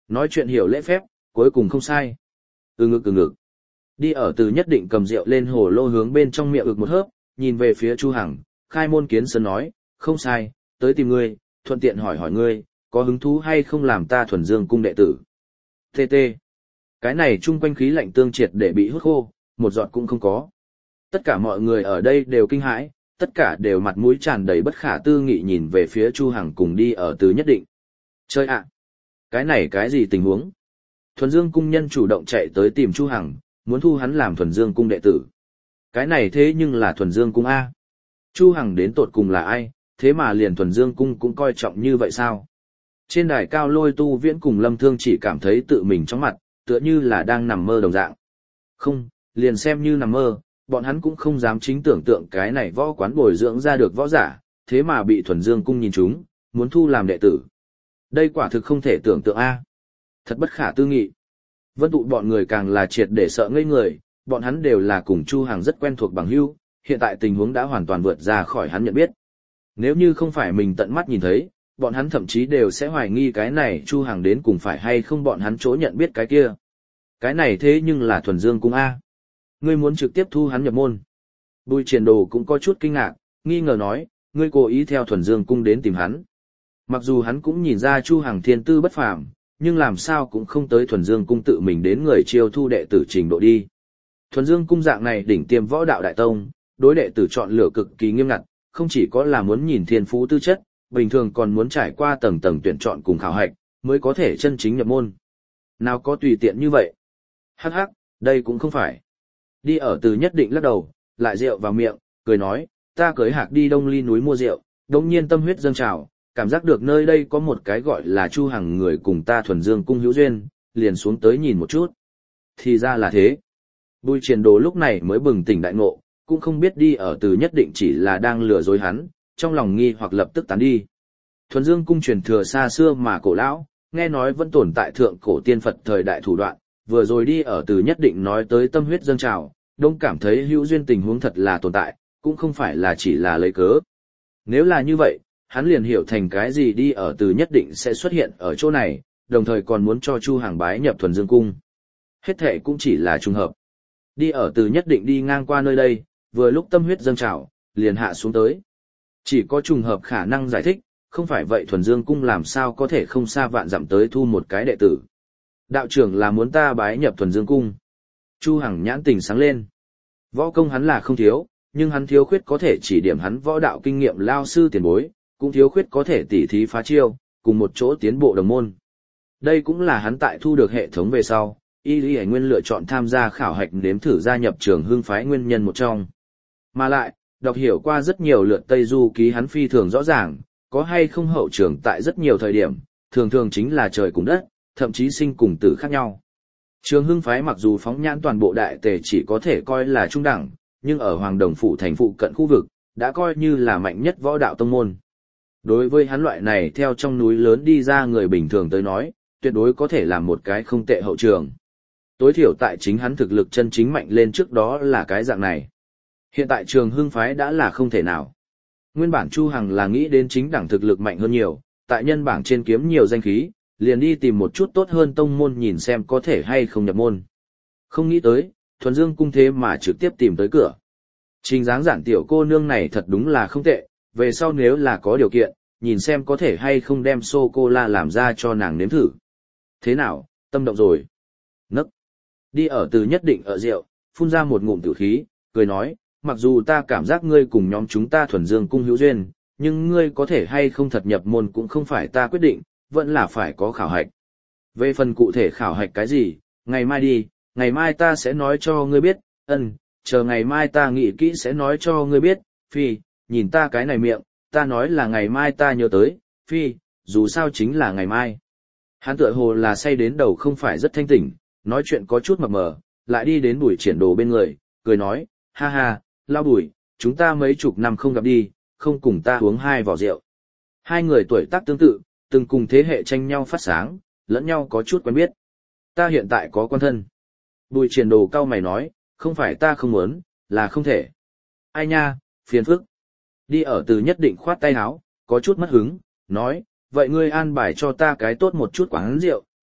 Nói chuyện hiểu lễ phép, cuối cùng không sai. Ừ ngực. Đi ở Từ Nhất Định cầm rượu lên hồ lô hướng bên trong miệng ực một hớp, nhìn về phía Chu Hằng, khai môn kiến sơn nói, không sai, tới tìm ngươi, thuận tiện hỏi hỏi ngươi, có hứng thú hay không làm ta Thuần Dương cung đệ tử. TT. Cái này chung quanh khí lạnh tương triệt để bị hút khô, một giọt cũng không có. Tất cả mọi người ở đây đều kinh hãi, tất cả đều mặt mũi tràn đầy bất khả tư nghị nhìn về phía Chu Hằng cùng Đi ở Từ Nhất Định. Chơi ạ! Cái này cái gì tình huống? Thuần Dương cung nhân chủ động chạy tới tìm Chu Hằng, muốn thu hắn làm Thuần Dương cung đệ tử. Cái này thế nhưng là Thuần Dương cung A. Chu Hằng đến tột cùng là ai, thế mà liền Thuần Dương cung cũng coi trọng như vậy sao? Trên đài cao Lôi Tu Viễn cùng Lâm Thương chỉ cảm thấy tự mình chóng mặt, tựa như là đang nằm mơ đồng dạng. Không, liền xem như nằm mơ, bọn hắn cũng không dám chính tưởng tượng cái này võ quán bồi dưỡng ra được võ giả, thế mà bị Thuần Dương cung nhìn trúng, muốn thu làm đệ tử. Đây quả thực không thể tưởng tượng A. Thật bất khả tư nghị. Vân tụ bọn người càng là triệt để sợ ngây người, bọn hắn đều là cùng Chu Hằng rất quen thuộc bằng hữu, hiện tại tình huống đã hoàn toàn vượt ra khỏi hắn nhận biết. Nếu như không phải mình tận mắt nhìn thấy, bọn hắn thậm chí đều sẽ hoài nghi cái này Chu Hằng đến cùng phải hay không bọn hắn chỗ nhận biết cái kia. Cái này thế nhưng là Thuần Dương cung A. Ngươi muốn trực tiếp thu hắn nhập môn. Bùi Triển Đồ cũng có chút kinh ngạc, nghi ngờ nói, ngươi cố ý theo Thuần Dương cung đến tìm hắn. Mặc dù hắn cũng nhìn ra Chu Hằng thiên tư bất phàm, nhưng làm sao cũng không tới Thuần Dương cung tự mình đến người chiêu thu đệ tử trình độ đi. Thuần Dương cung dạng này đỉnh tiêm võ đạo đại tông, đối đệ tử chọn lựa cực kỳ nghiêm ngặt, không chỉ có là muốn nhìn thiên phú tư chất, bình thường còn muốn trải qua tầng tầng tuyển chọn cùng khảo hạch, mới có thể chân chính nhập môn. Nào có tùy tiện như vậy. Hắc hắc, đây cũng không phải. Đi ở Từ Nhất Định lắc đầu, lại rượu vào miệng, cười nói, ta cưới hạc đi Đông Ly núi mua rượu, đống nhiên tâm huyết dâng trào, cảm giác được nơi đây có một cái gọi là Chu Hằng người cùng ta Thuần Dương cung hữu duyên, liền xuống tới nhìn một chút. Thì ra là thế. Bùi Triển Đồ lúc này mới bừng tỉnh đại ngộ, cũng không biết Đi ở Từ Nhất Định chỉ là đang lừa dối hắn, trong lòng nghi hoặc lập tức tán đi. Thuần Dương cung truyền thừa xa xưa mà cổ lão, nghe nói vẫn tồn tại thượng cổ tiên Phật thời đại thủ đoạn, vừa rồi Đi ở Từ Nhất Định nói tới tâm huyết dâng trào, đông cảm thấy hữu duyên tình huống thật là tồn tại, cũng không phải là chỉ là lấy cớ. Nếu là như vậy, hắn liền hiểu thành cái gì Đi ở Từ Nhất Định sẽ xuất hiện ở chỗ này, đồng thời còn muốn cho Chu Hằng bái nhập Thuần Dương cung. Hết thệ cũng chỉ là trùng hợp. Đi ở Từ Nhất Định đi ngang qua nơi đây, vừa lúc tâm huyết dâng trào, liền hạ xuống tới. Chỉ có trùng hợp khả năng giải thích, không phải vậy Thuần Dương cung làm sao có thể không xa vạn dặm tới thu một cái đệ tử. Đạo trưởng là muốn ta bái nhập Thuần Dương cung. Chu Hằng nhãn tình sáng lên. Võ công hắn là không thiếu, nhưng hắn thiếu khuyết có thể chỉ điểm hắn võ đạo kinh nghiệm lao sư tiền bối, cũng thiếu khuyết có thể tỉ thí phá chiêu, cùng một chỗ tiến bộ đồng môn. Đây cũng là hắn tại thu được hệ thống về sau, Y Lý Nguyên lựa chọn tham gia khảo hạch nếm thử gia nhập Trường Hưng phái nguyên nhân một trong. Mà lại, đọc hiểu qua rất nhiều lượt Tây Du ký hắn phi thường rõ ràng, có hay không hậu trường tại rất nhiều thời điểm, thường thường chính là trời cùng đất, thậm chí sinh cùng tử khác nhau. Trường Hưng phái mặc dù phóng nhãn toàn bộ đại tề chỉ có thể coi là trung đẳng, nhưng ở Hoàng Đồng phủ thành phụ cận khu vực, đã coi như là mạnh nhất võ đạo tông môn. Đối với hắn loại này theo trong núi lớn đi ra người bình thường tới nói, tuyệt đối có thể làm một cái không tệ hậu trường. Tối thiểu tại chính hắn thực lực chân chính mạnh lên trước đó là cái dạng này. Hiện tại Trường Hưng phái đã là không thể nào. Nguyên bản Chu Hằng là nghĩ đến chính đẳng thực lực mạnh hơn nhiều, tại nhân bảng trên kiếm nhiều danh khí, liền đi tìm một chút tốt hơn tông môn nhìn xem có thể hay không nhập môn. Không nghĩ tới, Thuần Dương cung thế mà trực tiếp tìm tới cửa. Trình dáng giản tiểu cô nương này thật đúng là không tệ, về sau nếu là có điều kiện, nhìn xem có thể hay không đem sô-cô-la làm ra cho nàng nếm thử. Thế nào, tâm động rồi? Nấc. Đi ở Từ Nhất Định ở rượu, phun ra một ngụm tử khí, cười nói, mặc dù ta cảm giác ngươi cùng nhóm chúng ta Thuần Dương cung hữu duyên, nhưng ngươi có thể hay không thật nhập môn cũng không phải ta quyết định, vẫn là phải có khảo hạch. Về phần cụ thể khảo hạch cái gì, ngày mai đi, ngày mai ta sẽ nói cho ngươi biết, chờ ngày mai ta nghĩ kỹ sẽ nói cho ngươi biết, Phi, nhìn ta cái này miệng, ta nói là ngày mai ta nhớ tới, Phi, dù sao chính là ngày mai. Hắn tựa hồ là say đến đầu không phải rất thanh tỉnh, nói chuyện có chút mập mờ, lại đi đến Bùi Triển Đồ bên người, cười nói, ha ha, Lao Bùi, chúng ta mấy chục năm không gặp đi, không cùng ta uống 2 vò rượu. Hai người tuổi tác tương tự, từng cùng thế hệ tranh nhau phát sáng, lẫn nhau có chút quen biết. Ta hiện tại có quan thân. Bùi Triển Đồ cau mày nói, không phải ta không muốn, là không thể. Ai nha, phiền phức. Đi ở Từ Nhất Định khoát tay áo, có chút mất hứng, nói, vậy ngươi an bài cho ta cái tốt một chút quán rượu,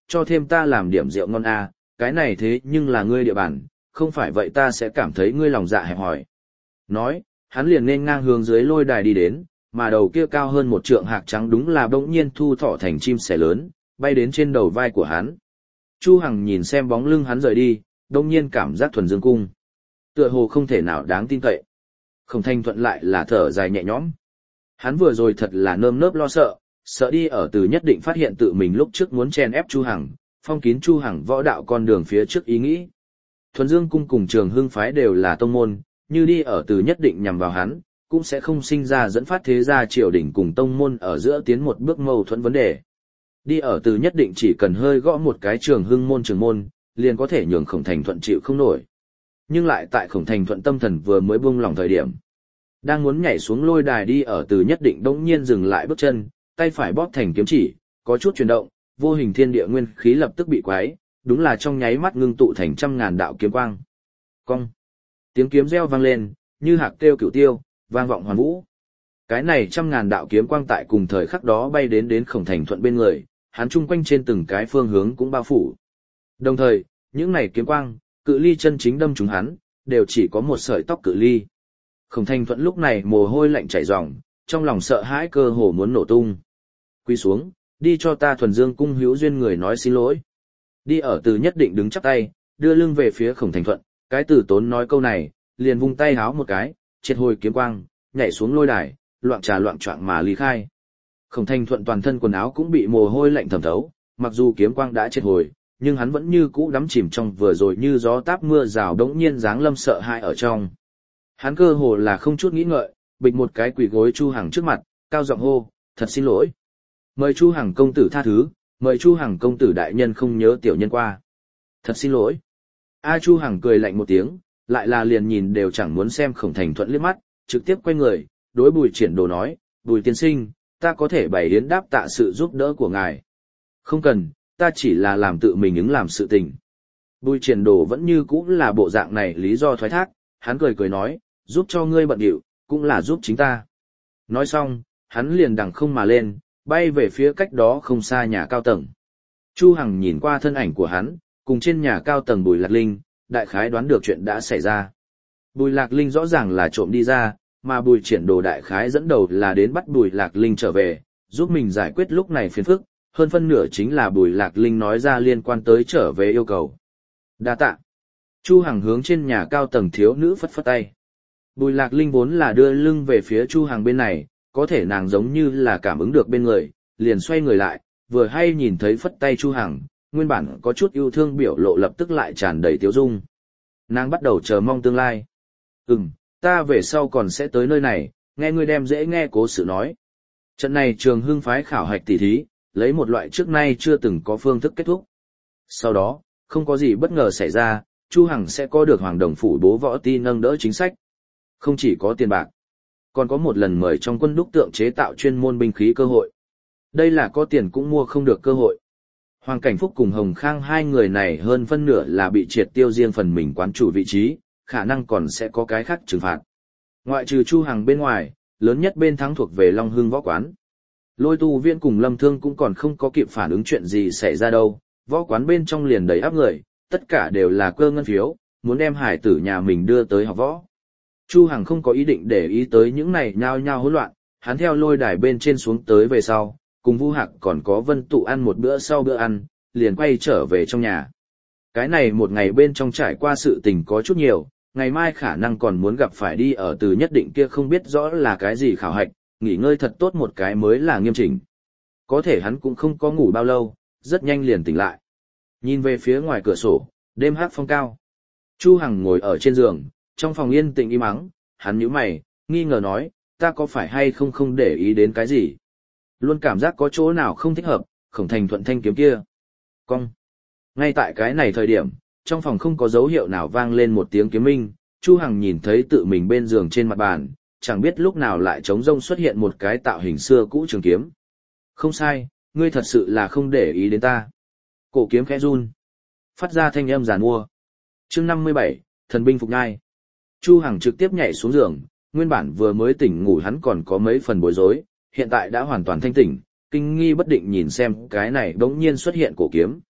cho thêm ta làm điểm rượu ngon a, cái này thế nhưng là ngươi địa bàn, không phải vậy ta sẽ cảm thấy ngươi lòng dạ hẹp hòi. Nói, hắn liền nên ngang hướng dưới lôi đài đi đến, mà đầu kia cao hơn một trượng hạc trắng đúng là bỗng nhiên thu thọ thành chim sẻ lớn, bay đến trên đầu vai của hắn. Chu Hằng nhìn xem bóng lưng hắn rời đi, bỗng nhiên cảm giác thuần dương cung. Tựa hồ không thể nào đáng tin cậy. Khổng Thành Thuận lại là thở dài nhẹ nhõm. Hắn vừa rồi thật là nơm nớp lo sợ, sợ đi ở từ nhất định phát hiện tự mình lúc trước muốn chen ép Chu Hằng, phong kín Chu Hằng võ đạo con đường phía trước ý nghĩ. Thuần Dương cung cùng Trường Hưng phái đều là tông môn, như đi ở từ nhất định nhằm vào hắn, cũng sẽ không sinh ra dẫn phát thế gia triều đình cùng tông môn ở giữa tiến một bước mâu thuẫn vấn đề. Đi ở từ nhất định chỉ cần hơi gõ một cái Trường Hưng môn trường môn, liền có thể nhường Khổng Thành Thuận chịu không nổi. Nhưng lại tại Khổng Thành Thuận tâm thần vừa mới buông lòng thời điểm, đang muốn nhảy xuống lôi đài đi ở từ nhất định đống nhiên dừng lại bước chân, tay phải bóp thành kiếm chỉ, có chút chuyển động, vô hình thiên địa nguyên khí lập tức bị quái, đúng là trong nháy mắt ngưng tụ thành trăm ngàn đạo kiếm quang. Cong. Tiếng kiếm reo vang lên, như hạc kêu cửu tiêu, vang vọng hoàn vũ. Cái này trăm ngàn đạo kiếm quang tại cùng thời khắc đó bay đến Khổng Thành Thuận bên người, hắn chung quanh trên từng cái phương hướng cũng bao phủ. Đồng thời, những này kiếm quang, cự ly chân chính đâm trúng hắn, đều chỉ có một sợi tóc cự ly. Khổng Thành Thuận lúc này mồ hôi lạnh chảy ròng, trong lòng sợ hãi cơ hồ muốn nổ tung. Quy xuống, đi cho ta Thuần Dương cung hữu duyên người nói xin lỗi. Đi ở từ nhất định đứng chắp tay, đưa lưng về phía Khổng Thành Thuận, cái Tử Tốn nói câu này, liền vung tay háo một cái, triệt hồi kiếm quang, nhảy xuống lôi đài, loạn trà loạn choạng mà ly khai. Khổng Thành Thuận toàn thân quần áo cũng bị mồ hôi lạnh thẩm thấu, mặc dù kiếm quang đã triệt hồi, nhưng hắn vẫn như cũ đắm chìm trong vừa rồi như gió táp mưa rào đống nhiên giáng lâm sợ hãi ở trong. Hắn cơ hồ là không chút nghĩ ngợi, bịch một cái quỳ gối Chu Hằng trước mặt, cao giọng hô, thật xin lỗi. Mời Chu Hằng công tử tha thứ, mời Chu Hằng công tử đại nhân không nhớ tiểu nhân qua. Thật xin lỗi. A Chu Hằng cười lạnh một tiếng, lại là liền nhìn đều chẳng muốn xem Khổng Thành Thuận liếc mắt, trực tiếp quay người, đối Bùi Triển Đồ nói, Bùi tiên sinh, ta có thể bày yến đáp tạ sự giúp đỡ của ngài. Không cần, ta chỉ là làm tự mình ứng làm sự tình. Bùi Triển Đồ vẫn như cũ là bộ dạng này lý do thoái thác, hắn cười cười nói, giúp cho ngươi bận điệu, cũng là giúp chính ta. Nói xong, hắn liền đằng không mà lên, bay về phía cách đó không xa nhà cao tầng. Chu Hằng nhìn qua thân ảnh của hắn, cùng trên nhà cao tầng Bùi Lạc Linh, đại khái đoán được chuyện đã xảy ra. Bùi Lạc Linh rõ ràng là trộm đi ra, mà Bùi Triển Đồ đại khái dẫn đầu là đến bắt Bùi Lạc Linh trở về, giúp mình giải quyết lúc này phiền phức, hơn phân nửa chính là Bùi Lạc Linh nói ra liên quan tới trở về yêu cầu. Đa tạ. Chu Hằng hướng trên nhà cao tầng thiếu nữ phất phất tay. Bùi Lạc Linh vốn là đưa lưng về phía Chu Hằng bên này, có thể nàng giống như là cảm ứng được bên người, liền xoay người lại, vừa hay nhìn thấy phất tay Chu Hằng, nguyên bản có chút yêu thương biểu lộ lập tức lại tràn đầy tiếu dung. Nàng bắt đầu chờ mong tương lai. Ta về sau còn sẽ tới nơi này, nghe ngươi đem dễ nghe cố sự nói. Trận này Trường Hưng phái khảo hạch tỷ thí, lấy một loại trước nay chưa từng có phương thức kết thúc. Sau đó, không có gì bất ngờ xảy ra, Chu Hằng sẽ có được Hoàng Đồng phủ bố võ ti nâng đỡ chính sách. Không chỉ có tiền bạc, còn có một lần mời trong quân đúc tượng chế tạo chuyên môn binh khí cơ hội. Đây là có tiền cũng mua không được cơ hội. Hoàng Cảnh Phúc cùng Hồng Khang hai người này hơn phân nửa là bị triệt tiêu riêng phần mình quán chủ vị trí, khả năng còn sẽ có cái khác trừng phạt. Ngoại trừ Chu Hằng bên ngoài, lớn nhất bên thắng thuộc về Long Hưng võ quán. Lôi Tu Viễn cùng Lâm Thương cũng còn không có kịp phản ứng chuyện gì xảy ra đâu, võ quán bên trong liền đầy áp người, tất cả đều là cơ ngân phiếu, muốn đem hải tử nhà mình đưa tới học võ. Chu Hằng không có ý định để ý tới những này nhao nhao hỗn loạn, hắn theo lôi đài bên trên xuống tới về sau, cùng Vu Hạc còn có Vân Tụ ăn một bữa sau bữa ăn, liền quay trở về trong nhà. Cái này một ngày bên trong trải qua sự tình có chút nhiều, ngày mai khả năng còn muốn gặp phải đi ở từ nhất định kia không biết rõ là cái gì khảo hạch, nghỉ ngơi thật tốt một cái mới là nghiêm chỉnh. Có thể hắn cũng không có ngủ bao lâu, rất nhanh liền tỉnh lại. Nhìn về phía ngoài cửa sổ, đêm hắc phong cao. Chu Hằng ngồi ở trên giường, trong phòng yên tĩnh im ắng, hắn nhíu mày, nghi ngờ nói, ta có phải hay không để ý đến cái gì? Luôn cảm giác có chỗ nào không thích hợp, Khổng Thành Thuận thanh kiếm kia. Cong. Ngay tại cái này thời điểm, trong phòng không có dấu hiệu nào vang lên một tiếng kiếm minh, Chu Hằng nhìn thấy tự mình bên giường trên mặt bàn, chẳng biết lúc nào lại trống rông xuất hiện một cái tạo hình xưa cũ trường kiếm. Không sai, ngươi thật sự là không để ý đến ta. Cổ kiếm khẽ run, phát ra thanh âm giàn mua. Chương 57, thần binh phục nhai. Chu Hằng trực tiếp nhảy xuống giường, nguyên bản vừa mới tỉnh ngủ hắn còn có mấy phần bối rối, hiện tại đã hoàn toàn thanh tỉnh, kinh nghi bất định nhìn xem cái này đống nhiên xuất hiện cổ kiếm,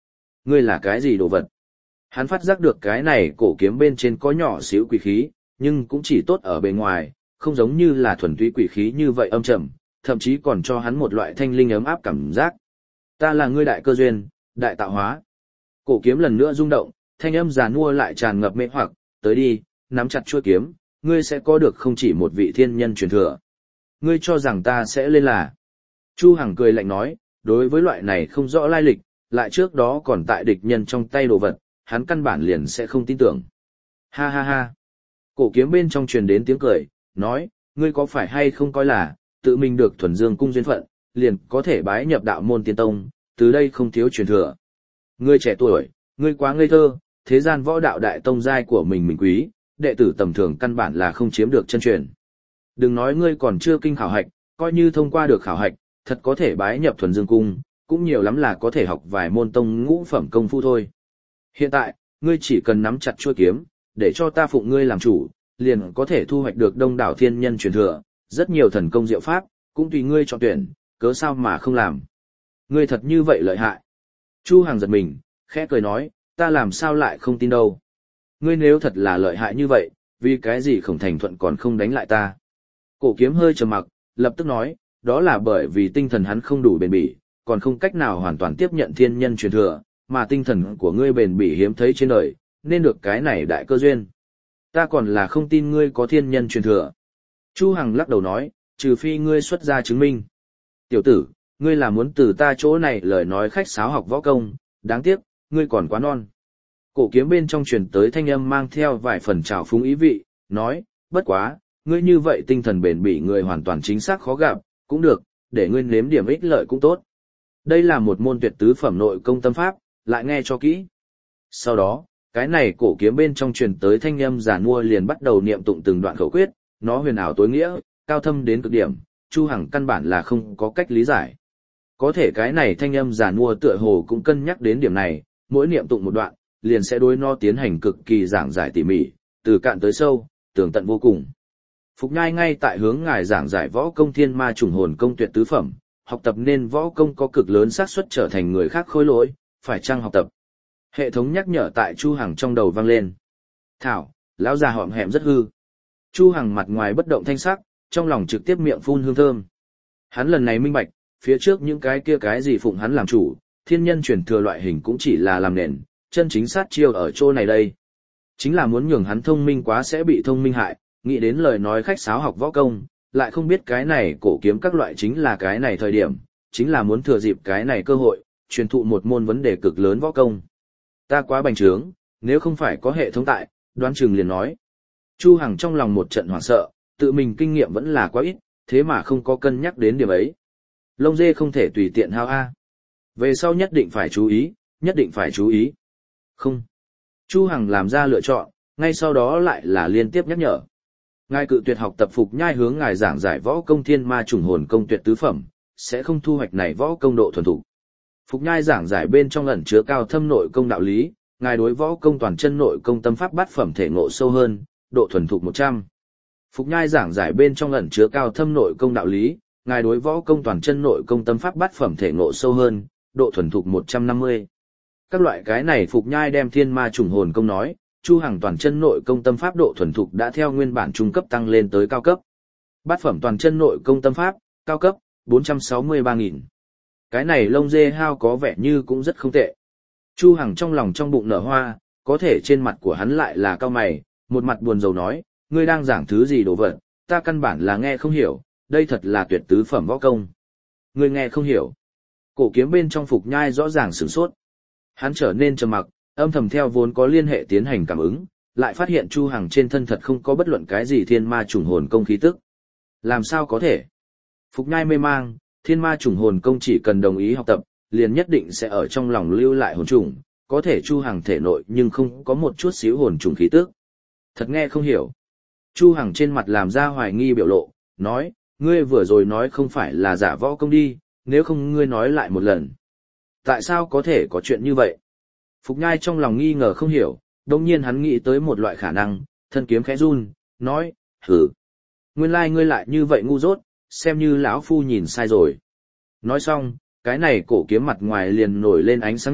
ngươi là cái gì đồ vật? Hắn phát giác được cái này cổ kiếm bên trên có nhỏ xíu quỷ khí, nhưng cũng chỉ tốt ở bề ngoài, không giống như là thuần túy quỷ khí như vậy âm trầm, thậm chí còn cho hắn một loại thanh linh ấm áp cảm giác. Ta là ngươi đại cơ duyên, đại tạo hóa. Cổ kiếm lần nữa rung động, thanh âm giàn mua lại tràn ngập mê hoặc, tới đi, nắm chặt chuôi kiếm, ngươi sẽ có được không chỉ một vị thiên nhân truyền thừa. Ngươi cho rằng ta sẽ lên là. Chu Hằng cười lạnh nói, đối với loại này không rõ lai lịch, lại trước đó còn tại địch nhân trong tay đồ vật, hắn căn bản liền sẽ không tin tưởng. Ha ha ha. Cổ kiếm bên trong truyền đến tiếng cười, nói, ngươi có phải hay không coi là, tự mình được thuần dương cung duyên phận, liền có thể bái nhập đạo môn tiên tông, từ đây không thiếu truyền thừa. Ngươi trẻ tuổi, ngươi quá ngây thơ, thế gian võ đạo đại tông giai của mình quý, đệ tử tầm thường căn bản là không chiếm được chân truyền. Đừng nói ngươi còn chưa kinh khảo hạch, coi như thông qua được khảo hạch, thật có thể bái nhập thuần dương cung, cũng nhiều lắm là có thể học vài môn tông ngũ phẩm công phu thôi. Hiện tại, ngươi chỉ cần nắm chặt chuôi kiếm, để cho ta phụng ngươi làm chủ, liền có thể thu hoạch được đông đảo thiên nhân truyền thừa, rất nhiều thần công diệu pháp, cũng tùy ngươi chọn tuyển, cớ sao mà không làm. Ngươi thật như vậy lợi hại. Chu Hằng giật mình, khẽ cười nói, ta làm sao lại không tin đâu. Ngươi nếu thật là lợi hại như vậy, vì cái gì Khổng Thành Thuận còn không đánh lại ta. Cổ kiếm hơi trầm mặc, lập tức nói, đó là bởi vì tinh thần hắn không đủ bền bỉ, còn không cách nào hoàn toàn tiếp nhận thiên nhân truyền thừa, mà tinh thần của ngươi bền bỉ hiếm thấy trên đời, nên được cái này đại cơ duyên. Ta còn là không tin ngươi có thiên nhân truyền thừa. Chu Hằng lắc đầu nói, trừ phi ngươi xuất ra chứng minh. Tiểu tử, ngươi là muốn từ ta chỗ này lời nói khách sáo học võ công, đáng tiếc, ngươi còn quá non. Cổ kiếm bên trong truyền tới thanh âm mang theo vài phần trào phúng ý vị, nói, bất quá, ngươi như vậy tinh thần bền bỉ người hoàn toàn chính xác khó gặp, cũng được, để ngươi nếm điểm ích lợi cũng tốt. Đây là một môn tuyệt tứ phẩm nội công tâm pháp, lại nghe cho kỹ. Sau đó, cái này cổ kiếm bên trong truyền tới thanh âm giản mua liền bắt đầu niệm tụng từng đoạn khẩu quyết, nó huyền ảo tối nghĩa, cao thâm đến cực điểm, Chu Hằng căn bản là không có cách lý giải. Có thể cái này thanh âm giản mua tựa hồ cũng cân nhắc đến điểm này, mỗi niệm tụng một đoạn, liền sẽ đối nó tiến hành cực kỳ giảng giải tỉ mỉ, từ cạn tới sâu, tường tận vô cùng. Phục Nhai ngay tại hướng ngài giảng giải võ công thiên ma trùng hồn công tuyệt tứ phẩm, học tập nên võ công có cực lớn xác suất trở thành người khác khôi lỗi, phải chăng học tập. Hệ thống nhắc nhở tại Chu Hằng trong đầu vang lên. Thảo, lão già hõm hẹm rất hư. Chu Hằng mặt ngoài bất động thanh sắc, trong lòng trực tiếp miệng phun hương thơm. Hắn lần này minh bạch, phía trước những cái kia cái gì phụng hắn làm chủ, thiên nhân truyền thừa loại hình cũng chỉ là làm nền, chân chính sát chiêu ở chỗ này đây. Chính là muốn nhường hắn thông minh quá sẽ bị thông minh hại, nghĩ đến lời nói khách sáo học võ công, lại không biết cái này cổ kiếm các loại chính là cái này thời điểm, chính là muốn thừa dịp cái này cơ hội, truyền thụ một môn vấn đề cực lớn võ công. Ta quá bành trướng, nếu không phải có hệ thống tại, đoán chừng liền nói. Chu Hằng trong lòng một trận hoảng sợ, tự mình kinh nghiệm vẫn là quá ít, thế mà không có cân nhắc đến điểm ấy. Lông dê không thể tùy tiện hao a. Về sau nhất định phải chú ý, nhất định phải chú ý. Không. Chu Hằng làm ra lựa chọn, ngay sau đó lại là liên tiếp nhắc nhở. Ngài cự tuyệt học tập Phục Nhai hướng ngài giảng giải võ công thiên ma trùng hồn công tuyệt tứ phẩm, sẽ không thu hoạch này võ công độ thuần thục. Phục Nhai giảng giải bên trong ẩn chứa cao thâm nội công đạo lý, ngài đối võ công toàn chân nội công tâm pháp bát phẩm thể ngộ sâu hơn, độ thuần thục 100. Phục Nhai giảng giải bên trong ẩn chứa cao thâm nội công đạo lý, ngài đối võ công toàn chân nội công tâm pháp bát phẩm thể ngộ sâu hơn, độ thuần thục 150. Các loại cái này Phục Nhai đem thiên ma trùng hồn công nói, Chu Hằng toàn chân nội công tâm pháp độ thuần thục đã theo nguyên bản trung cấp tăng lên tới cao cấp. Bát phẩm toàn chân nội công tâm pháp, cao cấp, 463.000. Cái này lông dê hao có vẻ như cũng rất không tệ. Chu Hằng trong lòng trong bụng nở hoa, có thể trên mặt của hắn lại là cao mày, một mặt buồn rầu nói, ngươi đang giảng thứ gì đồ vật, ta căn bản là nghe không hiểu, đây thật là tuyệt tứ phẩm võ công. Ngươi nghe không hiểu. Cổ kiếm bên trong Phục Nhai rõ ràng sửng sốt. Hắn trở nên trầm mặc, âm thầm theo vốn có liên hệ tiến hành cảm ứng, lại phát hiện Chu Hằng trên thân thật không có bất luận cái gì thiên ma trùng hồn công khí tức. Làm sao có thể? Phục Nhai mê mang, thiên ma trùng hồn công chỉ cần đồng ý học tập, liền nhất định sẽ ở trong lòng lưu lại hồn trùng, có thể Chu Hằng thể nội nhưng không có một chút xíu hồn trùng khí tức. Thật nghe không hiểu. Chu Hằng trên mặt làm ra hoài nghi biểu lộ, nói, ngươi vừa rồi nói không phải là giả võ công đi, nếu không ngươi nói lại một lần. Tại sao có thể có chuyện như vậy? Phục Nhai trong lòng nghi ngờ không hiểu, đồng nhiên hắn nghĩ tới một loại khả năng, thân kiếm khẽ run, nói, hử. Nguyên lai ngươi lại như vậy ngu dốt, xem như lão phu nhìn sai rồi. Nói xong, cái này cổ kiếm mặt ngoài liền nổi lên ánh sáng nhạt,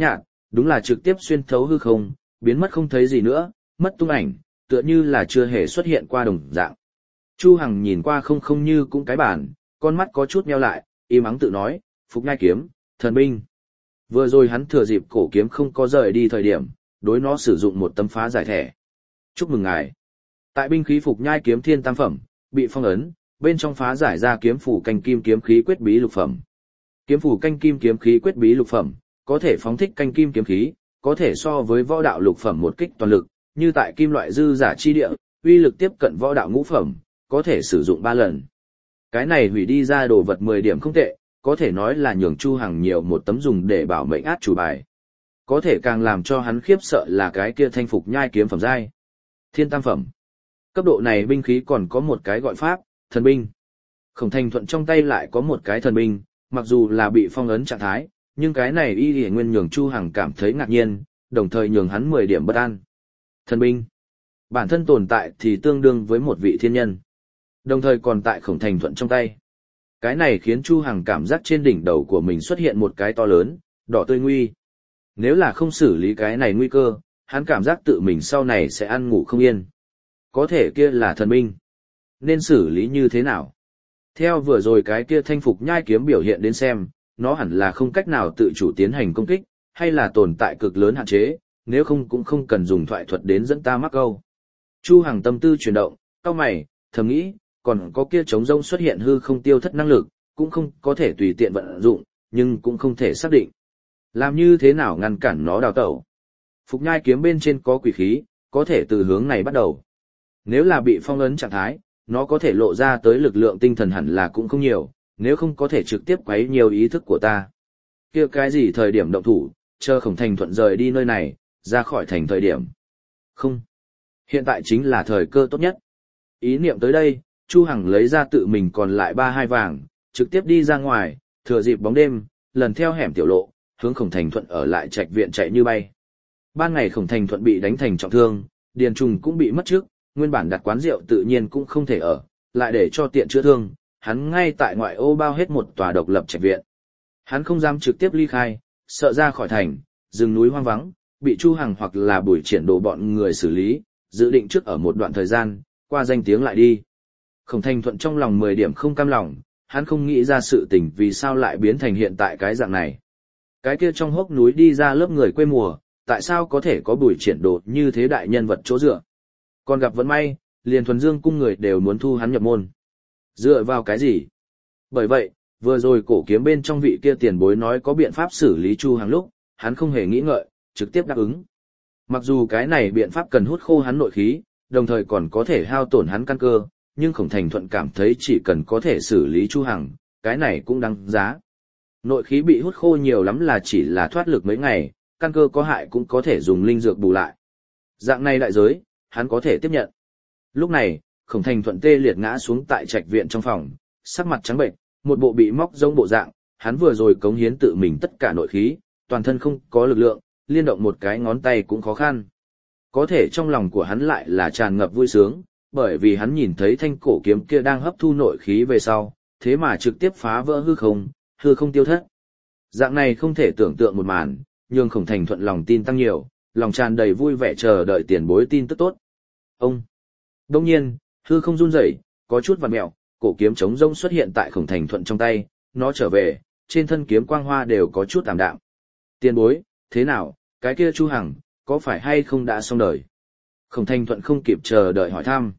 đúng là trực tiếp xuyên thấu hư không, biến mất không thấy gì nữa, mất tung ảnh, tựa như là chưa hề xuất hiện qua đồng dạng. Chu Hằng nhìn qua không không như cũng cái bản, con mắt có chút nheo lại, im ắng tự nói, Phục Nhai kiếm, thần binh. Vừa rồi hắn thừa dịp cổ kiếm không có rời đi thời điểm, đối nó sử dụng một tấm phá giải thẻ. Chúc mừng ngài. Tại binh khí Phục Nhai kiếm thiên tam phẩm, bị phong ấn, bên trong phá giải ra kiếm phủ canh kim kiếm khí quyết bí lục phẩm. Kiếm phủ canh kim kiếm khí quyết bí lục phẩm, có thể phóng thích canh kim kiếm khí, có thể so với võ đạo lục phẩm một kích toàn lực, như tại kim loại dư giả chi địa, uy lực tiếp cận võ đạo ngũ phẩm, có thể sử dụng 3 lần. Cái này hủy đi ra đồ vật 10 điểm không tệ, có thể nói là nhường Chu Hằng nhiều một tấm dùng để bảo mệnh át chủ bài. Có thể càng làm cho hắn khiếp sợ là cái kia thanh Phục Nhai kiếm phẩm giai. Thiên tam phẩm. Cấp độ này binh khí còn có một cái gọi pháp, thần binh. Khổng Thành Thuận trong tay lại có một cái thần binh, mặc dù là bị phong ấn trạng thái, nhưng cái này y lìa nguyên nhường Chu Hằng cảm thấy ngạc nhiên, đồng thời nhường hắn 10 điểm bất an. Thần binh. Bản thân tồn tại thì tương đương với một vị thiên nhân. Đồng thời còn tại Khổng Thành Thuận trong tay. Cái này khiến Chu Hằng cảm giác trên đỉnh đầu của mình xuất hiện một cái to lớn, đỏ tươi nguy. Nếu là không xử lý cái này nguy cơ, hắn cảm giác tự mình sau này sẽ ăn ngủ không yên. Có thể kia là thần binh. Nên xử lý như thế nào? Theo vừa rồi cái kia thanh Phục Nhai kiếm biểu hiện đến xem, nó hẳn là không cách nào tự chủ tiến hành công kích, hay là tồn tại cực lớn hạn chế, nếu không cũng không cần dùng thoại thuật đến dẫn ta mắc câu. Chu Hằng tâm tư chuyển động, cau mày, thầm nghĩ, còn có kia trống rông xuất hiện hư không tiêu thất năng lực, cũng không có thể tùy tiện vận dụng, nhưng cũng không thể xác định. Làm như thế nào ngăn cản nó đào tẩu? Phục Nhai kiếm bên trên có quỷ khí, có thể từ hướng này bắt đầu. Nếu là bị phong ấn trạng thái, nó có thể lộ ra tới lực lượng tinh thần hẳn là cũng không nhiều, nếu không có thể trực tiếp quấy nhiều ý thức của ta. Kia cái gì thời điểm động thủ, chờ Khổng Thành Thuận rời đi nơi này, ra khỏi thành thời điểm. Không. Hiện tại chính là thời cơ tốt nhất. Ý niệm tới đây, Chu Hằng lấy ra tự mình còn lại 32 vàng, trực tiếp đi ra ngoài, thừa dịp bóng đêm, lần theo hẻm tiểu lộ, hướng Khổng Thành Thuận ở lại trạch viện chạy như bay. Ban ngày Khổng Thành Thuận bị đánh thành trọng thương, Điền Trùng cũng bị mất trước, nguyên bản đặt quán rượu tự nhiên cũng không thể ở, lại để cho tiện chữa thương, hắn ngay tại ngoại ô bao hết một tòa độc lập trạch viện. Hắn không dám trực tiếp ly khai, sợ ra khỏi thành, rừng núi hoang vắng, bị Chu Hằng hoặc là Bùi Triển Đồ bọn người xử lý, dự định trước ở một đoạn thời gian, qua danh tiếng lại đi. Khổng Thành Thuận trong lòng 10 điểm không cam lòng, hắn không nghĩ ra sự tình vì sao lại biến thành hiện tại cái dạng này. Cái kia trong hốc núi đi ra lớp người quê mùa, tại sao có thể có Bùi Triển Đồ như thế đại nhân vật chỗ dựa. Còn gặp vận may, liền Thuần Dương cung người đều muốn thu hắn nhập môn. Dựa vào cái gì? Bởi vậy, vừa rồi cổ kiếm bên trong vị kia tiền bối nói có biện pháp xử lý Chu Hằng lúc, hắn không hề nghĩ ngợi, trực tiếp đáp ứng. Mặc dù cái này biện pháp cần hút khô hắn nội khí, đồng thời còn có thể hao tổn hắn căn cơ, nhưng Khổng Thành Thuận cảm thấy chỉ cần có thể xử lý Chu Hằng, cái này cũng đáng giá. Nội khí bị hút khô nhiều lắm là chỉ là thoát lực mấy ngày, căn cơ có hại cũng có thể dùng linh dược bù lại. Dạng này đại giới, hắn có thể tiếp nhận. Lúc này, Khổng Thành Thuận tê liệt ngã xuống tại trạch viện trong phòng, sắc mặt trắng bệnh, một bộ bị móc rông bộ dạng, hắn vừa rồi cống hiến tự mình tất cả nội khí, toàn thân không có lực lượng, liên động một cái ngón tay cũng khó khăn. Có thể trong lòng của hắn lại là tràn ngập vui sướng, bởi vì hắn nhìn thấy thanh cổ kiếm kia đang hấp thu nội khí về sau, thế mà trực tiếp phá vỡ hư không tiêu thất. Dạng này không thể tưởng tượng một màn, nhưng Khổng Thành Thuận lòng tin tăng nhiều, lòng tràn đầy vui vẻ chờ đợi tiền bối tin tức tốt. Ông. Đông nhiên, hư không run rẩy, có chút vặn mẹo, cổ kiếm chống rông xuất hiện tại Khổng Thành Thuận trong tay, nó trở về, trên thân kiếm quang hoa đều có chút tạm đạm. Tiền bối, thế nào, cái kia Chu Hằng, có phải hay không đã xong đời? Khổng Thành Thuận không kịp chờ đợi hỏi thăm.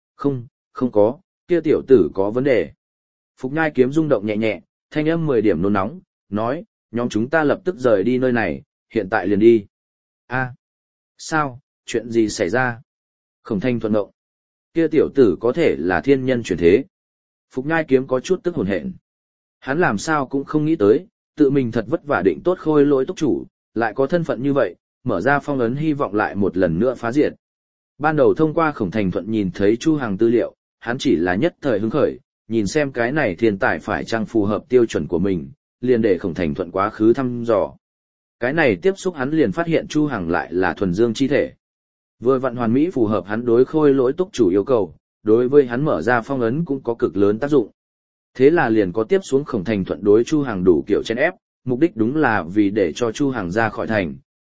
Không có, kia tiểu tử có vấn đề. Phục Nhai kiếm rung động nhẹ nhẹ, thanh âm 10 điểm nôn nóng, nói, nhóm chúng ta lập tức rời đi nơi này, hiện tại liền đi. A, sao, chuyện gì xảy ra? Khổng Thành Thuận động. Kia tiểu tử có thể là thiên nhân chuyển thế. Phục Nhai kiếm có chút tức hồn hện. Hắn làm sao cũng không nghĩ tới, tự mình thật vất vả định tốt khôi lỗi túc chủ, lại có thân phận như vậy, mở ra phong ấn hy vọng lại một lần nữa phá diệt. Ban đầu thông qua Khổng Thành Thuận nhìn thấy Chu Hằng tư liệu, hắn chỉ là nhất thời hứng khởi, nhìn xem cái này thiên tài phải chăng phù hợp tiêu chuẩn của mình, liền để Khổng Thành Thuận quá khứ thăm dò. Cái này tiếp xúc hắn liền phát hiện Chu Hằng lại là thuần dương chi thể. Vừa vặn hoàn mỹ phù hợp hắn đối khôi lỗi túc chủ yêu cầu, đối với hắn mở ra phong ấn cũng có cực lớn tác dụng. Thế là liền có tiếp xuống Khổng Thành Thuận đối Chu Hằng đủ kiểu chen ép, mục đích đúng là vì để cho Chu Hằng ra khỏi thành,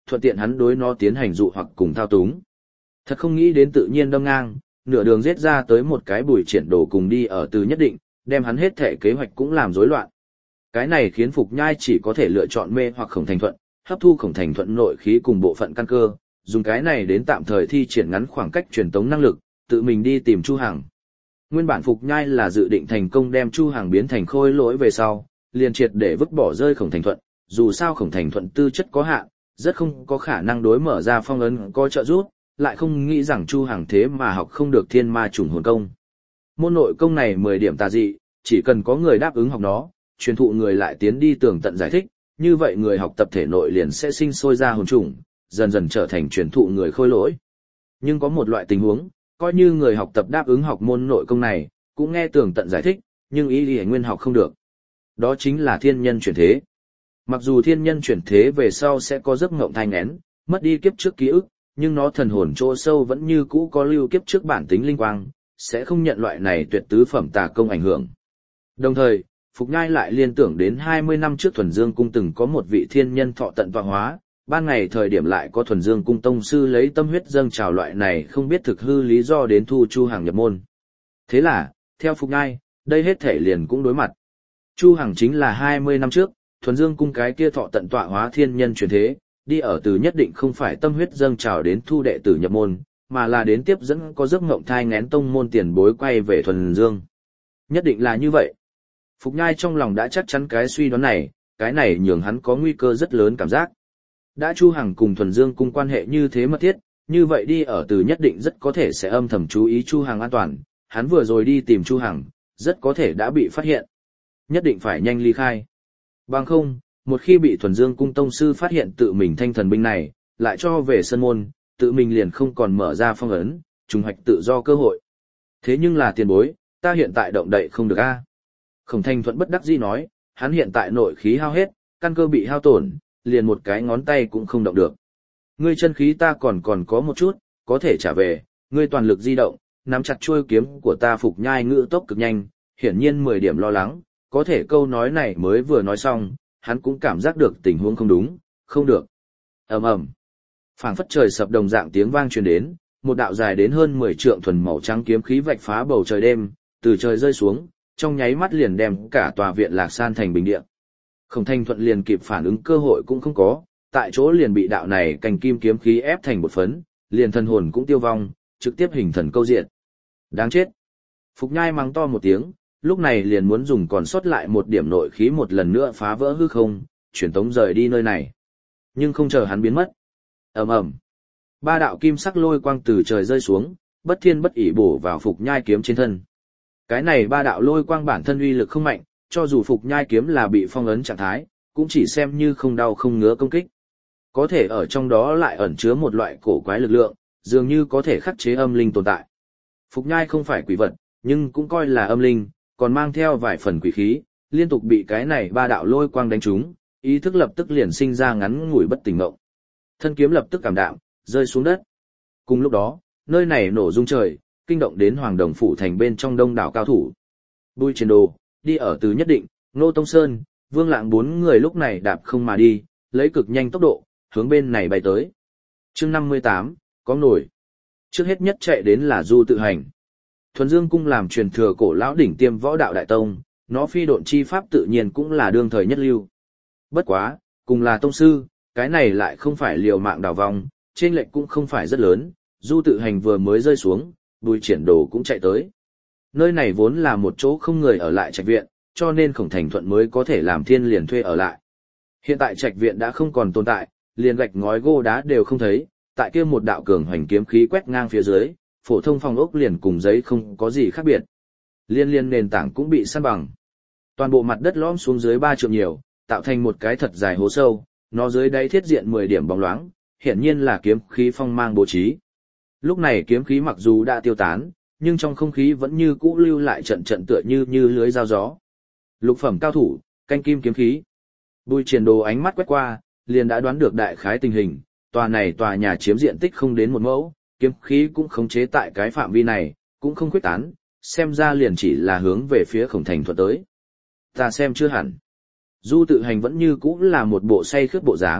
thuận tiện hắn đối nó tiến hành dụ hoặc cùng thao túng. Thật không nghĩ đến tự nhiên đâm ngang, nửa đường giết ra tới một cái Bùi Triển Đồ cùng đi ở Từ Nhất Định, đem hắn hết thể kế hoạch cũng làm rối loạn. Cái này khiến Phục Nhai chỉ có thể lựa chọn mê hoặc Khổng Thành Thuận, hấp thu Khổng Thành Thuận nội khí cùng bộ phận căn cơ, dùng cái này đến tạm thời thi triển ngắn khoảng cách truyền tống năng lực, tự mình đi tìm Chu Hằng. Nguyên bản Phục Nhai là dự định thành công đem Chu Hằng biến thành khôi lỗi về sau, liền triệt để vứt bỏ rơi Khổng Thành Thuận, dù sao Khổng Thành Thuận tư chất có hạn, rất không có khả năng đối mở ra phong ấn có trợ giúp, lại không nghĩ rằng Chu Hằng thế mà học không được Thiên Ma Trùng Hồn Công. Môn nội công này 10 điểm tà dị, chỉ cần có người đáp ứng học nó, truyền thụ người lại tiến đi tường tận giải thích, như vậy người học tập thể nội liền sẽ sinh sôi ra hồn trùng, dần dần trở thành truyền thụ người khôi lỗi. Nhưng có một loại tình huống, coi như người học tập đáp ứng học môn nội công này, cũng nghe tường tận giải thích, nhưng ý lý nguyên học không được. Đó chính là thiên nhân chuyển thế. Mặc dù thiên nhân chuyển thế về sau sẽ có giấc ngộng thai nghén, mất đi kiếp trước ký ức, nhưng nó thần hồn chỗ sâu vẫn như cũ có lưu kiếp trước bản tính linh quang, sẽ không nhận loại này tuyệt tứ phẩm tà công ảnh hưởng. Đồng thời, Phục Nhai lại liên tưởng đến 20 năm trước Thuần Dương Cung từng có một vị thiên nhân thọ tận tọa hóa, ban ngày thời điểm lại có Thuần Dương Cung tông sư lấy tâm huyết dâng trào loại này không biết thực hư lý do đến thu Chu Hằng nhập môn. Thế là, theo Phục Nhai, đây hết thể liền cũng đối mặt. Chu Hằng chính là 20 năm trước, Thuần Dương Cung cái kia thọ tận tọa hóa thiên nhân chuyển thế, đi ở Từ Nhất Định không phải tâm huyết dâng trào đến thu đệ tử nhập môn, mà là đến tiếp dẫn có giấc ngộng thai nghén tông môn tiền bối quay về Thuần Dương. Nhất định là như vậy. Phục Nhai trong lòng đã chắc chắn cái suy đoán này, cái này nhường hắn có nguy cơ rất lớn cảm giác. Đã Chu Hằng cùng Thuần Dương Cung quan hệ như thế mật thiết, như vậy đi ở Từ Nhất Định rất có thể sẽ âm thầm chú ý Chu Hằng an toàn, hắn vừa rồi đi tìm Chu Hằng, rất có thể đã bị phát hiện. Nhất định phải nhanh ly khai. Bằng không, một khi bị Thuần Dương Cung tông sư phát hiện tự mình thanh thần binh này, lại cho về sân môn, tự mình liền không còn mở ra phong ấn, trùng hoạch tự do cơ hội. Thế nhưng là tiền bối, ta hiện tại động đậy không được a. Khổng Thành Thuận bất đắc dĩ nói, hắn hiện tại nội khí hao hết, căn cơ bị hao tổn, liền một cái ngón tay cũng không động được. Ngươi chân khí ta còn có một chút, có thể trả về, ngươi toàn lực di động, nắm chặt chuôi kiếm của ta. Phục Nhai ngữ tốc cực nhanh, hiển nhiên 10 điểm lo lắng, có thể câu nói này mới vừa nói xong, hắn cũng cảm giác được tình huống không đúng, không được. Ầm ầm. Phảng phất trời sập đồng dạng tiếng vang truyền đến, một đạo dài đến hơn 10 trượng thuần màu trắng kiếm khí vạch phá bầu trời đêm, từ trời rơi xuống, trong nháy mắt liền đem cả tòa viện Lạc san thành bình địa. Khổng Thành Thuận liền kịp phản ứng cơ hội cũng không có, tại chỗ liền bị đạo này cành kim kiếm khí ép thành một phấn, liền thần hồn cũng tiêu vong, trực tiếp hình thần câu diện. Đáng chết. Phục Nhai mắng to một tiếng, lúc này liền muốn dùng còn sót lại một điểm nội khí một lần nữa phá vỡ hư không, chuyển tống rời đi nơi này. Nhưng không chờ hắn biến mất. Ầm ầm. Ba đạo kim sắc lôi quang từ trời rơi xuống, bất thiên bất ỷ bổ vào Phục Nhai kiếm trên thân. Cái này ba đạo lôi quang bản thân uy lực không mạnh, cho dù Phục Nhai kiếm là bị phong ấn trạng thái, cũng chỉ xem như không đau không ngứa công kích. Có thể ở trong đó lại ẩn chứa một loại cổ quái lực lượng, dường như có thể khắc chế âm linh tồn tại. Phục Nhai không phải quỷ vật, nhưng cũng coi là âm linh, còn mang theo vài phần quỷ khí, liên tục bị cái này ba đạo lôi quang đánh trúng, ý thức lập tức liền sinh ra ngắn ngủi bất tỉnh mộng. Thân kiếm lập tức cảm đạm, rơi xuống đất. Cùng lúc đó, nơi này nổ rung trời, kinh động đến Hoàng Đồng phủ thành bên trong đông đảo cao thủ. Bùi Triển Đồ, đi ở Từ Nhất Định, Ngô Tông Sơn, Vương Lạng 4 người lúc này đạp không mà đi, lấy cực nhanh tốc độ, hướng bên này bay tới. Chương 58, có nổi. Trước hết nhất chạy đến là Du Tự Hành. Thuần Dương Cung làm truyền thừa cổ lão đỉnh tiêm võ đạo đại tông, nó phi độn chi pháp tự nhiên cũng là đương thời nhất lưu. Bất quá, cùng là tông sư, cái này lại không phải liều mạng đào vòng, trên lệch cũng không phải rất lớn. Du Tự Hành vừa mới rơi xuống, Bùi Triển Đồ cũng chạy tới. Nơi này vốn là một chỗ không người ở lại trạch viện, cho nên Khổng Thành Thuận mới có thể làm thiên liền thuê ở lại. Hiện tại trạch viện đã không còn tồn tại, liền gạch ngói gô đá đều không thấy, tại kia một đạo cường hoành kiếm khí quét ngang phía dưới, phổ thông phòng ốc liền cùng giấy không có gì khác biệt. Liên nền tảng cũng bị san bằng. Toàn bộ mặt đất lõm xuống dưới 3 trượng nhiều, tạo thành một cái thật dài hố sâu, nó dưới đáy thiết diện 10 điểm bóng loáng, hiển nhiên là kiếm khí phong mang bố trí. Lúc này kiếm khí mặc dù đã tiêu tán, nhưng trong không khí vẫn như cũ lưu lại trận trận tựa như lưới dao gió. Lục phẩm cao thủ, canh kim kiếm khí. Bùi Triển Đồ ánh mắt quét qua, liền đã đoán được đại khái tình hình, tòa nhà chiếm diện tích không đến 1 mẫu, kiếm khí cũng khống chế tại cái phạm vi này, cũng không khuếch tán, xem ra liền chỉ là hướng về phía Khổng Thành Thuận tới. Ta xem chưa hẳn. Du Tự Hành vẫn như cũ là một bộ say khướt bộ dáng,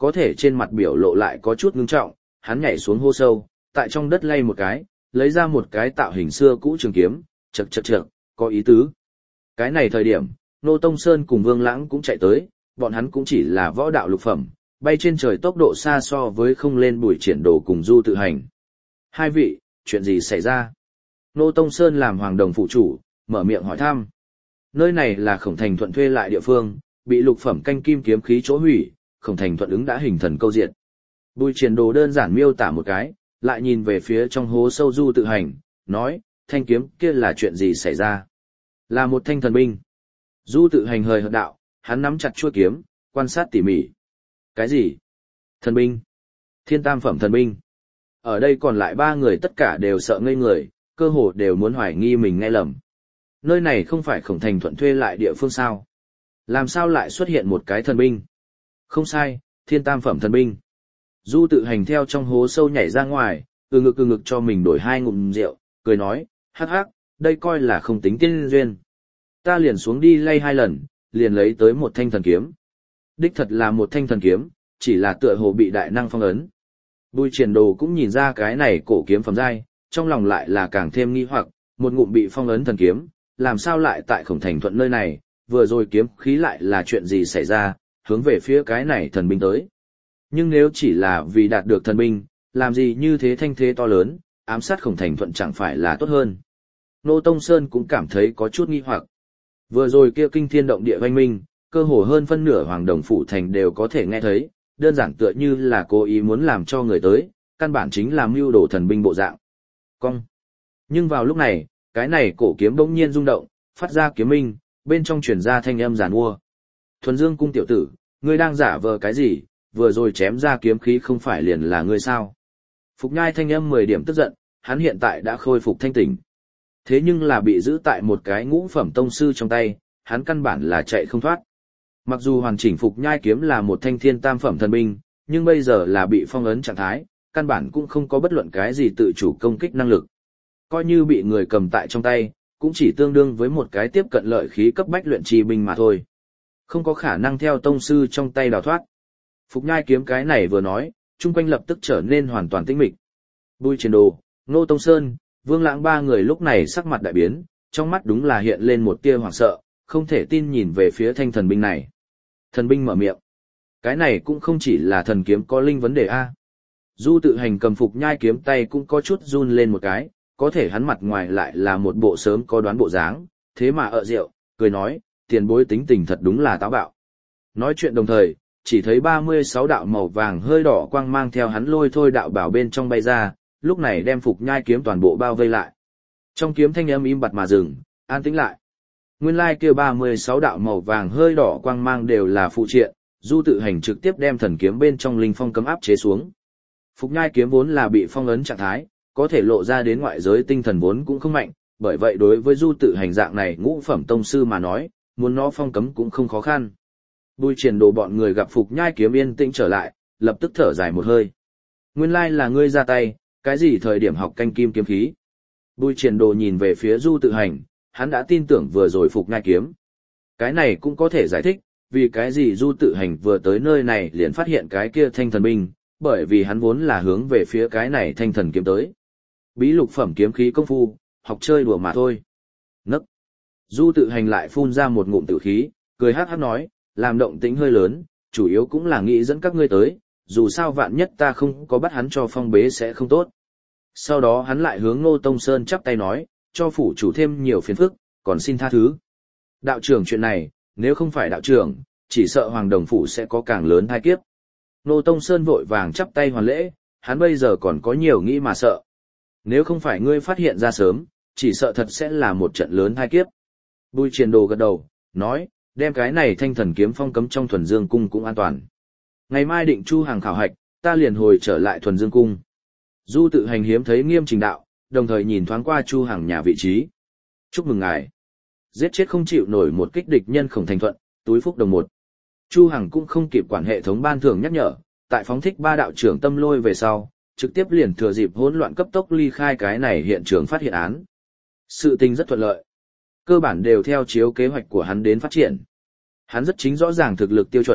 có thể trên mặt biểu lộ lại có chút ngưng trọng, hắn nhảy xuống hô sâu, tại trong đất lay một cái, lấy ra một cái tạo hình xưa cũ trường kiếm, chậc chậc chậc, có ý tứ. Cái này thời điểm, Nô Tông Sơn cùng Vương Lãng cũng chạy tới, bọn hắn cũng chỉ là võ đạo lục phẩm, bay trên trời tốc độ xa so với không lên Bùi Triển Đồ cùng Du Tự Hành. Hai vị, chuyện gì xảy ra? Nô Tông Sơn làm Hoàng Đồng phụ chủ, mở miệng hỏi thăm. Nơi này là Khổng Thành Thuận thuê lại địa phương, bị lục phẩm canh kim kiếm khí chỗ hủy, Khổng Thành Thuận ứng đã hình thần câu diện. Bùi Triển Đồ đơn giản miêu tả một cái, lại nhìn về phía trong hố sâu Du Tự Hành, nói, thanh kiếm kia là chuyện gì xảy ra? Là một thanh thần binh. Du Tự Hành hời hợt đạo, hắn nắm chặt chuôi kiếm, quan sát tỉ mỉ. Cái gì? Thần binh? Thiên tam phẩm thần binh? Ở đây còn lại ba người tất cả đều sợ ngây người, cơ hồ đều muốn hoài nghi mình nghe lầm. Nơi này không phải Khổng Thành Thuận thuê lại địa phương sao? Làm sao lại xuất hiện một cái thần binh? Không sai, thiên tam phẩm thần binh. Du Tự Hành theo trong hố sâu nhảy ra ngoài, từ ngực cho mình đổi 2 ngụm rượu, cười nói, hắc hắc, đây coi là không tính tiên duyên. Ta liền xuống đi lay 2 lần, liền lấy tới một thanh thần kiếm. Đích thật là một thanh thần kiếm, chỉ là tựa hồ bị đại năng phong ấn. Bùi Triển Đồ cũng nhìn ra cái này cổ kiếm phẩm giai, trong lòng lại là càng thêm nghi hoặc, một ngụm bị phong ấn thần kiếm, làm sao lại tại Khổng Thành Thuận nơi này, vừa rồi kiếm khí lại là chuyện gì xảy ra, hướng về phía cái này thần binh tới. Nhưng nếu chỉ là vì đạt được thần binh, làm gì như thế thanh thế to lớn, ám sát Khổng Thành Thuận chẳng phải là tốt hơn. Nô Tông Sơn cũng cảm thấy có chút nghi hoặc. Vừa rồi kia kinh thiên động địa oanh minh, cơ hồ hơn phân nửa Hoàng Đồng phủ thành đều có thể nghe thấy, đơn giản tựa như là cố ý muốn làm cho người tới, căn bản chính là mưu đồ thần binh bộ dạng. Cong. Nhưng vào lúc này, cái này cổ kiếm bỗng nhiên rung động, phát ra kiếm minh, bên trong truyền ra thanh âm giàn mua. Thuần Dương cung tiểu tử, ngươi đang giả vờ cái gì, vừa rồi chém ra kiếm khí không phải liền là ngươi sao? Phục Nhai thanh âm 10 điểm tức giận, hắn hiện tại đã khôi phục thanh tỉnh. Thế nhưng là bị giữ tại một cái ngũ phẩm tông sư trong tay, hắn căn bản là chạy không thoát. Mặc dù hoàn chỉnh Phục Nhai kiếm là một thanh thiên tam phẩm thần binh, nhưng bây giờ là bị phong ấn trạng thái, căn bản cũng không có bất luận cái gì tự chủ công kích năng lực. Coi như bị người cầm tại trong tay, cũng chỉ tương đương với một cái tiếp cận lợi khí cấp bách luyện trì binh mà thôi. Không có khả năng theo tông sư trong tay đào thoát. Phục Nhai kiếm cái này vừa nói, chung quanh lập tức trở nên hoàn toàn tĩnh mịch. Bùi Triển Đồ, Nô Tông Sơn, Vương Lãng ba người lúc này sắc mặt đại biến, trong mắt đúng là hiện lên một tia hoảng sợ, không thể tin nhìn về phía thanh thần binh này. Thần binh mở miệng. Cái này cũng không chỉ là thần kiếm có linh vấn đề a. Du Tự Hành cầm Phục Nhai kiếm tay cũng có chút run lên một cái, có thể hắn mặt ngoài lại là một bộ sớm có đoán bộ dáng, thế mà ợ rượu, cười nói, tiền bối tính tình thật đúng là táo bạo. Nói chuyện đồng thời, chỉ thấy 36 đạo màu vàng hơi đỏ quang mang theo hắn lôi thôi đạo bảo bên trong bay ra, lúc này đem Phục Nhai kiếm toàn bộ bao vây lại. Trong kiếm thanh âm im bặt mà dừng, an tĩnh lại. Nguyên lai kia 36 đạo màu vàng hơi đỏ quang mang đều là phụ triện, Du Tự Hành trực tiếp đem thần kiếm bên trong linh phong cấm áp chế xuống. Phục Nhai kiếm vốn là bị phong ấn trạng thái, có thể lộ ra đến ngoại giới tinh thần vốn cũng không mạnh, bởi vậy đối với Du Tự Hành dạng này ngũ phẩm tông sư mà nói, muốn nó phong cấm cũng không khó khăn. Bùi Triển Đồ bọn người gặp Phục Nhai kiếm yên tĩnh trở lại, lập tức thở dài một hơi. Nguyên lai là ngươi ra tay, cái gì thời điểm học canh kim kiếm khí? Bùi Triển Đồ nhìn về phía Du Tự Hành, hắn đã tin tưởng vừa rồi Phục Nhai kiếm. Cái này cũng có thể giải thích, vì cái gì Du Tự Hành vừa tới nơi này liền phát hiện cái kia thanh thần binh, bởi vì hắn vốn là hướng về phía cái này thanh thần kiếm tới. Bí lục phẩm kiếm khí công phu, học chơi đùa mà thôi. Nấc. Du Tự Hành lại phun ra một ngụm tử khí, cười hắc hắc nói, làm động tĩnh hơi lớn, chủ yếu cũng là nghĩ dẫn các ngươi tới, dù sao vạn nhất ta không có bắt hắn cho phong bế sẽ không tốt. Sau đó hắn lại hướng Ngô Tông Sơn chắp tay nói, cho phủ chủ thêm nhiều phiền phức, còn xin tha thứ. Đạo trưởng chuyện này, nếu không phải đạo trưởng, chỉ sợ Hoàng Đồng phủ sẽ có càng lớn tai kiếp. Ngô Tông Sơn vội vàng chắp tay hoàn lễ, hắn bây giờ còn có nhiều nghĩ mà sợ. Nếu không phải ngươi phát hiện ra sớm, chỉ sợ thật sẽ là một trận lớn tai kiếp. Bùi Triển Đồ gật đầu, nói, đem cái này thanh thần kiếm phong cấm trong Thuần Dương cung cũng an toàn. Ngày mai định chu hàng khảo hạch, ta liền hồi trở lại Thuần Dương cung. Du Tự Hành hiếm thấy nghiêm trình đạo, đồng thời nhìn thoáng qua Chu Hằng nhà vị trí. Chúc mừng ngài. Giết chết không chịu nổi một kích địch nhân Khổng Thành Thuận, túi phúc đồng 1. Chu Hằng cũng không kịp quản hệ thống ban thưởng nhắc nhở, tại phóng thích 3 đạo trưởng tâm lôi về sau, trực tiếp liền thừa dịp hỗn loạn cấp tốc ly khai cái này hiện trường phát hiện án. Sự tình rất thuận lợi. Cơ bản đều theo chiếu kế hoạch của hắn đến phát triển. Hắn rất chính rõ ràng thực lực tiêu chuẩn,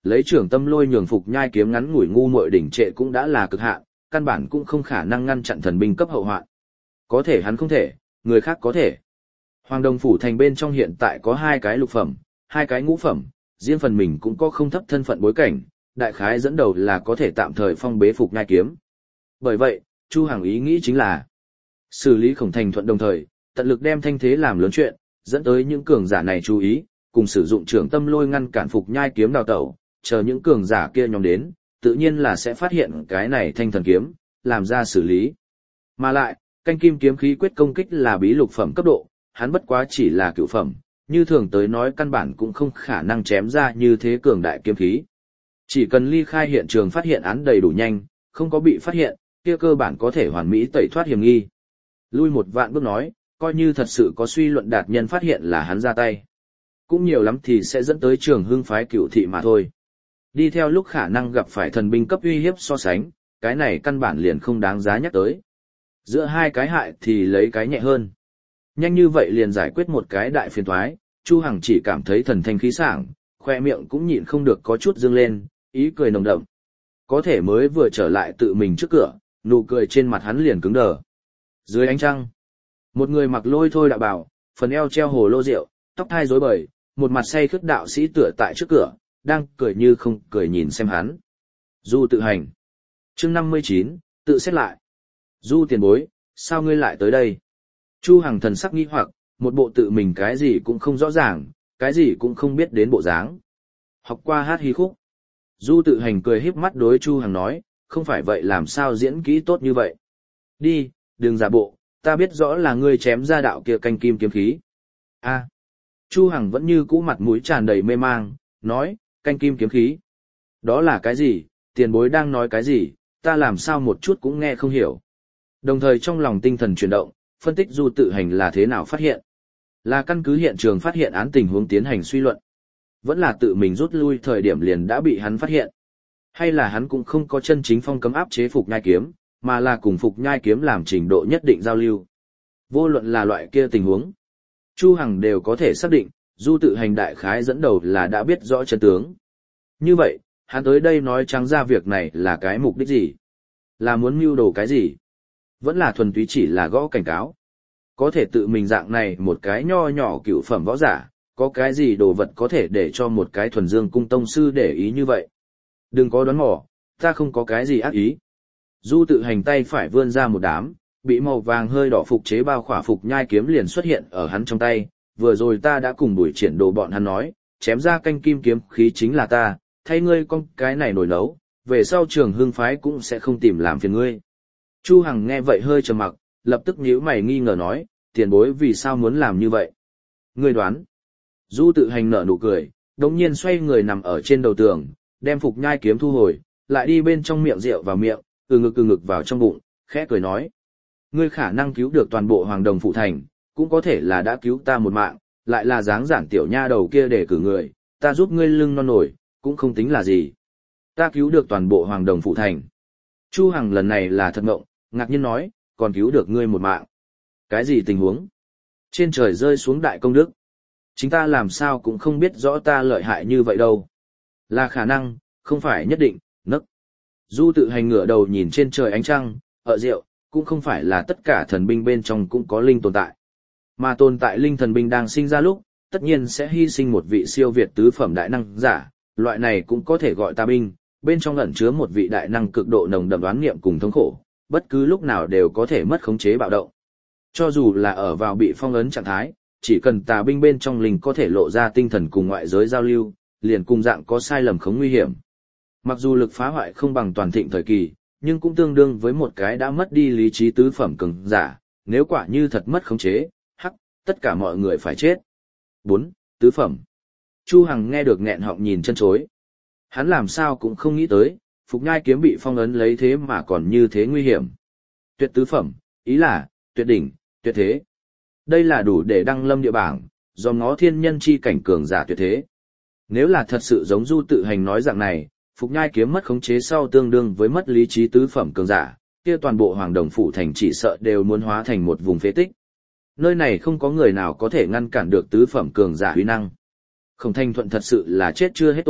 Lấy trưởng tâm lôi nhường Phục Nhai kiếm ngắn ngủi ngu muội đỉnh trệ cũng đã là cực hạn, căn bản cũng không khả năng ngăn chặn thần binh cấp hậu hoạn. Có thể hắn không thể, người khác có thể. Hoàng Đồng phủ thành bên trong hiện tại có 2 cái lục phẩm, 2 cái ngũ phẩm, riêng phần mình cũng có không thấp thân phận bối cảnh, đại khái dẫn đầu là có thể tạm thời phong bế Phục Nhai kiếm. Bởi vậy, Chu Hằng ý nghĩ chính là xử lý Khổng Thành Thuận đồng thời, tận lực đem thanh thế làm lớn chuyện, dẫn tới những cường giả này chú ý, cùng sử dụng trưởng tâm lôi ngăn cản Phục Nhai kiếm đào tẩu, chờ những cường giả kia nhóm đến, tự nhiên là sẽ phát hiện cái này thanh thần kiếm, làm ra xử lý. Mà lại, canh kim kiếm khí quyết công kích là bí lục phẩm cấp độ, hắn bất quá chỉ là cửu phẩm, như thường tới nói căn bản cũng không khả năng chém ra như thế cường đại kiếm khí. Chỉ cần ly khai hiện trường phát hiện án đầy đủ nhanh, không có bị phát hiện, kia cơ bản có thể hoàn mỹ tẩy thoát hiểm nghi. Lui một vạn bước nói, coi như thật sự có suy luận đạt nhân phát hiện là hắn ra tay. Cũng nhiều lắm thì sẽ dẫn tới Trường Hưng phái Cửu thị mà thôi. Đi theo lúc khả năng gặp phải thần binh cấp uy hiếp so sánh, cái này căn bản liền không đáng giá nhắc tới. Giữa 2 cái hại thì lấy cái nhẹ hơn. Nhanh như vậy liền giải quyết một cái đại phiền toái, Chu Hằng chỉ cảm thấy thần thanh khí sảng, khoe miệng cũng nhịn không được có chút dương lên, ý cười nồng đậm. Có thể mới vừa trở lại tự mình trước cửa, nụ cười trên mặt hắn liền cứng đờ. Dưới ánh trăng, một người mặc lôi thôi đạo bào, phần eo treo hồ lô rượu, tóc thai rối bời, một mặt say khướt đạo sĩ tựa tại trước cửa, đang cười như không cười nhìn xem hắn. Du Tự Hành. Chương 59, tự xét lại. Du tiền bối, sao ngươi lại tới đây? Chu Hằng thần sắc nghi hoặc, một bộ tự mình cái gì cũng không rõ ràng, cái gì cũng không biết đến bộ dáng. Học qua hát hí khúc. Du Tự Hành cười híp mắt đối Chu Hằng nói, không phải vậy làm sao diễn kỹ tốt như vậy? Đi, đừng giả bộ, ta biết rõ là ngươi chém ra đạo kia canh kim kiếm khí. A. Chu Hằng vẫn như cũ mặt mũi tràn đầy mê mang, nói, canh kim kiếm khí. Đó là cái gì, tiền bối đang nói cái gì, ta làm sao một chút cũng nghe không hiểu. Đồng thời trong lòng tinh thần chuyển động, phân tích Du Tự Hành là thế nào phát hiện. Là căn cứ hiện trường phát hiện án tình huống tiến hành suy luận. Vẫn là tự mình rút lui thời điểm liền đã bị hắn phát hiện. Hay là hắn cũng không có chân chính phong cấm áp chế Phục Nhai kiếm, mà là cùng Phục Nhai kiếm làm trình độ nhất định giao lưu. Vô luận là loại kia tình huống, Chu Hằng đều có thể xác định, Du Tự Hành đại khái dẫn đầu là đã biết rõ chân tướng. Như vậy, hắn tới đây nói trắng ra việc này là cái mục đích gì? Là muốn mưu đồ cái gì? Vẫn là thuần túy chỉ là gõ cảnh cáo. Có thể tự mình dạng này một cái nho nhỏ cựu phẩm võ giả, có cái gì đồ vật có thể để cho một cái thuần dương cung tông sư để ý như vậy? Đừng có đoán mò, ta không có cái gì ác ý. Du Tự Hành tay phải vươn ra một đám, bị màu vàng hơi đỏ phục chế bao khỏa Phục Nhai kiếm liền xuất hiện ở hắn trong tay. Vừa rồi ta đã cùng Bùi Triển Đồ bọn hắn nói, chém ra canh kim kiếm khí chính là ta, thay ngươi con cái này nổi nấu, về sau Trường Hưng phái cũng sẽ không tìm làm phiền ngươi. Chu Hằng nghe vậy hơi trầm mặc, lập tức nhíu mày nghi ngờ nói, tiền bối vì sao muốn làm như vậy? Ngươi đoán. Du Tự Hành nở nụ cười, đống nhiên xoay người nằm ở trên đầu tường, đem Phục Nhai kiếm thu hồi, lại đi bên trong miệng rượu vào miệng, từ ngực vào trong bụng, khẽ cười nói. Ngươi khả năng cứu được toàn bộ Hoàng Đồng phủ thành, cũng có thể là đã cứu ta một mạng, lại là dáng giản tiểu nha đầu kia để cử người, ta giúp ngươi lưng non nổi, cũng không tính là gì. Ta cứu được toàn bộ Hoàng Đồng phủ thành. Chu Hằng lần này là thật ngộng, ngạc nhiên nói, còn cứu được ngươi một mạng. Cái gì tình huống? Trên trời rơi xuống đại công đức. Chính ta làm sao cũng không biết rõ ta lợi hại như vậy đâu. Là khả năng, không phải nhất định, nấc. Du Tự Hành ngửa đầu nhìn trên trời ánh trăng, rượu, cũng không phải là tất cả thần binh bên trong cũng có linh tồn tại. Mà tồn tại linh thần binh đang sinh ra lúc, tất nhiên sẽ hy sinh một vị siêu việt tứ phẩm đại năng giả, loại này cũng có thể gọi ta binh, bên trong ẩn chứa một vị đại năng cực độ nồng đậm đoán niệm cùng thống khổ, bất cứ lúc nào đều có thể mất khống chế bạo động. Cho dù là ở vào bị phong ấn trạng thái, chỉ cần tà binh bên trong linh có thể lộ ra tinh thần cùng ngoại giới giao lưu, liền cùng dạng có sai lầm không nguy hiểm. Mặc dù lực phá hoại không bằng toàn thịnh thời kỳ, nhưng cũng tương đương với một cái đã mất đi lý trí tứ phẩm cường giả, nếu quả như thật mất khống chế, tất cả mọi người phải chết. 4. Tứ phẩm. Chu Hằng nghe được nghẹn họng nhìn chân chối. Hắn làm sao cũng không nghĩ tới, Phục Nhai kiếm bị phong ấn lấy thế mà còn như thế nguy hiểm. Tuyệt tứ phẩm, ý là, tuyệt đỉnh, tuyệt thế. Đây là đủ để đăng lâm địa bảng, do ngó thiên nhân chi cảnh cường giả tuyệt thế. Nếu là thật sự giống Du Tự Hành nói dạng này, Phục Nhai kiếm mất khống chế sau tương đương với mất lý trí tứ phẩm cường giả, kia toàn bộ Hoàng Đồng phủ thành chỉ sợ đều muốn hóa thành một vùng phế tích. Nơi này không có người nào có thể ngăn cản được tứ phẩm cường giả uy năng. Khổng Thành Thuận thật sự là chết chưa hết tội,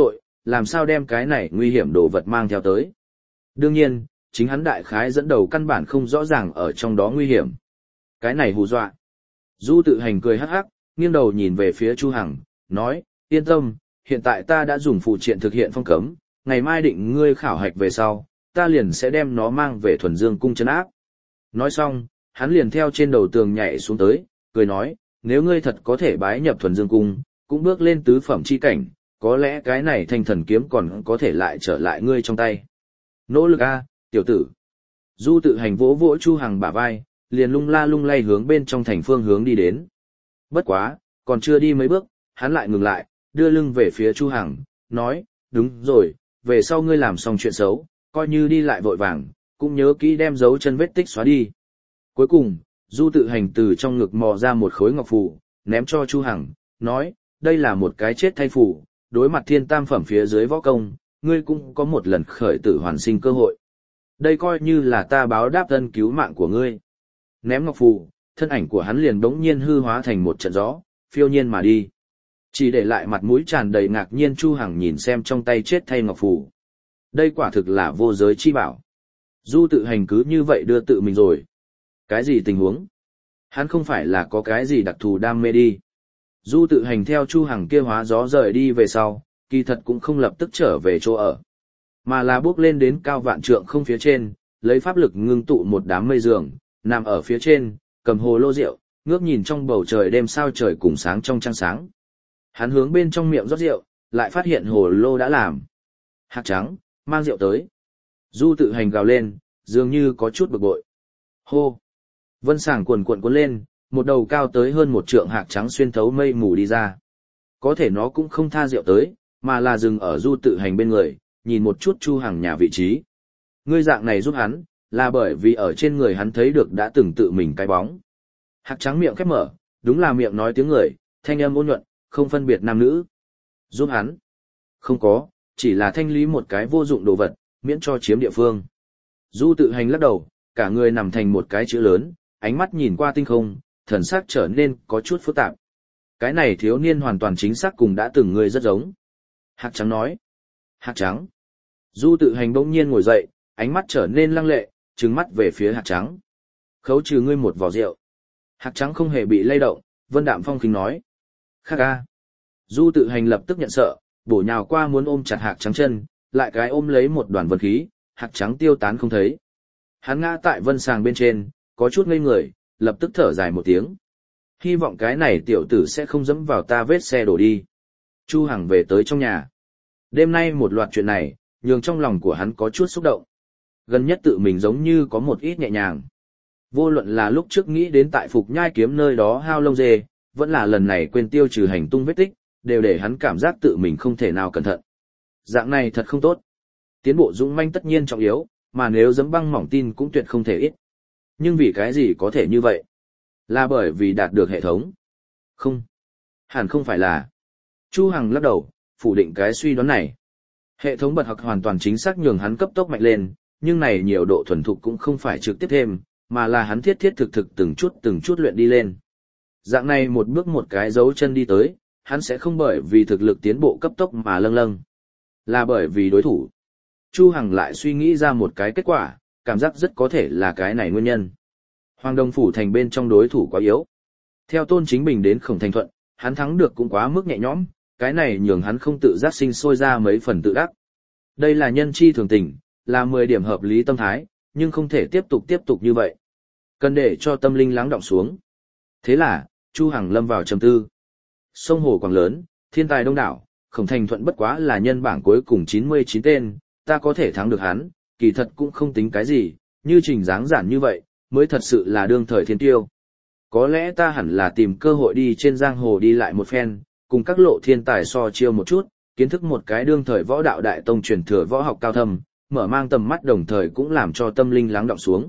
làm sao đem cái này nguy hiểm đồ vật mang theo tới. Đương nhiên, chính hắn đại khái dẫn đầu căn bản không rõ ràng ở trong đó nguy hiểm. Cái này hù dọa. Du tự hành cười hắc hắc, nghiêng đầu nhìn về phía Chu Hằng, nói, yên tâm, hiện tại ta đã dùng phụ triện thực hiện phong cấm, ngày mai định ngươi khảo hạch về sau, ta liền sẽ đem nó mang về thuần dương cung trấn áp. Nói xong, hắn liền theo trên đầu tường nhảy xuống tới, cười nói, nếu ngươi thật có thể bái nhập thuần dương cung, cũng bước lên tứ phẩm chi cảnh, có lẽ cái này thanh thần kiếm còn có thể lại trở lại ngươi trong tay. Nỗ lực a, tiểu tử. Du tự hành vỗ vỗ Chu Hằng bả vai, liền lung la lung lay hướng bên trong thành phương hướng đi đến. Bất quá, còn chưa đi mấy bước, hắn lại ngừng lại, đưa lưng về phía Chu Hằng, nói, đúng rồi, về sau ngươi làm xong chuyện xấu, coi như đi lại vội vàng, cũng nhớ kỹ đem dấu chân vết tích xóa đi. Cuối cùng, Du tự hành từ trong ngực mò ra một khối ngọc phù, ném cho Chu Hằng, nói, đây là một cái chết thay phù, đối mặt thiên tam phẩm phía dưới võ công, ngươi cũng có một lần khởi tử hoàn sinh cơ hội. Đây coi như là ta báo đáp ân cứu mạng của ngươi. Ném ngọc phù, thân ảnh của hắn liền bỗng nhiên hư hóa thành một trận gió, phiêu nhiên mà đi. Chỉ để lại mặt mũi tràn đầy ngạc nhiên Chu Hằng nhìn xem trong tay chết thay ngọc phù. Đây quả thực là vô giới chi bảo. Du tự hành cứ như vậy đưa tự mình rồi. Cái gì tình huống? Hắn không phải là có cái gì đặc thù đam mê đi. Du tự hành theo Chu Hằng kia hóa gió rời đi về sau, kỳ thật cũng không lập tức trở về chỗ ở, mà là bước lên đến cao vạn trượng không phía trên, lấy pháp lực ngưng tụ một đám mây giường, nằm ở phía trên, cầm hồ lô rượu, ngước nhìn trong bầu trời đêm sao trời cùng sáng trong trăng sáng. Hắn hướng bên trong miệng rót rượu, lại phát hiện hồ lô đã làm. Hạc trắng, mang rượu tới. Du tự hành gào lên, dường như có chút bực bội. Hô! Vân sảng cuồn cuộn cuốn lên, một đầu cao tới hơn một trượng hạc trắng xuyên thấu mây mù đi ra. Có thể nó cũng không tha rượu tới, mà là dừng ở Du tự hành bên người, nhìn một chút Chu Hằng nhà vị trí. Ngươi dạng này giúp hắn, là bởi vì ở trên người hắn thấy được đã từng tự mình cái bóng. Hạc trắng miệng khép mở, đúng là miệng nói tiếng người, thanh âm ôn nhuận, không phân biệt nam nữ. Giúp hắn? Không có, chỉ là thanh lý một cái vô dụng đồ vật, miễn cho chiếm địa phương. Du tự hành lắc đầu, cả người nằm thành một cái chữ lớn, ánh mắt nhìn qua tinh không, thần sắc trở nên có chút phức tạp. Cái này thiếu niên hoàn toàn chính xác cùng đã từng người rất giống. Hạc trắng nói. Hạc trắng. Du tự hành bỗng nhiên ngồi dậy, ánh mắt trở nên lăng lệ, trừng mắt về phía hạc trắng. Khấu trừ ngươi một vò rượu. Hạc trắng không hề bị lay động, Vân Đạm Phong khinh nói. Khắc a. Du tự hành lập tức nhận sợ, bổ nhào qua muốn ôm chặt hạc trắng chân, lại cái ôm lấy một đoàn vân khí, hạc trắng tiêu tán không thấy. Hắn ngã tại vân sàng bên trên, có chút ngây người, lập tức thở dài một tiếng. Hy vọng cái này tiểu tử sẽ không dẫm vào ta vết xe đổ đi. Chu Hằng về tới trong nhà. Đêm nay một loạt chuyện này, nhường trong lòng của hắn có chút xúc động. Gần nhất tự mình giống như có một ít nhẹ nhàng. Vô luận là lúc trước nghĩ đến tại Phục Nhai Kiếm nơi đó hao lông dê, vẫn là lần này quên tiêu trừ hành tung vết tích, đều để hắn cảm giác tự mình không thể nào cẩn thận. Dạng này thật không tốt. Tiến bộ dũng manh tất nhiên trọng yếu, mà nếu dẫm băng mỏng tin cũng tuyệt không thể ít. Nhưng vì cái gì có thể như vậy? Là bởi vì đạt được hệ thống? Không. Hẳn không phải là. Chu Hằng lắc đầu, phủ định cái suy đoán này. Hệ thống bật học hoàn toàn chính xác nhường hắn cấp tốc mạnh lên, nhưng này nhiều độ thuần thục cũng không phải trực tiếp thêm, mà là hắn thiết thực từng chút luyện đi lên. Dạng này một bước một cái dấu chân đi tới, hắn sẽ không bởi vì thực lực tiến bộ cấp tốc mà lâng lâng. Là bởi vì đối thủ. Chu Hằng lại suy nghĩ ra một cái kết quả, cảm giác rất có thể là cái này nguyên nhân. Hoàng Đông Phủ thành bên trong đối thủ quá yếu. Theo Tôn Chính Bình đến Khổng Thành Thuận, hắn thắng được cũng quá mức nhẹ nhõm, cái này nhường hắn không tự giác sinh sôi ra mấy phần tự đắc. Đây là nhân chi thường tình, là 10 điểm hợp lý tâm thái, nhưng không thể tiếp tục như vậy. Cần để cho tâm linh lắng đọng xuống. Thế là, Chu Hằng lâm vào trầm tư. Sông hồ quảng lớn, thiên tài đông đảo, Khổng Thành Thuận bất quá là nhân bảng cuối cùng 99 tên, ta có thể thắng được hắn, kỳ thật cũng không tính cái gì, như trình dáng giản như vậy, mới thật sự là đương thời thiên tiêu. Có lẽ ta hẳn là tìm cơ hội đi trên giang hồ đi lại một phen, cùng các lộ thiên tài so chiêu một chút, kiến thức một cái đương thời võ đạo đại tông truyền thừa võ học cao thâm, mở mang tầm mắt đồng thời cũng làm cho tâm linh lắng đọng xuống.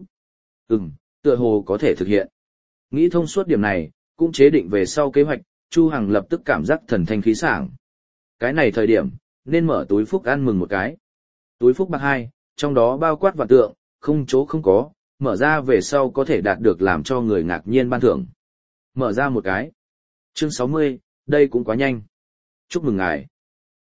Tựa hồ có thể thực hiện. Nghĩ thông suốt điểm này, cũng chế định về sau kế hoạch, Chu Hằng lập tức cảm giác thần thanh khí sảng. Cái này thời điểm, nên mở túi phúc ăn mừng một cái. Túi phúc bạc 2, trong đó bao quát vạn tượng, không chỗ không có, mở ra về sau có thể đạt được làm cho người ngạc nhiên ban thưởng. Mở ra một cái. Chương 60, đây cũng quá nhanh. Chúc mừng ngài.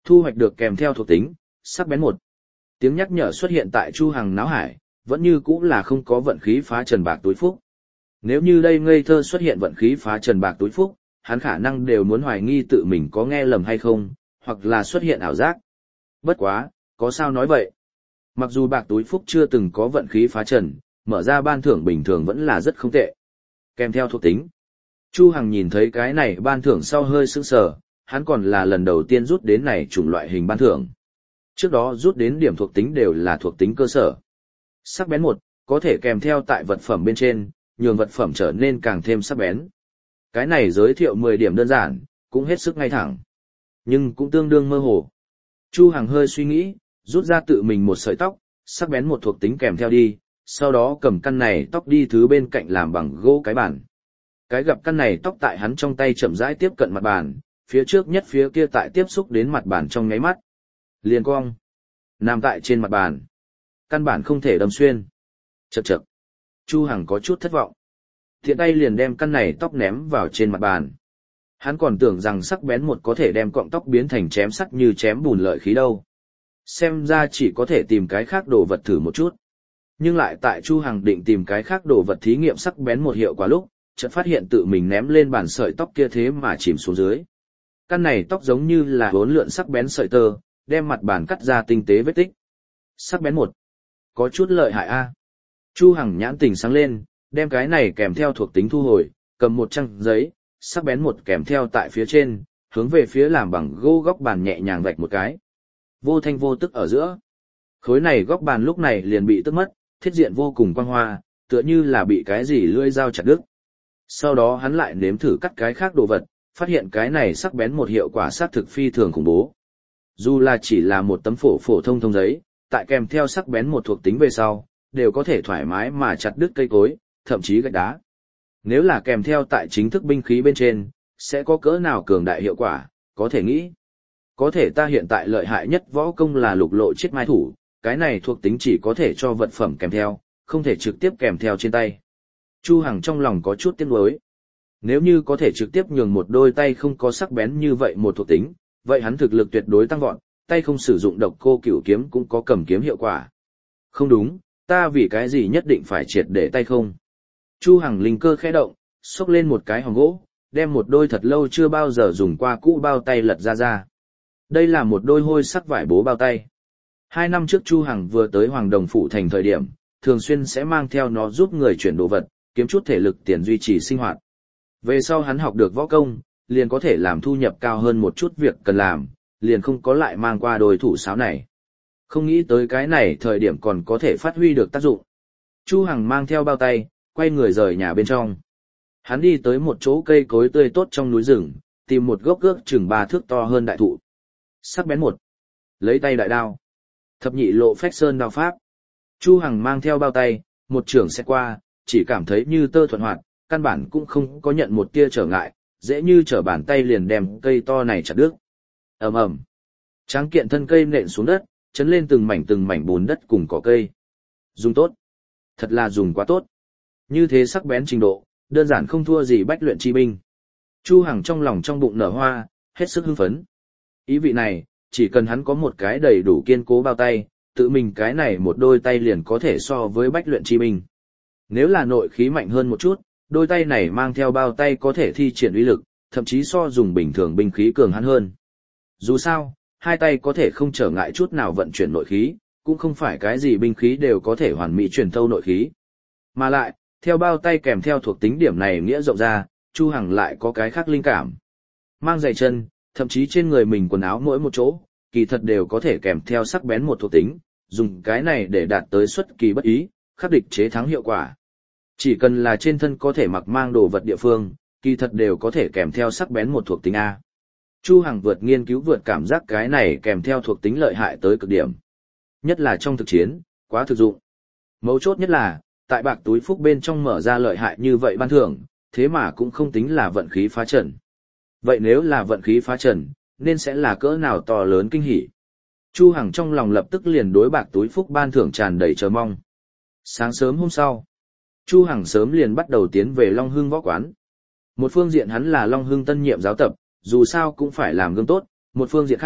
Thu hoạch được kèm theo thuộc tính, sắc bén 1. Tiếng nhắc nhở xuất hiện tại Chu Hằng náo hải, vẫn như cũ là không có vận khí phá trần bạc túi phúc. Nếu như đây ngây thơ xuất hiện vận khí phá trần bạc túi phúc, hắn khả năng đều muốn hoài nghi tự mình có nghe lầm hay không, hoặc là xuất hiện ảo giác. Bất quá, có sao nói vậy? Mặc dù bạc túi phúc chưa từng có vận khí phá trần, mở ra ban thưởng bình thường vẫn là rất không tệ. Kèm theo thuộc tính. Chu Hằng nhìn thấy cái này ban thưởng sau hơi sững sờ, hắn còn là lần đầu tiên rút đến này chủng loại hình ban thưởng. Trước đó rút đến điểm thuộc tính đều là thuộc tính cơ sở. Sắc bén 1, có thể kèm theo tại vật phẩm bên trên, nhường vật phẩm trở nên càng thêm sắc bén. Cái này giới thiệu 10 điểm đơn giản, cũng hết sức ngay thẳng. Nhưng cũng tương đương mơ hồ. Chu Hằng hơi suy nghĩ, rút ra tự mình một sợi tóc, sắc bén 1 thuộc tính kèm theo đi, sau đó cầm căn này tóc đi thứ bên cạnh làm bằng gỗ cái bàn. Cái gặp căn này tóc tại hắn trong tay chậm rãi tiếp cận mặt bàn, phía trước nhất phía kia tại tiếp xúc đến mặt bàn trong nháy mắt. Liền cong. Nằm tại trên mặt bàn. Căn bản không thể đâm xuyên. Chậc chậc. Chu Hằng có chút thất vọng. Thiện tay liền đem căn này tóc ném vào trên mặt bàn. Hắn còn tưởng rằng sắc bén 1 có thể đem cọng tóc biến thành chém sắt như chém bùn lợi khí đâu. Xem ra chỉ có thể tìm cái khác đồ vật thử một chút. Nhưng lại tại Chu Hằng định tìm cái khác đồ vật thí nghiệm sắc bén 1 hiệu quả lúc, chợt phát hiện tự mình ném lên bàn sợi tóc kia thế mà chìm xuống dưới. Căn này tóc giống như là uốn lượn sắc bén sợi tơ, đem mặt bàn cắt ra tinh tế vết tích. Sắc bén 1. Có chút lợi hại a. Chu Hằng nhãn tình sáng lên, đem cái này kèm theo thuộc tính thu hồi, cầm một trang giấy, sắc bén 1 kèm theo tại phía trên, hướng về phía làm bằng gỗ góc bàn nhẹ nhàng vạch một cái. Vô thanh vô tức ở giữa. Khối này góc bàn lúc này liền bị tức mất, thiết diện vô cùng quang hoa, tựa như là bị cái gì lưỡi dao chặt đứt. Sau đó hắn lại nếm thử cắt cái khác đồ vật, phát hiện cái này sắc bén 1 hiệu quả sát thực phi thường khủng bố. Dù là chỉ là một tấm phổ thông giấy, tại kèm theo sắc bén 1 thuộc tính về sau, đều có thể thoải mái mà chặt đứt cây cối, thậm chí gạch đá. Nếu là kèm theo tại chính thức binh khí bên trên, sẽ có cỡ nào cường đại hiệu quả, có thể nghĩ. Có thể ta hiện tại lợi hại nhất võ công là lục lộ chiết mai thủ, cái này thuộc tính chỉ có thể cho vật phẩm kèm theo, không thể trực tiếp kèm theo trên tay. Chu Hằng trong lòng có chút tiếc nuối. Nếu như có thể trực tiếp nhường một đôi tay không có sắc bén như vậy một thuộc tính, vậy hắn thực lực tuyệt đối tăng vọt, tay không sử dụng độc cô cửu kiếm cũng có cầm kiếm hiệu quả. Không đúng, ta vì cái gì nhất định phải triệt để tay không. Chu Hằng linh cơ khẽ động, xốc lên một cái hòm gỗ, đem một đôi thật lâu chưa bao giờ dùng qua cũ bao tay lật ra. Đây là một đôi hôi sắc vải bố bao tay. 2 năm trước Chu Hằng vừa tới Hoàng Đồng Phủ thành thời điểm, thường xuyên sẽ mang theo nó giúp người chuyển đồ vật, kiếm chút thể lực tiền duy trì sinh hoạt. Về sau hắn học được võ công, liền có thể làm thu nhập cao hơn một chút việc cần làm, liền không có lại mang qua đôi thủ sáo này. Không nghĩ tới cái này thời điểm còn có thể phát huy được tác dụng. Chu Hằng mang theo bao tay, quay người rời nhà bên trong. Hắn đi tới một chỗ cây cối tươi tốt trong núi rừng, tìm một gốc ước chừng 3 thước to hơn đại thụ. Sắc bén 1. Lấy tay đại đao. Thập nhị lộ phách sơn đao pháp. Chu Hằng mang theo bao tay, một trường sẽ qua, chỉ cảm thấy như tơ thuận hoạt, căn bản cũng không có nhận một tia trở ngại, dễ như trở bàn tay liền đem cây to này chặt đứt. Ầm ầm. Tráng kiện thân cây nện xuống đất, chấn lên từng mảnh bùn đất cùng cỏ cây. Dùng tốt. Thật là dùng quá tốt. Như thế sắc bén trình độ, đơn giản không thua gì bách luyện chi binh. Chu Hằng trong lòng trong bụng nở hoa, hết sức hưng phấn. Ý vị này, chỉ cần hắn có một cái đầy đủ kiên cố bao tay, tự mình cái này một đôi tay liền có thể so với bách luyện chi binh. Nếu là nội khí mạnh hơn một chút, đôi tay này mang theo bao tay có thể thi triển uy lực, thậm chí so dùng bình thường binh khí cường hắn hơn. Dù sao, hai tay có thể không trở ngại chút nào vận chuyển nội khí, cũng không phải cái gì binh khí đều có thể hoàn mỹ truyền thâu nội khí. Mà lại, theo bao tay kèm theo thuộc tính điểm này nghĩa rộng ra, Chu Hằng lại có cái khác linh cảm. Mang giày chân, thậm chí trên người mình quần áo mỗi một chỗ, kỳ thật đều có thể kèm theo sắc bén một thuộc tính, dùng cái này để đạt tới xuất kỳ bất ý, khắc địch chế thắng hiệu quả. Chỉ cần là trên thân có thể mặc mang đồ vật địa phương, kỳ thật đều có thể kèm theo sắc bén một thuộc tính A. Chu Hằng vượt nghiên cứu vượt cảm giác cái này kèm theo thuộc tính lợi hại tới cực điểm. Nhất là trong thực chiến, quá thực dụng. Mấu chốt nhất là, tại bạc túi phúc bên trong mở ra lợi hại như vậy ban thưởng, thế mà cũng không tính là vận khí phá trần. Vậy nếu là vận khí phá trần, nên sẽ là cỡ nào to lớn kinh hỉ. Chu Hằng trong lòng lập tức liền đối bạc túi phúc ban thưởng tràn đầy chờ mong. Sáng sớm hôm sau, Chu Hằng sớm liền bắt đầu tiến về Long Hưng võ quán. Một phương diện hắn là Long Hưng tân nhiệm giáo tập, dù sao cũng phải làm gương tốt, một phương diện khác,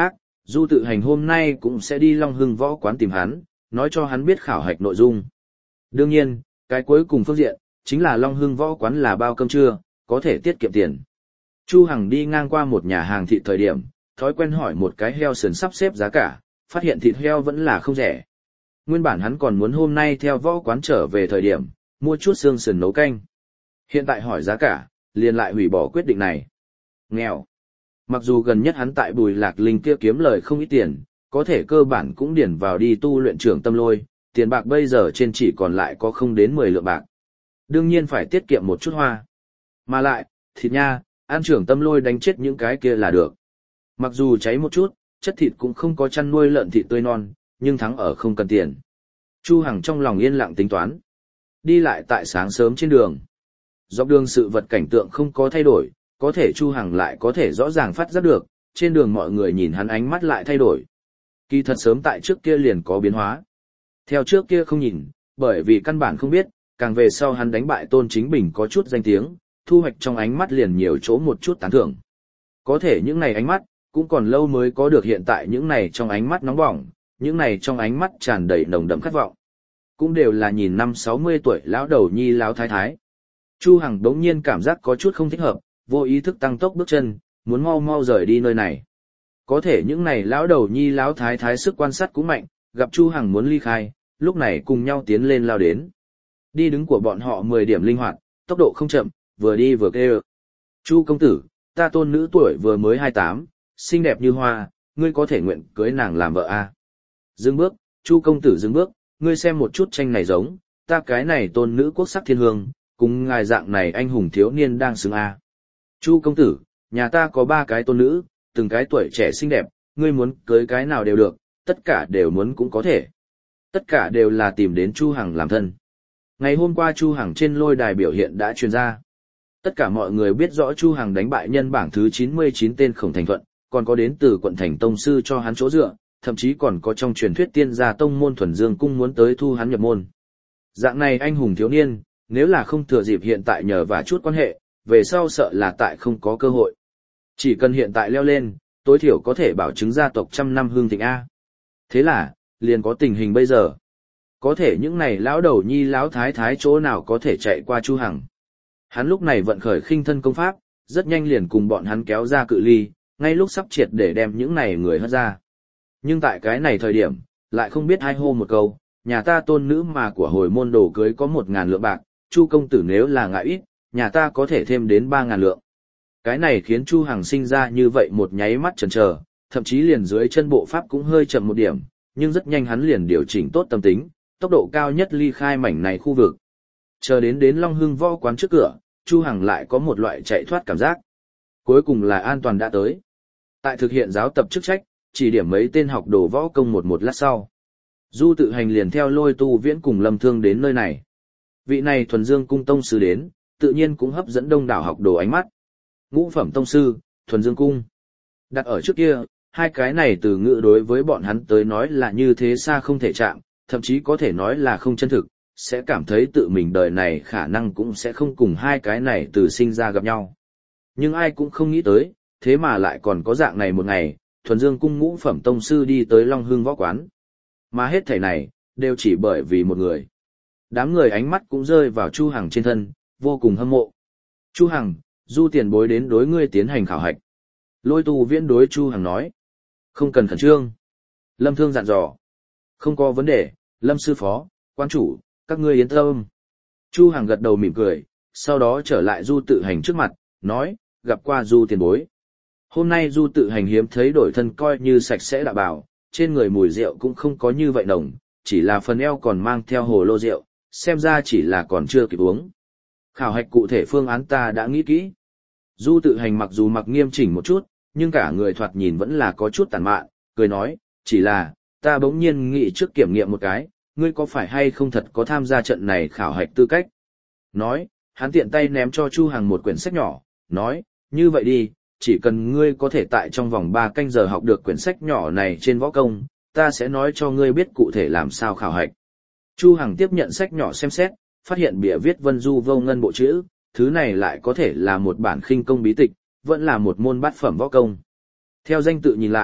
Du Tự Hành hôm nay cũng sẽ đi Long Hưng võ quán tìm hắn, nói cho hắn biết khảo hạch nội dung. Đương nhiên, cái cuối cùng phương diện, chính là Long Hưng võ quán là bao cơm trưa, có thể tiết kiệm tiền. Chu Hằng đi ngang qua một nhà hàng thịt thời điểm, thói quen hỏi một cái heo sườn sắp xếp giá cả, phát hiện thịt heo vẫn là không rẻ. Nguyên bản hắn còn muốn hôm nay theo võ quán trở về thời điểm, mua chút xương sườn nấu canh. Hiện tại hỏi giá cả, liền lại hủy bỏ quyết định này. Nghèo. Mặc dù gần nhất hắn tại Bùi Lạc Linh kia kiếm lời không ít tiền, có thể cơ bản cũng điền vào đi tu luyện trưởng tâm lôi, tiền bạc bây giờ trên chỉ còn lại có không đến 10 lượng bạc. Đương nhiên phải tiết kiệm một chút hoa. Mà lại, thịt nha, ăn trưởng tâm lôi đánh chết những cái kia là được. Mặc dù cháy một chút, chất thịt cũng không có chăn nuôi lợn thịt tươi non, nhưng thắng ở không cần tiền. Chu Hằng trong lòng yên lặng tính toán. Đi lại tại sáng sớm trên đường. Dọc đường sự vật cảnh tượng không có thay đổi, có thể Chu Hằng lại có thể rõ ràng phát giác được, trên đường mọi người nhìn hắn ánh mắt lại thay đổi. Kỳ thật sớm tại trước kia liền có biến hóa. Theo trước kia không nhìn, bởi vì căn bản không biết, càng về sau hắn đánh bại Tôn Chính Bình có chút danh tiếng, thu hoạch trong ánh mắt liền nhiều chỗ một chút tán thưởng. Có thể những này ánh mắt, cũng còn lâu mới có được hiện tại những này trong ánh mắt nóng bỏng, những này trong ánh mắt tràn đầy nồng đậm khát vọng. Cũng đều là nhìn 50-60 tuổi lão đầu nhi lão thái thái. Chu Hằng đống nhiên cảm giác có chút không thích hợp, vô ý thức tăng tốc bước chân, muốn mau mau rời đi nơi này. Có thể những này lão đầu nhi lão thái thái sức quan sát cũng mạnh, gặp Chu Hằng muốn ly khai, lúc này cùng nhau tiến lên lao đến. Đi đứng của bọn họ 10 điểm linh hoạt, tốc độ không chậm, vừa đi vừa kêu. Chu công tử, ta tôn nữ tuổi vừa mới 28, xinh đẹp như hoa, ngươi có thể nguyện cưới nàng làm vợ à? Dừng bước, Chu công tử dừng bước, ngươi xem một chút tranh này giống, ta cái này tôn nữ quốc sắc thiên hương, cùng ngài dạng này anh hùng thiếu niên đang xứng à? Chu công tử, nhà ta có 3 cái tôn nữ, từng cái tuổi trẻ xinh đẹp, ngươi muốn cưới cái nào đều được, tất cả đều muốn cũng có thể. Tất cả đều là tìm đến Chu Hằng làm thân. Ngày hôm qua Chu Hằng trên lôi đài biểu hiện đã truyền ra. Tất cả mọi người biết rõ Chu Hằng đánh bại nhân bảng thứ 99 tên Khổng Thành Thuận, còn có đến từ quận thành tông sư cho hắn chỗ dựa, thậm chí còn có trong truyền thuyết tiên gia tông môn Thuần Dương cung muốn tới thu hắn nhập môn. Dạng này anh hùng thiếu niên, nếu là không thừa dịp hiện tại nhờ và chút quan hệ, về sau sợ là tại không có cơ hội. Chỉ cần hiện tại leo lên, tối thiểu có thể bảo chứng gia tộc trăm năm hương thịnh A. Thế là, liền có tình hình bây giờ. Có thể những này lão đầu nhi lão thái thái chỗ nào có thể chạy qua Chu Hằng. Hắn lúc này vận khởi khinh thân công pháp, rất nhanh liền cùng bọn hắn kéo ra cự ly, ngay lúc sắp triệt để đem những này người hất ra. Nhưng tại cái này thời điểm, lại không biết ai hô một câu, nhà ta tôn nữ mà của hồi môn đồ cưới có 1.000 lượng bạc, Chu công tử nếu là ngại ít, nhà ta có thể thêm đến 3.000 lượng. Cái này khiến Chu Hằng sinh ra như vậy một nháy mắt chần chờ, thậm chí liền dưới chân bộ pháp cũng hơi chậm một điểm, nhưng rất nhanh hắn liền điều chỉnh tốt tâm tính, tốc độ cao nhất ly khai mảnh này khu vực. Chờ đến Long Hưng võ quán trước cửa, Chu Hằng lại có một loại chạy thoát cảm giác. Cuối cùng là an toàn đã tới. Tại thực hiện giáo tập chức trách, chỉ điểm mấy tên học đồ võ công một lát sau. Du Tự Hành liền theo Lôi Tu Viễn cùng Lâm Thương đến nơi này. Vị này Thuần Dương cung tông sư đến, tự nhiên cũng hấp dẫn đông đảo học đồ ánh mắt. Ngũ phẩm tông sư, Thuần Dương cung. Đặt ở trước kia, hai cái này từ ngữ đối với bọn hắn tới nói là như thế xa không thể chạm, thậm chí có thể nói là không chân thực, sẽ cảm thấy tự mình đời này khả năng cũng sẽ không cùng hai cái này từ sinh ra gặp nhau. Nhưng ai cũng không nghĩ tới, thế mà lại còn có dạng này một ngày, Thuần Dương cung ngũ phẩm tông sư đi tới Long Hưng võ quán. Mà hết thảy này, đều chỉ bởi vì một người. Đám người ánh mắt cũng rơi vào Chu Hằng trên thân, vô cùng hâm mộ. Chu Hằng, Du tiền bối đến đối ngươi tiến hành khảo hạch. Lôi Tu Viễn đối Chu Hằng nói. Không cần khẩn trương. Lâm Thương dặn dò. Không có vấn đề, Lâm sư phó, quan chủ, các ngươi yên tâm. Chu Hằng gật đầu mỉm cười, sau đó trở lại Du Tự Hành trước mặt, nói, gặp qua Du tiền bối. Hôm nay Du Tự Hành hiếm thấy đổi thân coi như sạch sẽ đã bảo, trên người mùi rượu cũng không có như vậy nồng, chỉ là phần eo còn mang theo hồ lô rượu, xem ra chỉ là còn chưa kịp uống. Khảo hạch cụ thể phương án ta đã nghĩ kỹ. Du Tự Hành mặc dù mặc nghiêm chỉnh một chút, nhưng cả người thoạt nhìn vẫn là có chút tàn mạn, cười nói, chỉ là, ta bỗng nhiên nghĩ trước kiểm nghiệm một cái, ngươi có phải hay không thật có tham gia trận này khảo hạch tư cách. Nói, hắn tiện tay ném cho Chu Hằng một quyển sách nhỏ, nói, như vậy đi, chỉ cần ngươi có thể tại trong vòng 3 canh giờ học được quyển sách nhỏ này trên võ công, ta sẽ nói cho ngươi biết cụ thể làm sao khảo hạch. Chu Hằng tiếp nhận sách nhỏ xem xét, phát hiện bìa viết vân du vô ngân bộ chữ, thứ này lại có thể là một bản khinh công bí tịch, vẫn là một môn bát phẩm võ công. Theo danh tự nhìn lại,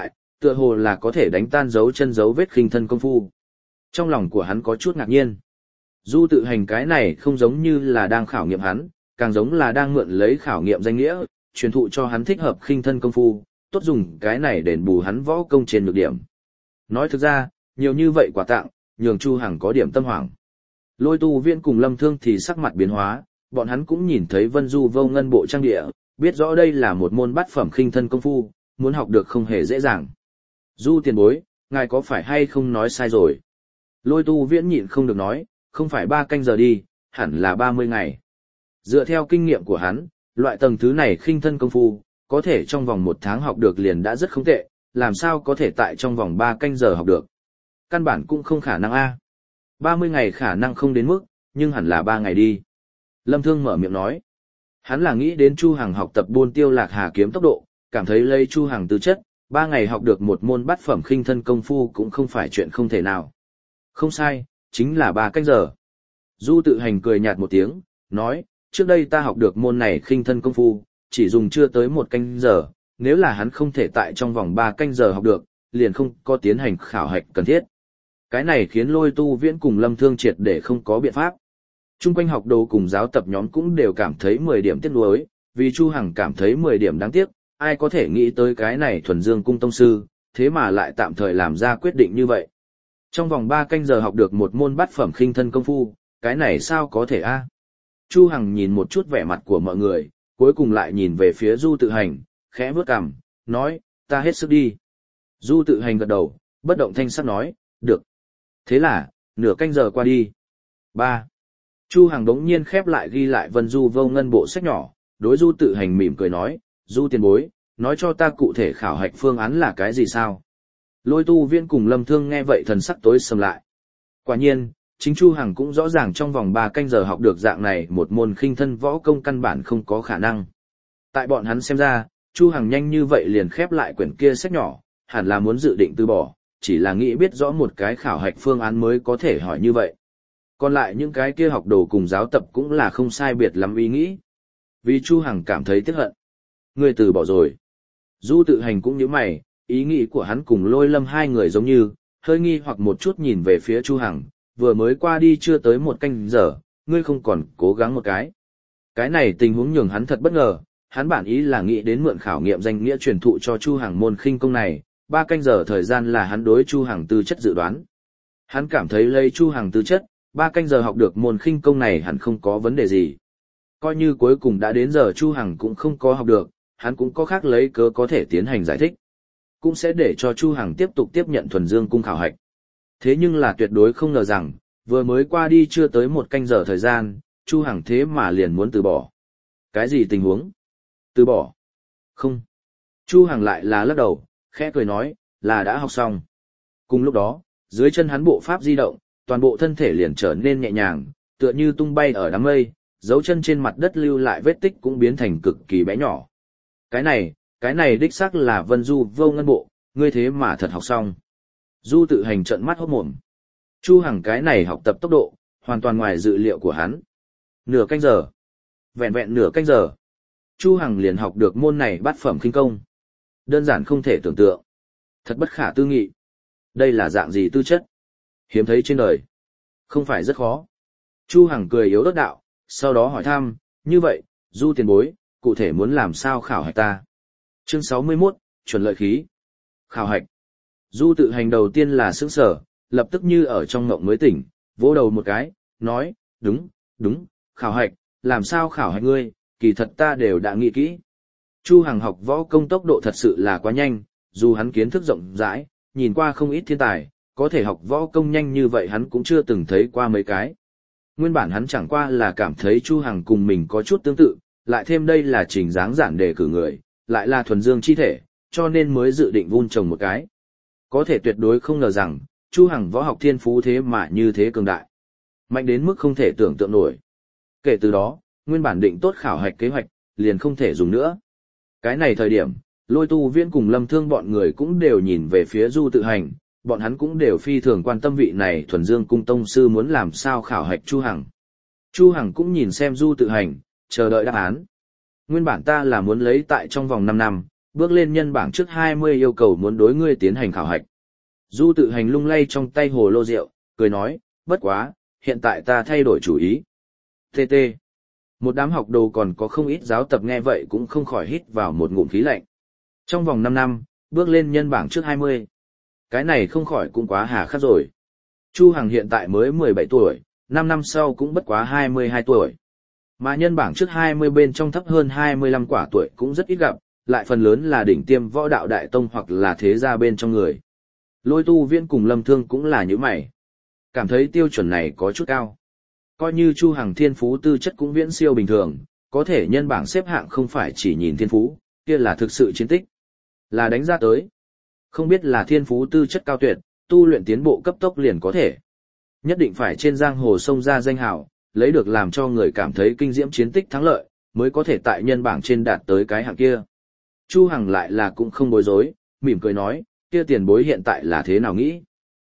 tựa hồ là có thể đánh tan dấu chân dấu vết khinh thân công phu. Trong lòng của hắn có chút ngạc nhiên. Du tự hành cái này không giống như là đang khảo nghiệm hắn, càng giống là đang mượn lấy khảo nghiệm danh nghĩa, truyền thụ cho hắn thích hợp khinh thân công phu, tốt dùng cái này đền bù hắn võ công trên nhược điểm. Nói thực ra, nhiều như vậy quà tặng, nhường Chu Hằng có điểm tâm hoảng. Lôi Tu Viễn cùng Lâm Thương thì sắc mặt biến hóa, bọn hắn cũng nhìn thấy Vân Du Vô Ngân bộ trang địa, biết rõ đây là một môn bát phẩm khinh thân công phu, muốn học được không hề dễ dàng. Du tiền bối, ngài có phải hay không nói sai rồi? Lôi Tu Viễn nhịn không được nói, không phải 3 canh giờ đi, hẳn là 30 ngày. Dựa theo kinh nghiệm của hắn, loại tầng thứ này khinh thân công phu, có thể trong vòng 1 tháng học được liền đã rất không tệ, làm sao có thể tại trong vòng 3 canh giờ học được. Căn bản cũng không khả năng a. 30 ngày khả năng không đến mức, nhưng hẳn là 3 ngày đi. Lâm Thương mở miệng nói. Hắn là nghĩ đến Chu Hằng học tập Buôn Tiêu Lạc Hà kiếm tốc độ, cảm thấy lấy Chu Hằng tư chất, 3 ngày học được một môn bát phẩm khinh thân công phu cũng không phải chuyện không thể nào. Không sai, chính là 3 canh giờ. Du tự hành cười nhạt một tiếng, nói, trước đây ta học được môn này khinh thân công phu, chỉ dùng chưa tới 1 canh giờ, nếu là hắn không thể tại trong vòng 3 canh giờ học được, liền không có tiến hành khảo hạch cần thiết. Cái này khiến Lôi Tu Viễn cùng Lâm Thương triệt để không có biện pháp. Trung quanh học đồ cùng giáo tập nhóm cũng đều cảm thấy 10 điểm tiếc nuối, vì Chu Hằng cảm thấy 10 điểm đáng tiếc, ai có thể nghĩ tới cái này thuần dương cung tông sư, thế mà lại tạm thời làm ra quyết định như vậy. Trong vòng 3 canh giờ học được một môn bát phẩm khinh thân công phu, cái này sao có thể a? Chu Hằng nhìn một chút vẻ mặt của mọi người, cuối cùng lại nhìn về phía Du tự hành, khẽ bước cằm, nói, ta hết sức đi. Du tự hành gật đầu, bất động thanh sắc nói, được. Thế là, nửa canh giờ qua đi. 3. Chu Hằng đống nhiên khép lại ghi lại Vân Du Vô Ngân bộ sách nhỏ, đối Du tự hành mỉm cười nói, Du tiền bối, nói cho ta cụ thể khảo hạch phương án là cái gì sao? Lôi Tu Viễn cùng Lâm Thương nghe vậy thần sắc tối sầm lại. Quả nhiên, chính Chu Hằng cũng rõ ràng trong vòng 3 canh giờ học được dạng này một môn khinh thân võ công căn bản không có khả năng. Tại bọn hắn xem ra, Chu Hằng nhanh như vậy liền khép lại quyển kia sách nhỏ, hẳn là muốn dự định từ bỏ, chỉ là nghĩ biết rõ một cái khảo hạch phương án mới có thể hỏi như vậy. Còn lại những cái kia học đồ cùng giáo tập cũng là không sai biệt lắm ý nghĩ. Vì Chu Hằng cảm thấy tiếc hận. Người từ bỏ rồi. Du tự hành cũng như mày, ý nghĩ của hắn cùng Lôi Lâm hai người giống như, hơi nghi hoặc một chút nhìn về phía Chu Hằng, vừa mới qua đi chưa tới 1 canh giờ, ngươi không còn cố gắng một cái. Cái này tình huống nhường hắn thật bất ngờ, hắn bản ý là nghĩ đến mượn khảo nghiệm danh nghĩa truyền thụ cho Chu Hằng môn khinh công này, 3 canh giờ thời gian là hắn đối Chu Hằng tư chất dự đoán. Hắn cảm thấy lấy Chu Hằng tư chất, 3 canh giờ học được môn khinh công này hẳn không có vấn đề gì. Coi như cuối cùng đã đến giờ Chu Hằng cũng không có học được, hắn cũng có khác lấy cớ có thể tiến hành giải thích. Cũng sẽ để cho Chu Hằng tiếp tục tiếp nhận thuần dương cung khảo hạch. Thế nhưng là tuyệt đối không ngờ rằng, vừa mới qua đi chưa tới 1 canh giờ thời gian, Chu Hằng thế mà liền muốn từ bỏ. Cái gì tình huống? Từ bỏ? Không. Chu Hằng lại là lắc đầu, khẽ cười nói, là đã học xong. Cùng lúc đó, dưới chân hắn bộ pháp di động, toàn bộ thân thể liền trở nên nhẹ nhàng, tựa như tung bay ở đám mây, dấu chân trên mặt đất lưu lại vết tích cũng biến thành cực kỳ bé nhỏ. Cái này đích xác là Vân Du Vô Ngân bộ, ngươi thế mà thật học xong. Du tự hành trợn mắt hốt mồm. Chu Hằng cái này học tập tốc độ, hoàn toàn ngoài dự liệu của hắn. Nửa canh giờ. Vẹn vẹn nửa canh giờ. Chu Hằng liền học được môn này bát phẩm khinh công. Đơn giản không thể tưởng tượng. Thật bất khả tư nghị. Đây là dạng gì tư chất? Hiếm thấy trên đời. Không phải rất khó. Chu Hằng cười yếu ớt đạo, sau đó hỏi thăm, như vậy, Du tiền bối, cụ thể muốn làm sao khảo hạch ta? Chương 61, chuẩn lợi khí. Khảo hạch. Du tự hành đầu tiên là sững sờ, lập tức như ở trong ngộng mới tỉnh, vỗ đầu một cái, nói, đúng, khảo hạch, làm sao khảo hạch ngươi, kỳ thật ta đều đã nghĩ kỹ. Chu Hằng học võ công tốc độ thật sự là quá nhanh, dù hắn kiến thức rộng rãi, nhìn qua không ít thiên tài, có thể học võ công nhanh như vậy hắn cũng chưa từng thấy qua mấy cái. Nguyên bản hắn chẳng qua là cảm thấy Chu Hằng cùng mình có chút tương tự, lại thêm đây là trình dáng giản đề cử người, lại là thuần dương chi thể, cho nên mới dự định vun trồng một cái. Có thể tuyệt đối không ngờ rằng, Chu Hằng võ học thiên phú thế mà như thế cường đại. Mạnh đến mức không thể tưởng tượng nổi. Kể từ đó, nguyên bản định tốt khảo hạch kế hoạch, liền không thể dùng nữa. Cái này thời điểm, Lôi Tu Viễn cùng Lâm Thương bọn người cũng đều nhìn về phía Du tự hành, bọn hắn cũng đều phi thường quan tâm vị này thuần dương cung tông sư muốn làm sao khảo hạch Chu Hằng. Chu Hằng cũng nhìn xem Du tự hành, chờ đợi đáp án. Nguyên bản ta là muốn lấy tại trong vòng 5 năm, bước lên nhân bảng trước 20 yêu cầu muốn đối ngươi tiến hành khảo hạch. Du tự hành lung lay trong tay hồ lô rượu, cười nói, bất quá, hiện tại ta thay đổi chủ ý. TT. Một đám học đồ còn có không ít giáo tập nghe vậy cũng không khỏi hít vào một ngụm khí lạnh. Trong vòng 5 năm, bước lên nhân bảng trước 20. Cái này không khỏi cũng quá hà khắc rồi. Chu Hằng hiện tại mới 17 tuổi, 5 năm sau cũng bất quá 22 tuổi. Mà nhân bảng trước 20 bên trong thấp hơn 25 quả tuổi cũng rất ít gặp, lại phần lớn là đỉnh tiêm võ đạo đại tông hoặc là thế gia bên trong người. Lôi Tu Viễn cùng Lâm Thương cũng là như mày. Cảm thấy tiêu chuẩn này có chút cao. Coi như Chu Hằng thiên phú tư chất cũng viễn siêu bình thường, có thể nhân bảng xếp hạng không phải chỉ nhìn thiên phú, kia là thực sự chiến tích. Là đánh ra tới. Không biết là thiên phú tư chất cao tuyệt, tu luyện tiến bộ cấp tốc liền có thể. Nhất định phải trên giang hồ sông ra danh hào, lấy được làm cho người cảm thấy kinh diễm chiến tích thắng lợi, mới có thể tại nhân bảng trên đạt tới cái hạng kia. Chu Hằng lại là cũng không bối rối, mỉm cười nói, kia tiền bối hiện tại là thế nào nghĩ?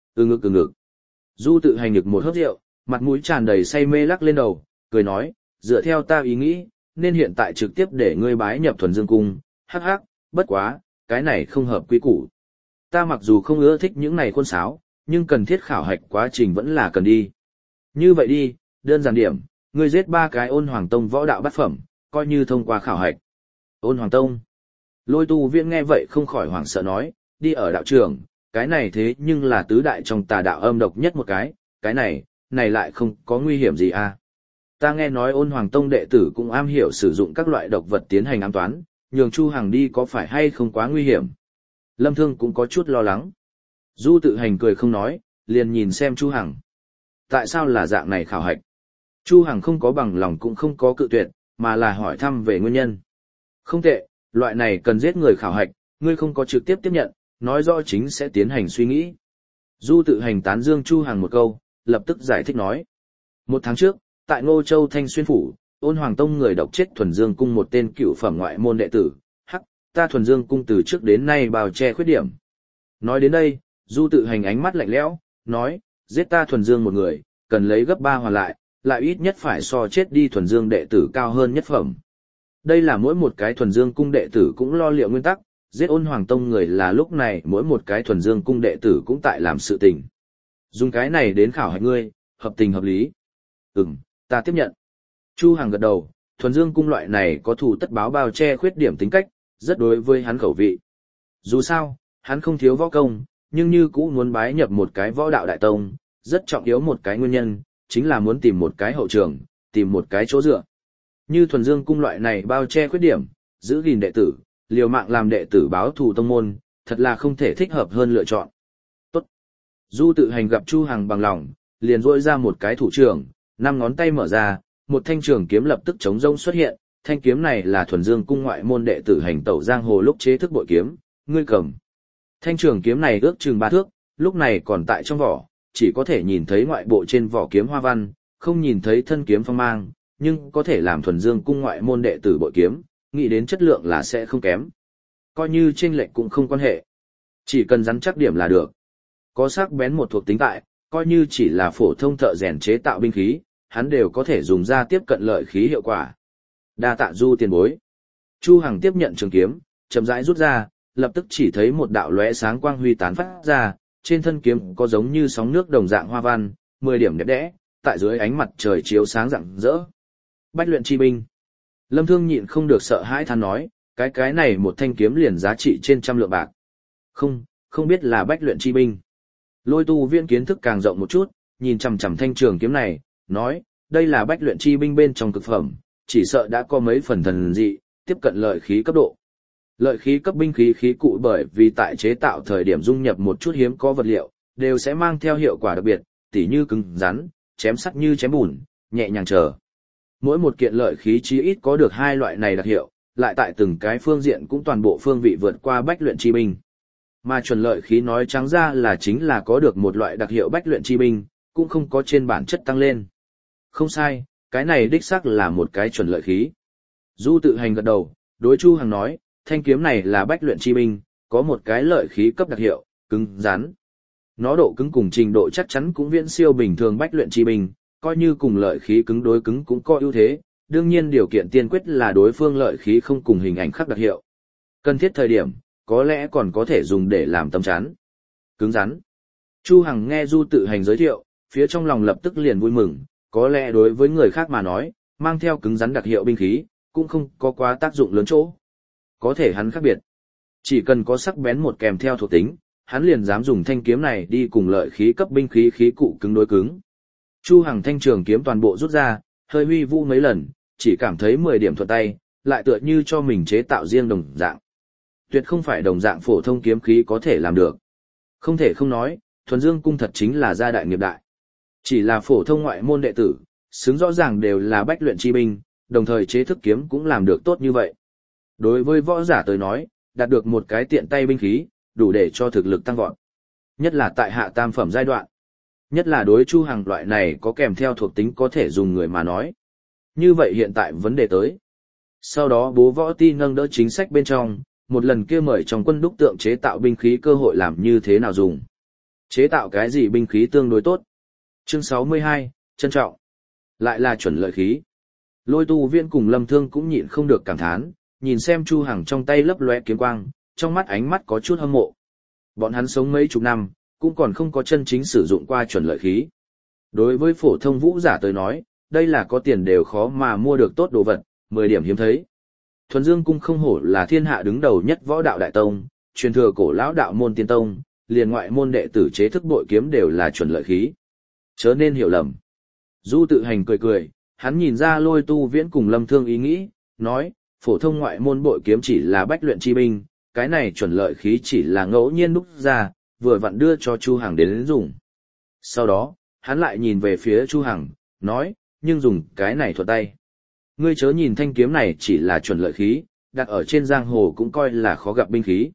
Ừ ngực. Du tự hành ngực một hớp rượu, mặt mũi tràn đầy say mê lắc lên đầu, cười nói, dựa theo ta ý nghĩ, nên hiện tại trực tiếp để ngươi bái nhập Thuần Dương Cung, hắc hắc, bất quá, cái này không hợp quy củ. Ta mặc dù không ưa thích những này khuôn sáo, nhưng cần thiết khảo hạch quá trình vẫn là cần đi. Như vậy đi, đơn giản điểm, ngươi giết 3 cái Ôn Hoàng Tông võ đạo bát phẩm, coi như thông qua khảo hạch. Ôn Hoàng Tông. Lôi Tu Viễn nghe vậy không khỏi hoảng sợ nói, đi ở đạo trường, cái này thế nhưng là tứ đại trong tà đạo âm độc nhất một cái này lại không có nguy hiểm gì à. Ta nghe nói Ôn Hoàng Tông đệ tử cũng am hiểu sử dụng các loại độc vật tiến hành ám toán, nhường Chu Hằng đi có phải hay không quá nguy hiểm. Lâm Thương cũng có chút lo lắng. Du tự hành cười không nói, liền nhìn xem Chu Hằng. Tại sao là dạng này khảo hạch? Chu Hằng không có bằng lòng cũng không có cự tuyệt, mà là hỏi thăm về nguyên nhân. Không tệ, loại này cần giết người khảo hạch, ngươi không có trực tiếp tiếp nhận, nói rõ chính sẽ tiến hành suy nghĩ. Du tự hành tán dương Chu Hằng một câu, lập tức giải thích nói. 1 tháng trước, tại Ngô Châu Thanh Xuyên Phủ, Ôn Hoàng Tông người độc chết Thuần Dương Cung một tên cựu phẩm ngoại môn đệ tử. Hắc, ta Thuần Dương Cung từ trước đến nay bào che khuyết điểm. Nói đến đây, Du tự hành ánh mắt lạnh lẽo, nói, giết ta Thuần Dương một người, cần lấy gấp 3 hoàn lại ít nhất phải so chết đi Thuần Dương đệ tử cao hơn nhất phẩm. Đây là mỗi một cái Thuần Dương Cung đệ tử cũng lo liệu nguyên tắc, giết Ôn Hoàng Tông người là lúc này mỗi một cái Thuần Dương Cung đệ tử cũng tại làm sự tình. Dùng cái này đến khảo hạch ngươi, hợp tình hợp lý. Ta tiếp nhận. Chu Hằng gật đầu, Thuần Dương Cung loại này có thù tất báo bao che khuyết điểm tính cách, rất đối với hắn khẩu vị. Dù sao, hắn không thiếu võ công, nhưng như cũ muốn bái nhập một cái võ đạo đại tông, rất trọng yếu một cái nguyên nhân, chính là muốn tìm một cái hậu trường, tìm một cái chỗ dựa. Như Thuần Dương Cung loại này bao che khuyết điểm, giữ gìn đệ tử, liều mạng làm đệ tử báo thù tông môn, thật là không thể thích hợp hơn lựa chọn. Tốt. Du tự hành gặp Chu Hằng bằng lòng, liền rỗi ra một cái thủ trưởng, 5 ngón tay mở ra, một thanh trường kiếm lập tức chống rông xuất hiện, thanh kiếm này là Thuần Dương Cung ngoại môn đệ tử hành tẩu giang hồ lúc chế thức bội kiếm, ngươi cầm. Thanh trường kiếm này ước chừng 3 thước, lúc này còn tại trong vỏ, chỉ có thể nhìn thấy ngoại bộ trên vỏ kiếm hoa văn, không nhìn thấy thân kiếm phong mang, nhưng có thể làm Thuần Dương Cung ngoại môn đệ tử bội kiếm, nghĩ đến chất lượng là sẽ không kém. Coi như chênh lệch cũng không quan hệ, chỉ cần rắn chắc điểm là được. Có sắc bén một thuộc tính tại, coi như chỉ là phổ thông thợ rèn chế tạo binh khí, hắn đều có thể dùng ra tiếp cận lợi khí hiệu quả. Đa tạ Du tiền bối. Chu Hằng tiếp nhận trường kiếm, chậm rãi rút ra, lập tức chỉ thấy một đạo lóe sáng quang huy tán phát ra, trên thân kiếm có giống như sóng nước đồng dạng hoa văn, 10 điểm đẹp đẽ, tại dưới ánh mặt trời chiếu sáng rạng rỡ. Bách luyện chi binh. Lâm Thương nhịn không được sợ hãi than nói, cái này một thanh kiếm liền giá trị trên 100 lượng bạc. Không biết là bách luyện chi binh. Lôi Tu Viễn kiến thức càng rộng một chút, nhìn chằm chằm thanh trường kiếm này, nói, đây là bách luyện chi binh bên trong cực phẩm, chỉ sợ đã có mấy phần thần dị, tiếp cận lợi khí cấp độ. Lợi khí cấp binh khí khí cụ bởi vì tại chế tạo thời điểm dung nhập một chút hiếm có vật liệu, đều sẽ mang theo hiệu quả đặc biệt, tỉ như cứng rắn, chém sắc như chém bùn, nhẹ nhàng trở. Mỗi một kiện lợi khí chí ít có được 2 loại này đặc hiệu, lại tại từng cái phương diện cũng toàn bộ phương vị vượt qua bách luyện chi binh. Mà chuẩn lợi khí nói trắng ra là chính là có được một loại đặc hiệu bách luyện chi binh, cũng không có trên bản chất tăng lên. Không sai, cái này đích xác là một cái chuẩn lợi khí. Du tự hành gật đầu, đối Chu Hằng nói, thanh kiếm này là bách luyện chi binh, có một cái lợi khí cấp đặc hiệu, cứng rắn. Nó độ cứng cùng trình độ chắc chắn cũng viễn siêu bình thường bách luyện chi binh, coi như cùng lợi khí cứng đối cứng cũng có ưu thế, đương nhiên điều kiện tiên quyết là đối phương lợi khí không cùng hình ảnh khắc đặc hiệu. Cần thiết thời điểm, có lẽ còn có thể dùng để làm tấm chắn. Cứng rắn. Chu Hằng nghe Du Tự Hành giới thiệu, phía trong lòng lập tức liền vui mừng, có lẽ đối với người khác mà nói, mang theo cứng rắn đặc hiệu binh khí, cũng không có quá tác dụng lớn chỗ. Có thể hắn khác biệt. Chỉ cần có sắc bén một kèm theo thuộc tính, hắn liền dám dùng thanh kiếm này đi cùng lợi khí cấp binh khí khí cụ cứng đối cứng. Chu Hằng thanh trường kiếm toàn bộ rút ra, hơi huy vũ mấy lần, chỉ cảm thấy 10 điểm thuận tay, lại tựa như cho mình chế tạo riêng đồng dạng. Tuyệt không phải đồng dạng phổ thông kiếm khí có thể làm được. Không thể không nói, Thuần Dương cung thật chính là gia đại nghiệp đại. Chỉ là phổ thông ngoại môn đệ tử, xứng rõ ràng đều là bách luyện chi binh, đồng thời chế thức kiếm cũng làm được tốt như vậy. Đối với võ giả tới nói, đạt được một cái tiện tay binh khí, đủ để cho thực lực tăng vọt. Nhất là tại hạ tam phẩm giai đoạn. Nhất là đối Chu Hằng loại này có kèm theo thuộc tính có thể dùng người mà nói. Như vậy hiện tại vấn đề tới. Sau đó bố võ ti nâng đỡ chính sách bên trong, một lần kia mời trong quân đúc tượng chế tạo binh khí cơ hội làm như thế nào dùng. Chế tạo cái gì binh khí tương đối tốt. Chương 62, trân trọng. Lại là chuẩn lợi khí. Lôi Tu Viễn cùng Lâm Thương cũng nhịn không được cảm thán, nhìn xem Chu Hằng trong tay lấp lóe kiếm quang, trong mắt ánh mắt có chút hâm mộ. Bọn hắn sống mấy chục năm, cũng còn không có chân chính sử dụng qua chuẩn lợi khí. Đối với phổ thông vũ giả tới nói, đây là có tiền đều khó mà mua được tốt đồ vật, 10 điểm hiếm thấy. Thuần Dương cung không hổ là thiên hạ đứng đầu nhất võ đạo đại tông, truyền thừa cổ lão đạo môn tiên tông, liền ngoại môn đệ tử chế thức bội kiếm đều là chuẩn lợi khí. Chớ nên hiểu lầm. Du Tự Hành cười cười, hắn nhìn ra Lôi Tu Viễn cùng Lâm Thương ý nghĩ, nói, phổ thông ngoại môn bội kiếm chỉ là bách luyện chi binh, cái này chuẩn lợi khí chỉ là ngẫu nhiên đúc ra, vừa vặn đưa cho Chu Hằng đến dùng. Sau đó, hắn lại nhìn về phía Chu Hằng, nói, nhưng dùng cái này thuận tay. Ngươi chớ nhìn thanh kiếm này chỉ là chuẩn lợi khí, đặt ở trên giang hồ cũng coi là khó gặp binh khí.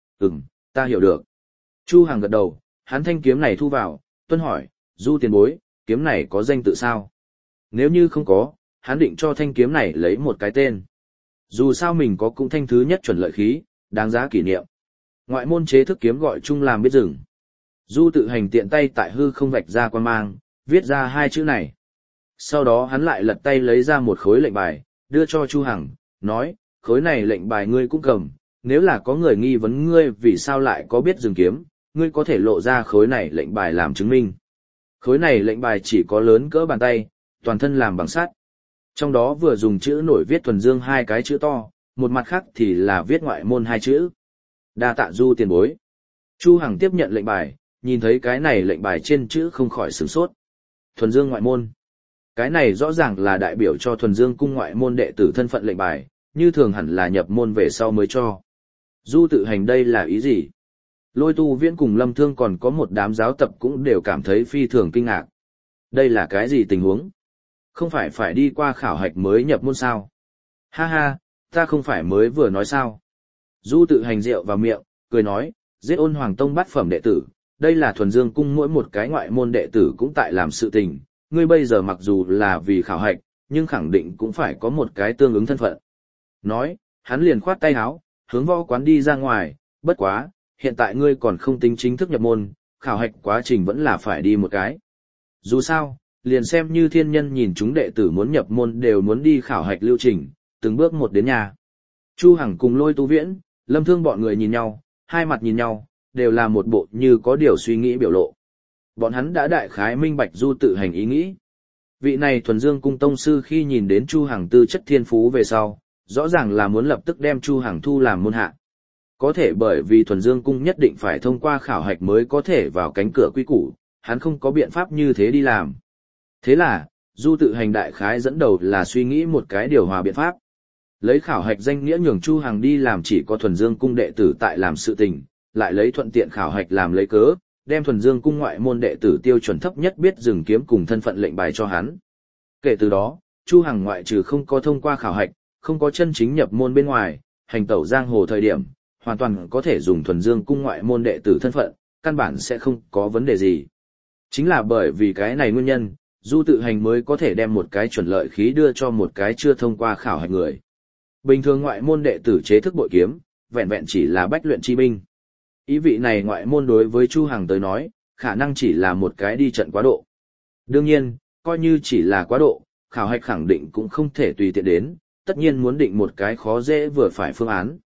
Ta hiểu được. Chu Hằng gật đầu, hắn thanh kiếm này thu vào, tuân hỏi, Du tiền bối, kiếm này có danh tự sao? Nếu như không có, hắn định cho thanh kiếm này lấy một cái tên. Dù sao mình có cũng thanh thứ nhất chuẩn lợi khí, đáng giá kỷ niệm. Ngoại môn chế thức kiếm gọi chung làm biết dừng. Du Tự Hành tiện tay tại hư không vạch ra quan mang, viết ra hai chữ này. Sau đó hắn lại lật tay lấy ra một khối lệnh bài, đưa cho Chu Hằng, nói, khối này lệnh bài ngươi cũng cầm, nếu là có người nghi vấn ngươi vì sao lại có biết dừng kiếm, ngươi có thể lộ ra khối này lệnh bài làm chứng minh. Khối này lệnh bài chỉ có lớn cỡ bàn tay, toàn thân làm bằng sắt. Trong đó vừa dùng chữ nổi viết Thuần Dương hai cái chữ to, một mặt khác thì là viết ngoại môn hai chữ. Đa tạ Du tiền bối. Chu Hằng tiếp nhận lệnh bài, nhìn thấy cái này lệnh bài trên chữ không khỏi sửng sốt. Thuần Dương ngoại môn. Cái này rõ ràng là đại biểu cho Thuần Dương cung ngoại môn đệ tử thân phận lệnh bài, như thường hẳn là nhập môn về sau mới cho. Du Tự Hành đây là ý gì? Lôi Tu Viễn cùng Lâm Thương còn có một đám giáo tập cũng đều cảm thấy phi thường kinh ngạc. Đây là cái gì tình huống? Không phải đi qua khảo hạch mới nhập môn sao? Ha ha, ta không phải mới vừa nói sao? Du Tự Hành rượu vào miệng, cười nói, giết Ôn Hoàng tông bát phẩm đệ tử, đây là Thuần Dương cung mỗi một cái ngoại môn đệ tử cũng tại làm sự tình, ngươi bây giờ mặc dù là vì khảo hạch, nhưng khẳng định cũng phải có một cái tương ứng thân phận. Nói, hắn liền khoát tay áo, hướng võ quán đi ra ngoài, bất quá, hiện tại ngươi còn không tính chính thức nhập môn, khảo hạch quá trình vẫn là phải đi một cái. Dù sao, liền xem như thiên nhân nhìn chúng đệ tử muốn nhập môn đều muốn đi khảo hạch lưu trình, từng bước một đến nhà. Chu Hằng cùng Lôi Tu Viễn, Lâm Thương bọn người nhìn nhau, hai mặt nhìn nhau, đều là một bộ như có điều suy nghĩ biểu lộ. Bọn hắn đã đại khái minh bạch Du Tự Hành ý nghĩ. Vị này Thuần Dương cung tông sư khi nhìn đến Chu Hằng tư chất thiên phú về sau, rõ ràng là muốn lập tức đem Chu Hằng thu làm môn hạ. Có thể bởi vì Thuần Dương cung nhất định phải thông qua khảo hạch mới có thể vào cánh cửa quy củ, hắn không có biện pháp như thế đi làm. Thế là, Du Tự Hành đại khái dẫn đầu là suy nghĩ một cái điều hòa biện pháp. Lấy khảo hạch danh nghĩa nhường Chu Hằng đi làm chỉ có Thuần Dương cung đệ tử tại làm sự tình, lại lấy thuận tiện khảo hạch làm lấy cớ, đem Thuần Dương cung ngoại môn đệ tử tiêu chuẩn thấp nhất biết dừng kiếm cùng thân phận lệnh bài cho hắn. Kể từ đó, Chu Hằng ngoại trừ không có thông qua khảo hạch, không có chân chính nhập môn bên ngoài, hành tẩu giang hồ thời điểm, hoàn toàn có thể dùng Thuần Dương cung ngoại môn đệ tử thân phận, căn bản sẽ không có vấn đề gì. Chính là bởi vì cái này nguyên nhân, Du Tự Hành mới có thể đem một cái chuẩn lợi khí đưa cho một cái chưa thông qua khảo hạch người. Bình thường ngoại môn đệ tử chế thức bội kiếm, vẹn vẹn chỉ là bách luyện chi binh. Ý vị này ngoại môn đối với Chu Hằng tới nói, khả năng chỉ là một cái đi trận quá độ. Đương nhiên, coi như chỉ là quá độ, khảo hạch khẳng định cũng không thể tùy tiện đến, tất nhiên muốn định một cái khó dễ vừa phải phương án.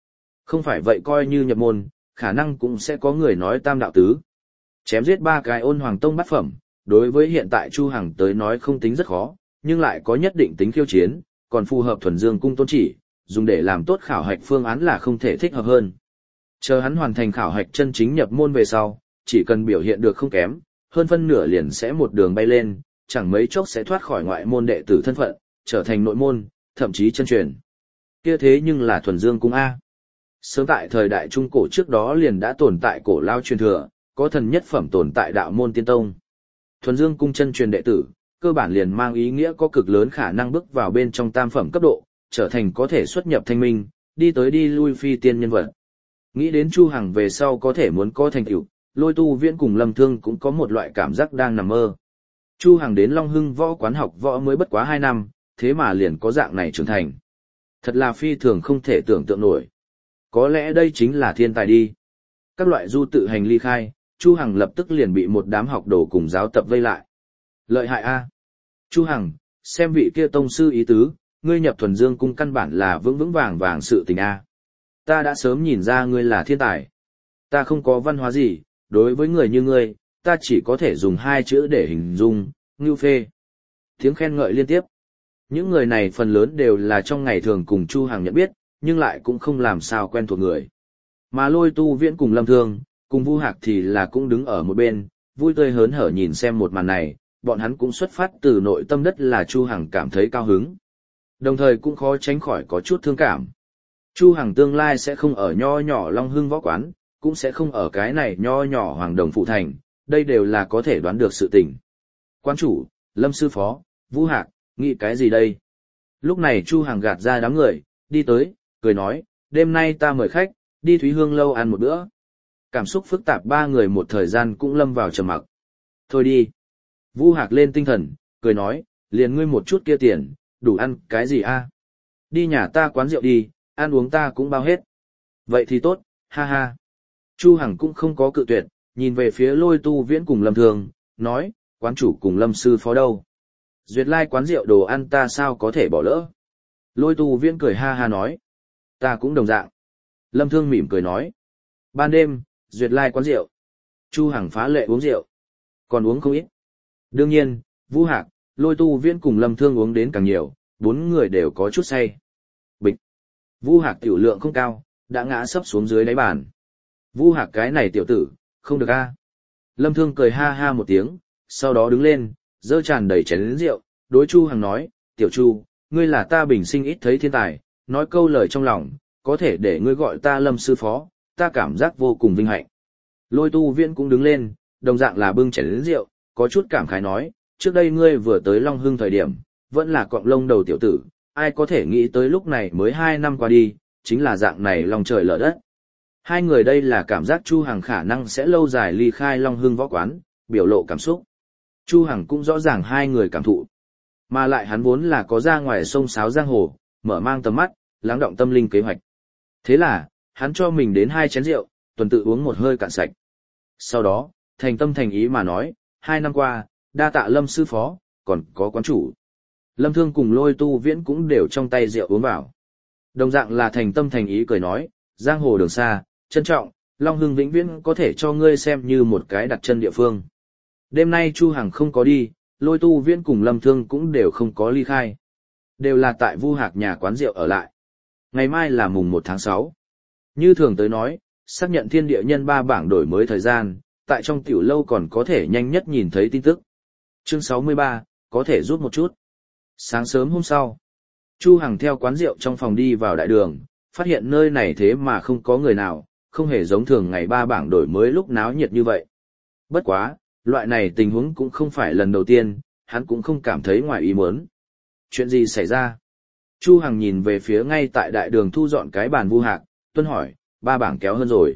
Không phải vậy coi như nhập môn, khả năng cũng sẽ có người nói tam đạo tứ. Chém giết 3 cái ôn hoàng tông bát phẩm, đối với hiện tại Chu Hằng tới nói không tính rất khó, nhưng lại có nhất định tính khiêu chiến, còn phù hợp thuần dương cung tôn chỉ, dùng để làm tốt khảo hạch phương án là không thể thích hợp hơn. Chờ hắn hoàn thành khảo hạch chân chính nhập môn về sau, chỉ cần biểu hiện được không kém, hơn phân nửa liền sẽ một đường bay lên, chẳng mấy chốc sẽ thoát khỏi ngoại môn đệ tử thân phận, trở thành nội môn, thậm chí chân truyền. Kia thế nhưng là thuần dương cung A. Sớm tại thời đại trung cổ trước đó liền đã tồn tại cổ lao truyền thừa, có thần nhất phẩm tồn tại đạo môn tiên tông. Thuần dương cung chân truyền đệ tử, cơ bản liền mang ý nghĩa có cực lớn khả năng bước vào bên trong tam phẩm cấp độ, trở thành có thể xuất nhập thanh minh, đi tới đi lui phi tiên nhân vật. Nghĩ đến Chu Hằng về sau có thể muốn có thành tựu, Lôi Tu Viễn cùng Lâm Thương cũng có một loại cảm giác đang nằm mơ. Chu Hằng đến Long Hưng võ quán học võ mới bất quá 2 năm, thế mà liền có dạng này trưởng thành. Thật là phi thường không thể tưởng tượng nổi. Có lẽ đây chính là thiên tài đi. Các loại du tự hành ly khai, Chu Hằng lập tức liền bị một đám học đồ cùng giáo tập vây lại. Lợi hại a. Chu Hằng, xem vị kia tông sư ý tứ, ngươi nhập thuần dương cung căn bản là vững vững vàng vàng sự tình a. Ta đã sớm nhìn ra ngươi là thiên tài. Ta không có văn hóa gì, đối với người như ngươi, ta chỉ có thể dùng 2 chữ để hình dung, ngưu phê. Tiếng khen ngợi liên tiếp. Những người này phần lớn đều là trong ngày thường cùng Chu Hằng nhận biết, nhưng lại cũng không làm sao quen thuộc người. Mà Lôi Tu Viễn cùng Lâm Thương, cùng Vu Hạc thì là cũng đứng ở một bên, vui tươi hớn hở nhìn xem một màn này, bọn hắn cũng xuất phát từ nội tâm đất là Chu Hằng cảm thấy cao hứng. Đồng thời cũng khó tránh khỏi có chút thương cảm. Chu Hằng tương lai sẽ không ở nho nhỏ Long Hưng võ quán, cũng sẽ không ở cái này nho nhỏ Hoàng Đồng phụ thành, đây đều là có thể đoán được sự tình. Quán chủ, Lâm sư phó, Vu Hạc, nghĩ cái gì đây? Lúc này Chu Hằng gạt ra đám người, đi tới, cười nói, đêm nay ta mời khách, đi Thúy Hương lâu ăn một bữa. Cảm xúc phức tạp 3 người một thời gian cũng lâm vào trầm mặc. Thôi đi. Vu Hạc lên tinh thần, cười nói, liền ngươi một chút kia tiền, đủ ăn cái gì a? Đi nhà ta quán rượu đi, ăn uống ta cũng bao hết. Vậy thì tốt, ha ha. Chu Hằng cũng không có cự tuyệt, nhìn về phía Lôi Tu Viễn cùng Lâm Thường, nói, quán chủ cùng Lâm sư phó đâu? Duyệt Lai quán rượu đồ ăn ta sao có thể bỏ lỡ? Lôi Tu Viễn cười ha ha nói, ta cũng đồng dạng. Lâm Thương mỉm cười nói, ban đêm, Duyệt Lai quán rượu. Chu Hằng phá lệ uống rượu, còn uống không ít. Đương nhiên, Vu Hạc, Lôi Tu Viễn cùng Lâm Thương uống đến càng nhiều, 4 người đều có chút say. Bịch. Vu Hạc tiểu lượng không cao, đã ngã sấp xuống dưới đáy bàn. Vu Hạc cái này tiểu tử, không được a. Lâm Thương cười ha ha một tiếng, sau đó đứng lên, dơ tràn đầy chén rượu, đối Chu Hằng nói, tiểu Chu, ngươi là ta bình sinh ít thấy thiên tài, nói câu lời trong lòng, có thể để ngươi gọi ta Lâm sư phó, ta cảm giác vô cùng vinh hạnh. Lôi Tu Viễn cũng đứng lên, đồng dạng là bưng chén rượu, có chút cảm khái nói, trước đây ngươi vừa tới Long Hưng thời điểm, vẫn là cọng lông đầu tiểu tử, ai có thể nghĩ tới lúc này mới 2 năm qua đi, chính là dạng này lòng trời lở đất. Hai người đây là cảm giác Chu Hằng khả năng sẽ lâu dài ly khai Long Hưng võ quán, biểu lộ cảm xúc. Chu Hằng cũng rõ ràng hai người cảm thụ. Mà lại hắn vốn là có ra ngoài sông sáo giang hồ, mở mang tầm mắt, lắng động tâm linh kế hoạch. Thế là, hắn cho mình đến 2 chén rượu, tuần tự uống một hơi cạn sạch. Sau đó, thành tâm thành ý mà nói, 2 năm qua, đa tạ Lâm sư phó, còn có quán chủ. Lâm Thương cùng Lôi Tu Viễn cũng đều trong tay rượu uống vào. Đồng dạng là thành tâm thành ý cười nói, giang hồ đường xa, trân trọng, Long Hưng vĩnh viễn có thể cho ngươi xem như một cái đặt chân địa phương. Đêm nay Chu Hằng không có đi, Lôi Tu Viễn cùng Lâm Thương cũng đều không có ly khai. Đều là tại Vu Hạc nhà quán rượu ở lại. Ngày mai là mùng 1 tháng 6. Như thường tới nói, xác nhận thiên địa nhân 3 bảng đổi mới thời gian, tại trong tiểu lâu còn có thể nhanh nhất nhìn thấy tin tức. Chương 63, có thể rút một chút. Sáng sớm hôm sau, Chu Hằng theo quán rượu trong phòng đi vào đại đường, phát hiện nơi này thế mà không có người nào, không hề giống thường ngày 3 bảng đổi mới lúc náo nhiệt như vậy. Bất quá, loại này tình huống cũng không phải lần đầu tiên, hắn cũng không cảm thấy ngoài ý muốn. Chuyện gì xảy ra? Chu Hằng nhìn về phía ngay tại đại đường thu dọn cái bàn Vu Hạc, tuân hỏi, 3 bảng kéo hơn rồi.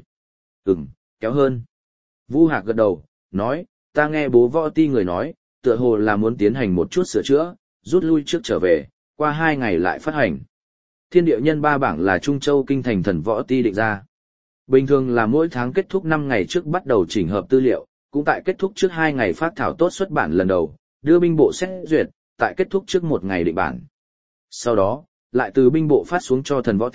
Kéo hơn. Vu Hạc gật đầu, nói, ta nghe bố võ ti người nói, tựa hồ là muốn tiến hành một chút sửa chữa, rút lui trước trở về, qua 2 ngày lại phát hành. Thiên địa nhân 3 bảng là Trung Châu kinh thành thần võ ti định ra. Bình thường là mỗi tháng kết thúc 5 ngày trước bắt đầu chỉnh hợp tư liệu, cũng tại kết thúc trước 2 ngày phát thảo tốt xuất bản lần đầu, đưa binh bộ xét duyệt, tại kết thúc trước 1 ngày định bản. Sau đó, lại từ binh bộ phát xuống cho thần võ ti,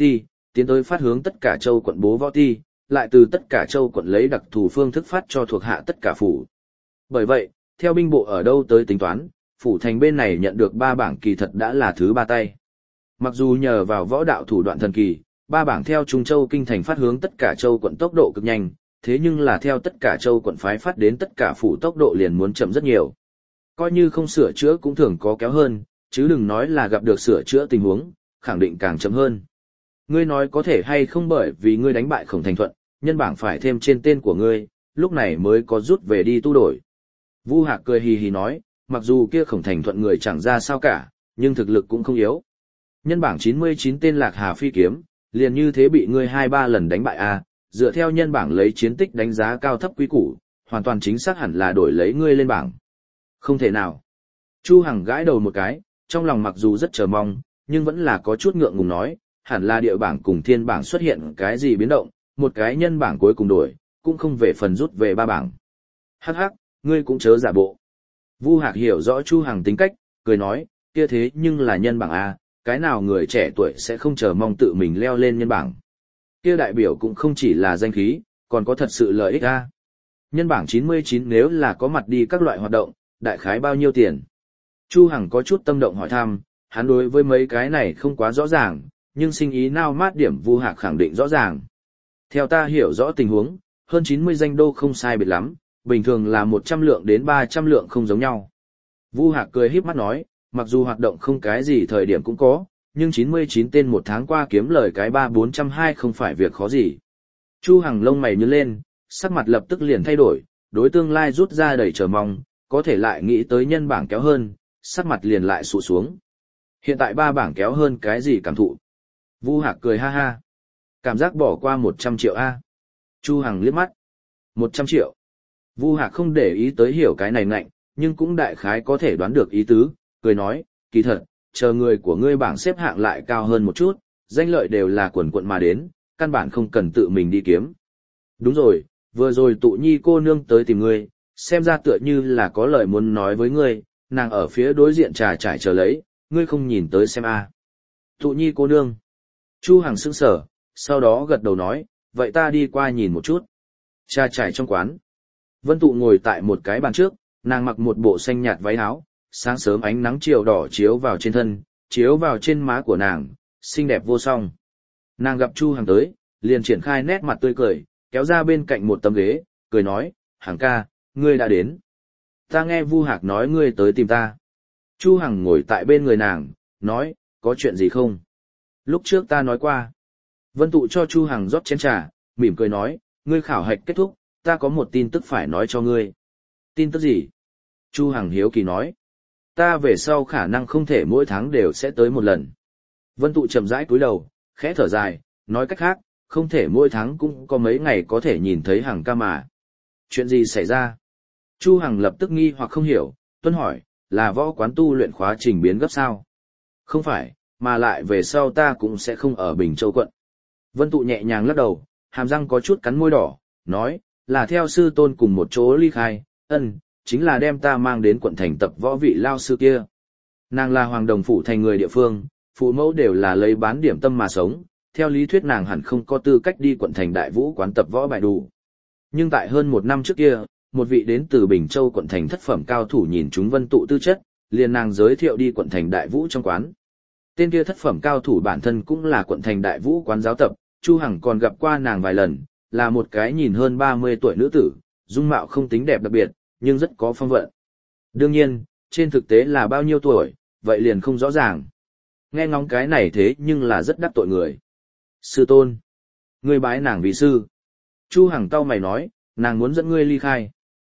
tiến tới phát hướng tất cả châu quận bố võ ti, lại từ tất cả châu quận lấy đặc thù phương thức phát cho thuộc hạ tất cả phủ. Bởi vậy, theo binh bộ ở đâu tới tính toán, phủ thành bên này nhận được 3 bảng kỳ thật đã là thứ 3 tay. Mặc dù nhờ vào võ đạo thủ đoạn thần kỳ, 3 bảng theo Trung Châu kinh thành phát hướng tất cả châu quận tốc độ cực nhanh, thế nhưng là theo tất cả châu quận phái phát đến tất cả phủ tốc độ liền muốn chậm rất nhiều. Coi như không sửa chữa cũng thường có kéo hơn, chứ đừng nói là gặp được sửa chữa tình huống, khẳng định càng chậm hơn. Ngươi nói có thể hay không bởi vì ngươi đánh bại Khổng Thành Thuận, nhân bảng phải thêm trên tên của ngươi, lúc này mới có rút về đi tu đổi. Vu Hạc cười hì hì nói, mặc dù kia Khổng Thành Thuận người chẳng ra sao cả, nhưng thực lực cũng không yếu. Nhân bảng 99 tên Lạc Hà phi kiếm, liền như thế bị ngươi 2-3 lần đánh bại a, dựa theo nhân bảng lấy chiến tích đánh giá cao thấp quý củ, hoàn toàn chính xác hẳn là đổi lấy ngươi lên bảng. Không thể nào. Chu Hằng gãi đầu một cái, trong lòng mặc dù rất chờ mong, nhưng vẫn là có chút ngượng ngùng nói, hẳn là địa bảng cùng thiên bảng xuất hiện cái gì biến động, một cái nhân bảng cuối cùng đổi, cũng không về phần rút về 3 bảng. Hắc hắc, ngươi cũng chớ giả bộ. Vu Hạc hiểu rõ Chu Hằng tính cách, cười nói, kia thế nhưng là nhân bảng a, cái nào người trẻ tuổi sẽ không chờ mong tự mình leo lên nhân bảng. Kia đại biểu cũng không chỉ là danh khí, còn có thật sự lợi ích a. Nhân bảng 99 nếu là có mặt đi các loại hoạt động, đại khái bao nhiêu tiền? Chu Hằng có chút tâm động hỏi thăm, hắn đối với mấy cái này không quá rõ ràng, nhưng sinh ý nao mát điểm Vu Hạc khẳng định rõ ràng. Theo ta hiểu rõ tình huống, hơn 90 danh đô không sai biệt lắm, bình thường là 100 lượng đến 300 lượng không giống nhau. Vu Hạc cười híp mắt nói, mặc dù hoạt động không cái gì thời điểm cũng có, nhưng 99 tên một tháng qua kiếm lời cái 3-420 không phải việc khó gì. Chu Hằng lông mày nhướng lên, sắc mặt lập tức liền thay đổi, đối tương lai rút ra đầy chờ mong, có thể lại nghĩ tới nhân bảng kéo hơn, sắc mặt liền lại sụ xuống. Hiện tại 3 bảng kéo hơn cái gì cảm thụ? Vu Hạc cười ha ha. Cảm giác bỏ qua 100 triệu a. Chu Hằng liếc mắt. 100 triệu. Vu Hạc không để ý tới hiểu cái này ngạnh, nhưng cũng đại khái có thể đoán được ý tứ, cười nói, kỳ thật, chờ người của ngươi bảng xếp hạng lại cao hơn một chút, danh lợi đều là quần quận mà đến, căn bản không cần tự mình đi kiếm. Đúng rồi, vừa rồi Tụ Nhi cô nương tới tìm ngươi, xem ra tựa như là có lời muốn nói với ngươi, nàng ở phía đối diện trà trải chờ lấy, ngươi không nhìn tới xem a. Tụ Nhi cô nương. Chu Hằng sững sờ, sau đó gật đầu nói, vậy ta đi qua nhìn một chút. Trà trải trong quán. Vân Tụ ngồi tại một cái bàn trước, nàng mặc một bộ xanh nhạt váy áo, sáng sớm ánh nắng chiều đỏ chiếu vào trên thân, chiếu vào trên má của nàng, xinh đẹp vô song. Nàng gặp Chu Hằng tới, liền triển khai nét mặt tươi cười, kéo ra bên cạnh một tấm ghế, cười nói, Hằng ca, ngươi đã đến. Ta nghe Vu Hạc nói ngươi tới tìm ta. Chu Hằng ngồi tại bên người nàng, nói, có chuyện gì không? Lúc trước ta nói qua. Vân Tụ cho Chu Hằng rót chén trà, mỉm cười nói, ngươi khảo hạch kết thúc, ta có một tin tức phải nói cho ngươi. Tin tức gì? Chu Hằng hiếu kỳ nói, ta về sau khả năng không thể mỗi tháng đều sẽ tới một lần. Vân Tụ chậm rãi cúi đầu, khẽ thở dài, nói cách khác, không thể mỗi tháng cũng có mấy ngày có thể nhìn thấy Hằng ca mà. Chuyện gì xảy ra? Chu Hằng lập tức nghi hoặc không hiểu, tuân hỏi, là võ quán tu luyện khóa trình biến gấp sao? Không phải, mà lại về sau ta cũng sẽ không ở Bình Châu quận. Vân Tụ nhẹ nhàng lắc đầu, hàm răng có chút cắn môi đỏ, nói, là theo sư tôn cùng một chỗ ly khai, chính là đem ta mang đến quận thành tập võ vị lao sư kia. Nàng là Hoàng Đồng Phủ thành người địa phương, phụ mẫu đều là lấy bán điểm tâm mà sống, theo lý thuyết nàng hẳn không có tư cách đi quận thành Đại Vũ quán tập võ bài đủ. Nhưng tại hơn 1 năm trước kia, một vị đến từ Bình Châu quận thành thất phẩm cao thủ nhìn chúng Vân Tụ tư chất, liền nàng giới thiệu đi quận thành Đại Vũ trong quán. Tên kia thất phẩm cao thủ bản thân cũng là quận thành Đại Vũ quán giáo tập, Chu Hằng còn gặp qua nàng vài lần, là một cái nhìn hơn 30 tuổi nữ tử, dung mạo không tính đẹp đặc biệt, nhưng rất có phong vận. Đương nhiên, trên thực tế là bao nhiêu tuổi, vậy liền không rõ ràng. Nghe ngóng cái này thế nhưng là rất đắc tội người. Sư tôn, ngươi bái nàng vì sư. Chu Hằng cau mày nói, nàng muốn dẫn ngươi ly khai.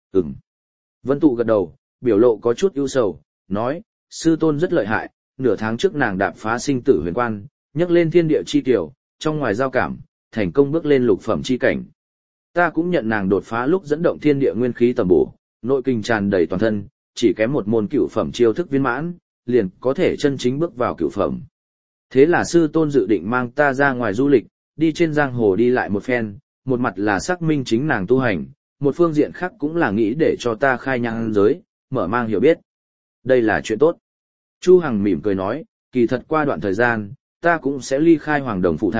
Vân Tụ gật đầu, biểu lộ có chút ưu sầu, nói, sư tôn rất lợi hại, nửa tháng trước nàng đạp phá sinh tử huyền quan, nhấc lên thiên địa chi tiểu, trong ngoài giao cảm, thành công bước lên lục phẩm chi cảnh. Ta cũng nhận nàng đột phá lúc dẫn động thiên địa nguyên khí tầm bổ, nội kinh tràn đầy toàn thân, chỉ kém một môn cửu phẩm chiêu thức viên mãn, liền có thể chân chính bước vào cửu phẩm. Thế là sư tôn dự định mang ta ra ngoài du lịch, đi trên giang hồ đi lại một phen, một mặt là xác minh chính nàng tu hành, một phương diện khác cũng là nghĩ để cho ta khai nhang giới, mở mang hiểu biết. Đây là chuyện tốt. Chu Hằng mỉm cười nói, kỳ thật qua đoạn thời gian, ta cũng sẽ ly khai Hoàng Đồng Phủ thành,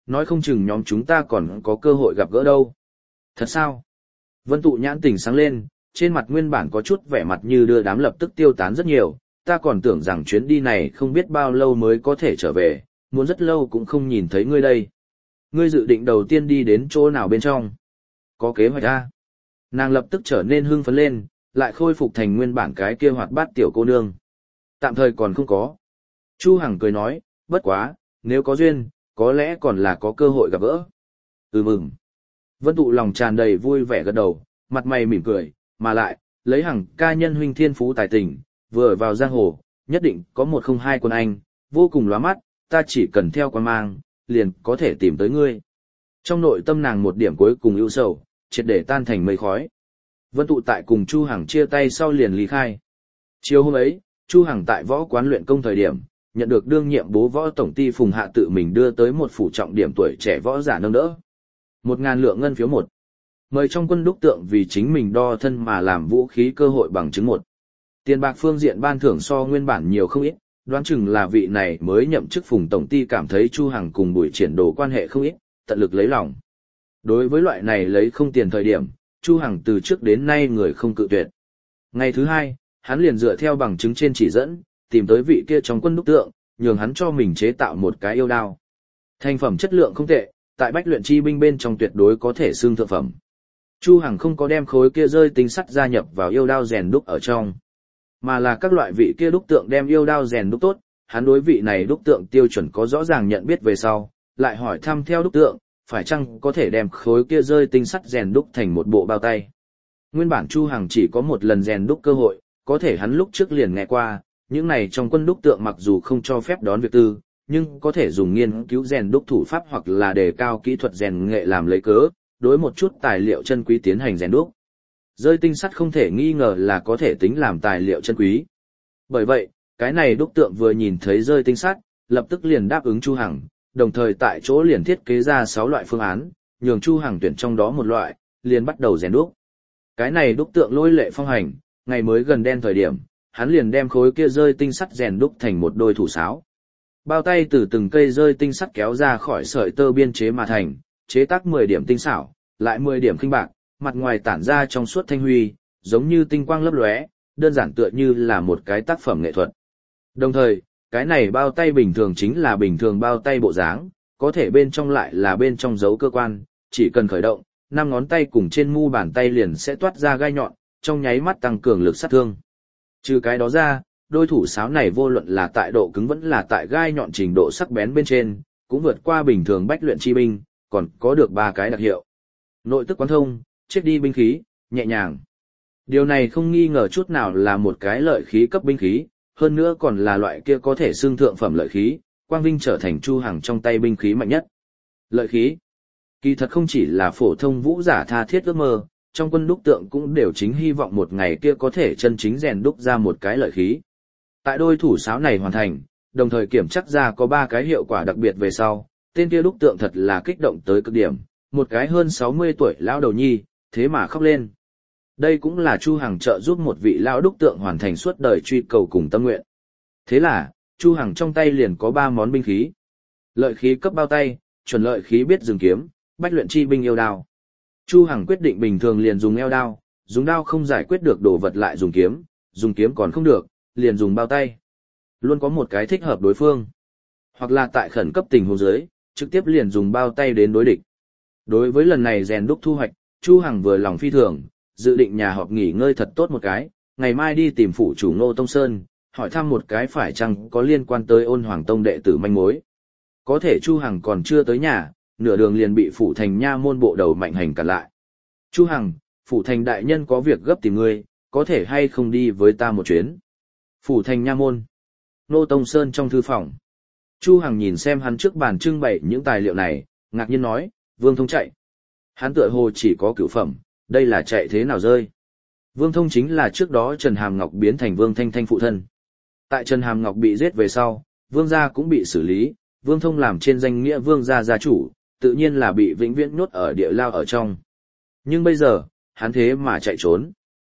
nói không chừng nhóm chúng ta còn có cơ hội gặp gỡ đâu. Thật sao? Vân Tụ nhãn tỉnh sáng lên, trên mặt nguyên bản có chút vẻ mặt như đưa đám lập tức tiêu tán rất nhiều, ta còn tưởng rằng chuyến đi này không biết bao lâu mới có thể trở về, muốn rất lâu cũng không nhìn thấy ngươi đây. Ngươi dự định đầu tiên đi đến chỗ nào bên trong? Có kế hoạch à? Nàng lập tức trở nên hưng phấn lên, lại khôi phục thành nguyên bản cái kia hoạt bát tiểu cô nương. Tạm thời còn không có. Chu Hằng cười nói, bất quá, nếu có duyên, có lẽ còn là có cơ hội gặp gỡ. Mừng. Vân Tụ lòng tràn đầy vui vẻ gật đầu, mặt mày mỉm cười, mà lại, lấy Hằng ca nhân huynh thiên phú tài tình, vừa vào giang hồ, nhất định có 102 quân anh, vô cùng lóa mắt, ta chỉ cần theo quan mang, liền có thể tìm tới ngươi. Trong nội tâm nàng một điểm cuối cùng ưu sầu, triệt để tan thành mây khói. Vân Tụ tại cùng Chu Hằng chia tay sau liền ly khai. Chiều hôm ấy, Chu Hằng tại võ quán luyện công thời điểm, nhận được đương nhiệm bố võ tổng ty Phùng Hạ tự mình đưa tới một phủ trọng điểm tuổi trẻ võ giả nâng đỡ. 1.000 lượng ngân phiếu 1. Mời trong quân đúc tượng vì chính mình đo thân mà làm vũ khí cơ hội bằng chứng 1. Tiền bạc phương diện ban thưởng so nguyên bản nhiều không ít, đoán chừng là vị này mới nhậm chức Phùng tổng ty cảm thấy Chu Hằng cùng Bùi Triển Đồ quan hệ không ít, tận lực lấy lòng. Đối với loại này lấy không tiền thời điểm, Chu Hằng từ trước đến nay người không cự tuyệt. Ngày thứ hai, hắn liền dựa theo bằng chứng trên chỉ dẫn, tìm tới vị kia trong quân đúc tượng, nhường hắn cho mình chế tạo một cái yêu đao. Thành phẩm chất lượng không tệ, tại bách luyện chi binh bên trong tuyệt đối có thể xương thượng phẩm. Chu Hằng không có đem khối kia rơi tinh sắt gia nhập vào yêu đao rèn đúc ở trong, mà là các loại vị kia đúc tượng đem yêu đao rèn đúc tốt, hắn đối vị này đúc tượng tiêu chuẩn có rõ ràng nhận biết về sau, lại hỏi thăm theo đúc tượng, phải chăng có thể đem khối kia rơi tinh sắt rèn đúc thành một bộ bao tay. Nguyên bản Chu Hằng chỉ có một lần rèn đúc cơ hội, có thể hắn lúc trước liền nghe qua, những này trong quân đúc tượng mặc dù không cho phép đón việc tư, nhưng có thể dùng nghiên cứu rèn đúc thủ pháp hoặc là đề cao kỹ thuật rèn nghệ làm lấy cớ, đối một chút tài liệu chân quý tiến hành rèn đúc. Rơi tinh sắt không thể nghi ngờ là có thể tính làm tài liệu chân quý. Bởi vậy, cái này đúc tượng vừa nhìn thấy rơi tinh sắt, lập tức liền đáp ứng Chu Hằng, đồng thời tại chỗ liền thiết kế ra 6 loại phương án, nhường Chu Hằng tuyển trong đó một loại, liền bắt đầu rèn đúc. Cái này đúc tượng lôi lệ phong hành, ngày mới gần đen thời điểm, hắn liền đem khối kia rơi tinh sắt rèn đúc thành một đôi thủ sáo. Bao tay từ từng cây rơi tinh sắt kéo ra khỏi sợi tơ biên chế mà thành, chế tác 10 điểm tinh xảo, lại 10 điểm khinh bạc, mặt ngoài tản ra trong suốt thanh huy, giống như tinh quang lấp lóe, đơn giản tựa như là một cái tác phẩm nghệ thuật. Đồng thời, cái này bao tay bình thường chính là bình thường bao tay bộ dáng, có thể bên trong lại là bên trong dấu cơ quan, chỉ cần khởi động, 5 ngón tay cùng trên mu bàn tay liền sẽ toát ra gai nhọn, trong nháy mắt tăng cường lực sát thương. Trừ cái đó ra, đôi thủ sáo này vô luận là tại độ cứng vẫn là tại gai nhọn trình độ sắc bén bên trên, cũng vượt qua bình thường bách luyện chi binh, còn có được 3 cái đặc hiệu. Nội tức quán thông, chết đi binh khí, nhẹ nhàng. Điều này không nghi ngờ chút nào là một cái lợi khí cấp binh khí, hơn nữa còn là loại kia có thể xương thượng phẩm lợi khí, quang vinh trở thành Chu Hằng trong tay binh khí mạnh nhất. Lợi khí, kỳ thật không chỉ là phổ thông vũ giả tha thiết ước mơ, trong quân đúc tượng cũng đều chính hy vọng một ngày kia có thể chân chính rèn đúc ra một cái lợi khí. Tại đôi thủ sáo này hoàn thành, đồng thời kiểm chắc ra có 3 cái hiệu quả đặc biệt về sau, tên kia đúc tượng thật là kích động tới cực điểm, một cái hơn 60 tuổi lão đầu nhi, thế mà khóc lên. Đây cũng là Chu Hằng trợ giúp một vị lão đúc tượng hoàn thành suốt đời truy cầu cùng tâm nguyện. Thế là, Chu Hằng trong tay liền có 3 món binh khí. Lợi khí cấp bao tay, chuẩn lợi khí biết dừng kiếm, bách luyện chi binh yêu đao. Chu Hằng quyết định bình thường liền dùng eo đao, dùng đao không giải quyết được đồ vật lại dùng kiếm còn không được, liền dùng bao tay. Luôn có một cái thích hợp đối phương. Hoặc là tại khẩn cấp tình huống dưới, trực tiếp liền dùng bao tay đến đối địch. Đối với lần này rèn đúc thu hoạch, Chu Hằng vừa lòng phi thường, dự định nhà họp nghỉ ngơi thật tốt một cái, ngày mai đi tìm phủ chủ Ngô Tông Sơn, hỏi thăm một cái phải chăng có liên quan tới Ôn Hoàng Tông đệ tử manh mối. Có thể Chu Hằng còn chưa tới nhà, nửa đường liền bị phủ thành nha môn bộ đầu Mạnh Hành cản lại. Chu Hằng, phủ thành đại nhân có việc gấp tìm ngươi, có thể hay không đi với ta một chuyến. Phủ thành nha môn. Ngô Tông Sơn trong thư phòng. Chu Hằng nhìn xem hắn trước bàn trưng bày những tài liệu này, ngạc nhiên nói, Vương Thông chạy. Hắn tựa hồ chỉ có cửu phẩm, đây là chạy thế nào rơi. Vương Thông chính là trước đó Trần Hàm Ngọc biến thành Vương Thanh Thanh phụ thân. Tại Trần Hàm Ngọc bị giết về sau, Vương gia cũng bị xử lý, Vương Thông làm trên danh nghĩa Vương gia gia chủ, tự nhiên là bị vĩnh viễn nhốt ở địa lao ở trong. Nhưng bây giờ, hắn thế mà chạy trốn.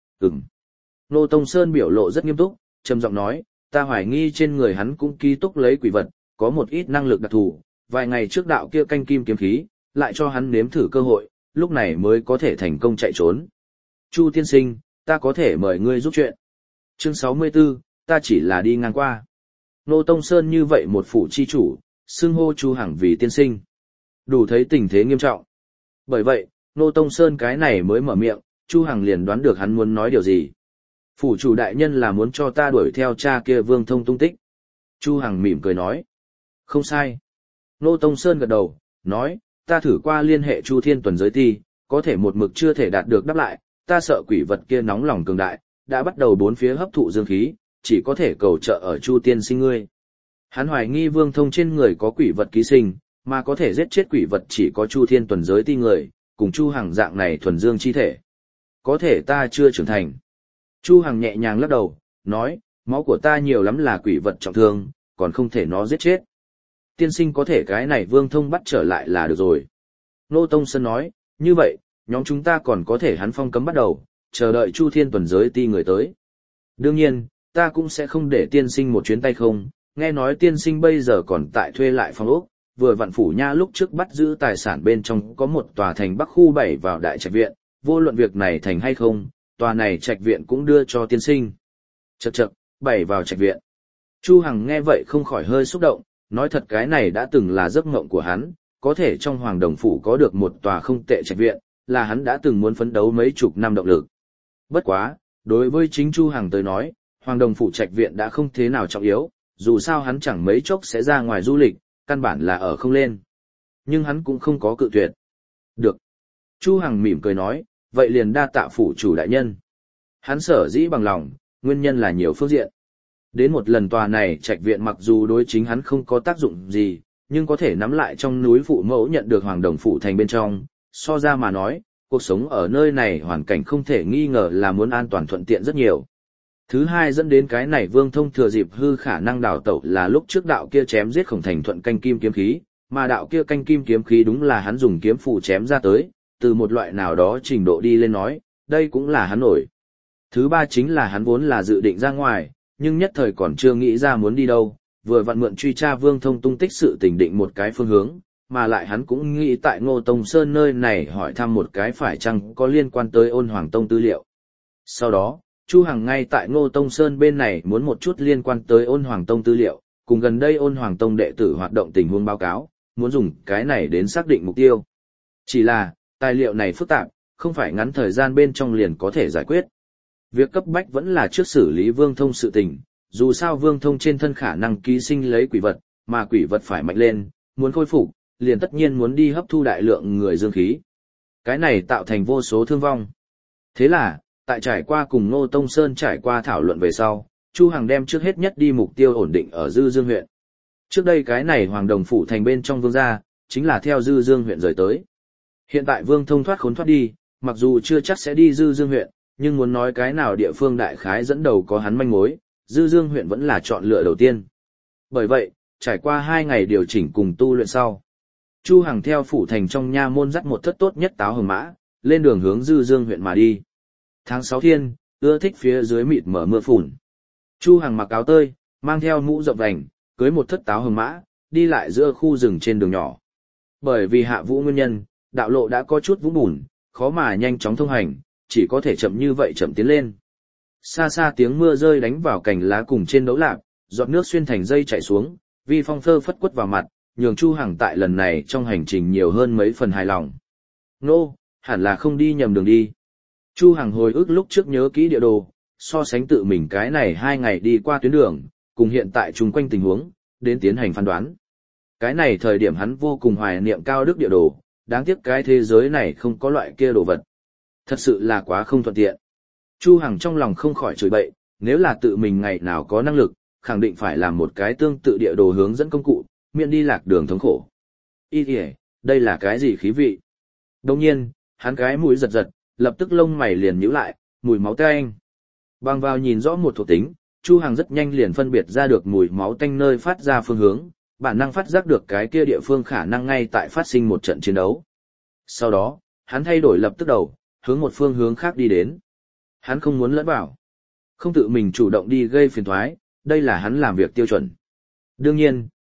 Nô Tông Sơn biểu lộ rất nghiêm túc, trầm giọng nói, ta hoài nghi trên người hắn cũng ký túc lấy quỷ vật, có một ít năng lực đặc thù, vài ngày trước đạo kia canh kim kiếm khí, lại cho hắn nếm thử cơ hội, lúc này mới có thể thành công chạy trốn. Chu tiên sinh, ta có thể mời ngươi giúp chuyện. Chương 64, ta chỉ là đi ngang qua. Nô Tông Sơn như vậy một phủ chi chủ, xưng hô Chu Hằng vì tiên sinh. Đủ thấy tình thế nghiêm trọng. Bởi vậy, Nô Tông Sơn cái này mới mở miệng, Chu Hằng liền đoán được hắn muốn nói điều gì. Phủ chủ đại nhân là muốn cho ta đuổi theo cha kia Vương Thông tung tích. Chu Hằng mỉm cười nói. Không sai. Nô Tông Sơn gật đầu, nói, ta thử qua liên hệ Chu Thiên Tuần giới ti, có thể một mực chưa thể đạt được đáp lại, ta sợ quỷ vật kia nóng lòng cường đại, đã bắt đầu bốn phía hấp thụ dương khí, chỉ có thể cầu trợ ở Chu tiên sinh ngươi. Hắn hoài nghi Vương Thông trên người có quỷ vật ký sinh, mà có thể giết chết quỷ vật chỉ có Chu Thiên Tuần giới ti người, cùng Chu Hằng dạng này thuần dương chi thể. Có thể ta chưa trưởng thành. Chu Hằng nhẹ nhàng lắc đầu, nói, máu của ta nhiều lắm là quỷ vật trọng thương, còn không thể nó giết chết. Tiên sinh có thể cái này Vương Thông bắt trở lại là được rồi. Nô Tông Sơn nói, như vậy, nhóm chúng ta còn có thể hắn phong cấm bắt đầu, chờ đợi Chu Thiên Tuần giới ti người tới. Đương nhiên, ta cũng sẽ không để tiên sinh một chuyến tay không, nghe nói tiên sinh bây giờ còn tại thuê lại phòng ốc, vừa vặn phủ nha lúc trước bắt giữ tài sản bên trong có một tòa thành Bắc khu 7 vào đại trạch viện, vô luận việc này thành hay không, tòa này trạch viện cũng đưa cho tiên sinh. Chậc chậc, 7 vào trạch viện. Chu Hằng nghe vậy không khỏi hơi xúc động, nói thật cái này đã từng là giấc mộng của hắn, có thể trong Hoàng Đồng phủ có được một tòa không tệ trạch viện, là hắn đã từng muốn phấn đấu mấy chục năm động lực. Bất quá, đối với chính Chu Hằng tới nói, Hoàng Đồng phủ trạch viện đã không thế nào trọng yếu, dù sao hắn chẳng mấy chốc sẽ ra ngoài du lịch, căn bản là ở không lên. Nhưng hắn cũng không có cự tuyệt. Được. Chu Hằng mỉm cười nói, vậy liền đa tạ phủ chủ đại nhân. Hắn sở dĩ bằng lòng, nguyên nhân là nhiều phương diện. Đến một lần tòa này trạch viện mặc dù đối chính hắn không có tác dụng gì, nhưng có thể nắm lại trong núi phụ mẫu nhận được Hoàng Đồng phủ thành bên trong, so ra mà nói, cuộc sống ở nơi này hoàn cảnh không thể nghi ngờ là muốn an toàn thuận tiện rất nhiều. Thứ hai dẫn đến cái này Vương Thông thừa dịp hư khả năng đào tẩu là lúc trước đạo kia chém giết Khổng Thành Thuận canh kim kiếm khí, mà đạo kia canh kim kiếm khí đúng là hắn dùng kiếm phù chém ra tới, từ một loại nào đó trình độ đi lên nói, đây cũng là hắn nổi. Thứ ba chính là hắn vốn là dự định ra ngoài, nhưng nhất thời còn chưa nghĩ ra muốn đi đâu, vừa vặn mượn truy tra Vương Thông tung tích sự tình định một cái phương hướng, mà lại hắn cũng nghĩ tại Ngô Tông Sơn nơi này hỏi thăm một cái phải chăng có liên quan tới Ôn Hoàng Tông tư liệu. Sau đó, Chu Hằng ngay tại Ngô Tông Sơn bên này muốn một chút liên quan tới Ôn Hoàng Tông tư liệu, cùng gần đây Ôn Hoàng Tông đệ tử hoạt động tình huống báo cáo, muốn dùng cái này đến xác định mục tiêu. Chỉ là, tài liệu này phức tạp, không phải ngắn thời gian bên trong liền có thể giải quyết. Việc cấp bách vẫn là trước xử lý Vương Thông sự tình, dù sao Vương Thông trên thân khả năng ký sinh lấy quỷ vật, mà quỷ vật phải mạnh lên, muốn khôi phục, liền tất nhiên muốn đi hấp thu đại lượng người dương khí. Cái này tạo thành vô số thương vong. Thế là, tại trải qua cùng Ngô Tông Sơn trải qua thảo luận về sau, Chu Hằng đem trước hết nhất đi mục tiêu ổn định ở Dư Dương huyện. Trước đây cái này Hoàng Đồng phủ thành bên trong vương gia, chính là theo Dư Dương huyện rời tới. Hiện tại Vương Thông thoát khốn thoát đi, mặc dù chưa chắc sẽ đi Dư Dương huyện, nhưng muốn nói cái nào địa phương đại khái dẫn đầu có hắn manh mối, Dư Dương huyện vẫn là chọn lựa đầu tiên. Bởi vậy, trải qua 2 ngày điều chỉnh cùng tu luyện sau, Chu Hằng theo phủ thành trong nha môn dắt một thất tốt nhất táo hồng mã, lên đường hướng Dư Dương huyện mà đi. Tháng 6 thiên, ưa thích phía dưới mịt mở mưa phùn. Chu Hằng mặc áo tơi, mang theo mũ rộng vành, cưới một thất táo hồng mã, đi lại giữa khu rừng trên đường nhỏ. Bởi vì hạ vũ nguyên nhân, đạo lộ đã có chút vũng bùn, khó mà nhanh chóng thông hành, chỉ có thể chậm như vậy chậm tiến lên. Xa xa tiếng mưa rơi đánh vào cành lá cùng trên đấu lạp, giọt nước xuyên thành dây chảy xuống, vi phong phơ phất quất vào mặt, nhường Chu Hằng tại lần này trong hành trình nhiều hơn mấy phần hài lòng. Nô, hẳn là không đi nhầm đường đi. Chu Hằng hồi ức lúc trước nhớ kỹ địa đồ, so sánh tự mình cái này 2 ngày đi qua tuyến đường, cùng hiện tại chung quanh tình huống, đến tiến hành phán đoán. Cái này thời điểm hắn vô cùng hoài niệm cao đức địa đồ, đáng tiếc cái thế giới này không có loại kia đồ vật. Thật sự là quá không thuận tiện. Chu Hằng trong lòng không khỏi chửi bậy, nếu là tự mình ngày nào có năng lực, khẳng định phải làm một cái tương tự địa đồ hướng dẫn công cụ, miễn đi lạc đường thống khổ. Ý kìa, đây là cái gì khí vị? Đồng nhiên, hắn cái mũi giật giật, lập tức lông mày liền nhíu lại, mùi máu tanh. Bằng vào nhìn rõ một thuộc tính, Chu Hằng rất nhanh liền phân biệt ra được mùi máu tanh nơi phát ra phương hướng, bản năng phát giác được cái kia địa phương khả năng ngay tại phát sinh một trận chiến đấu. Sau đó, hắn thay đổi lập tức đầu, hướng một phương hướng khác đi đến. Hắn không muốn lẫn vào, không tự mình chủ động đi gây phiền toái, đây là hắn làm việc tiêu chuẩn. Đương nhiên,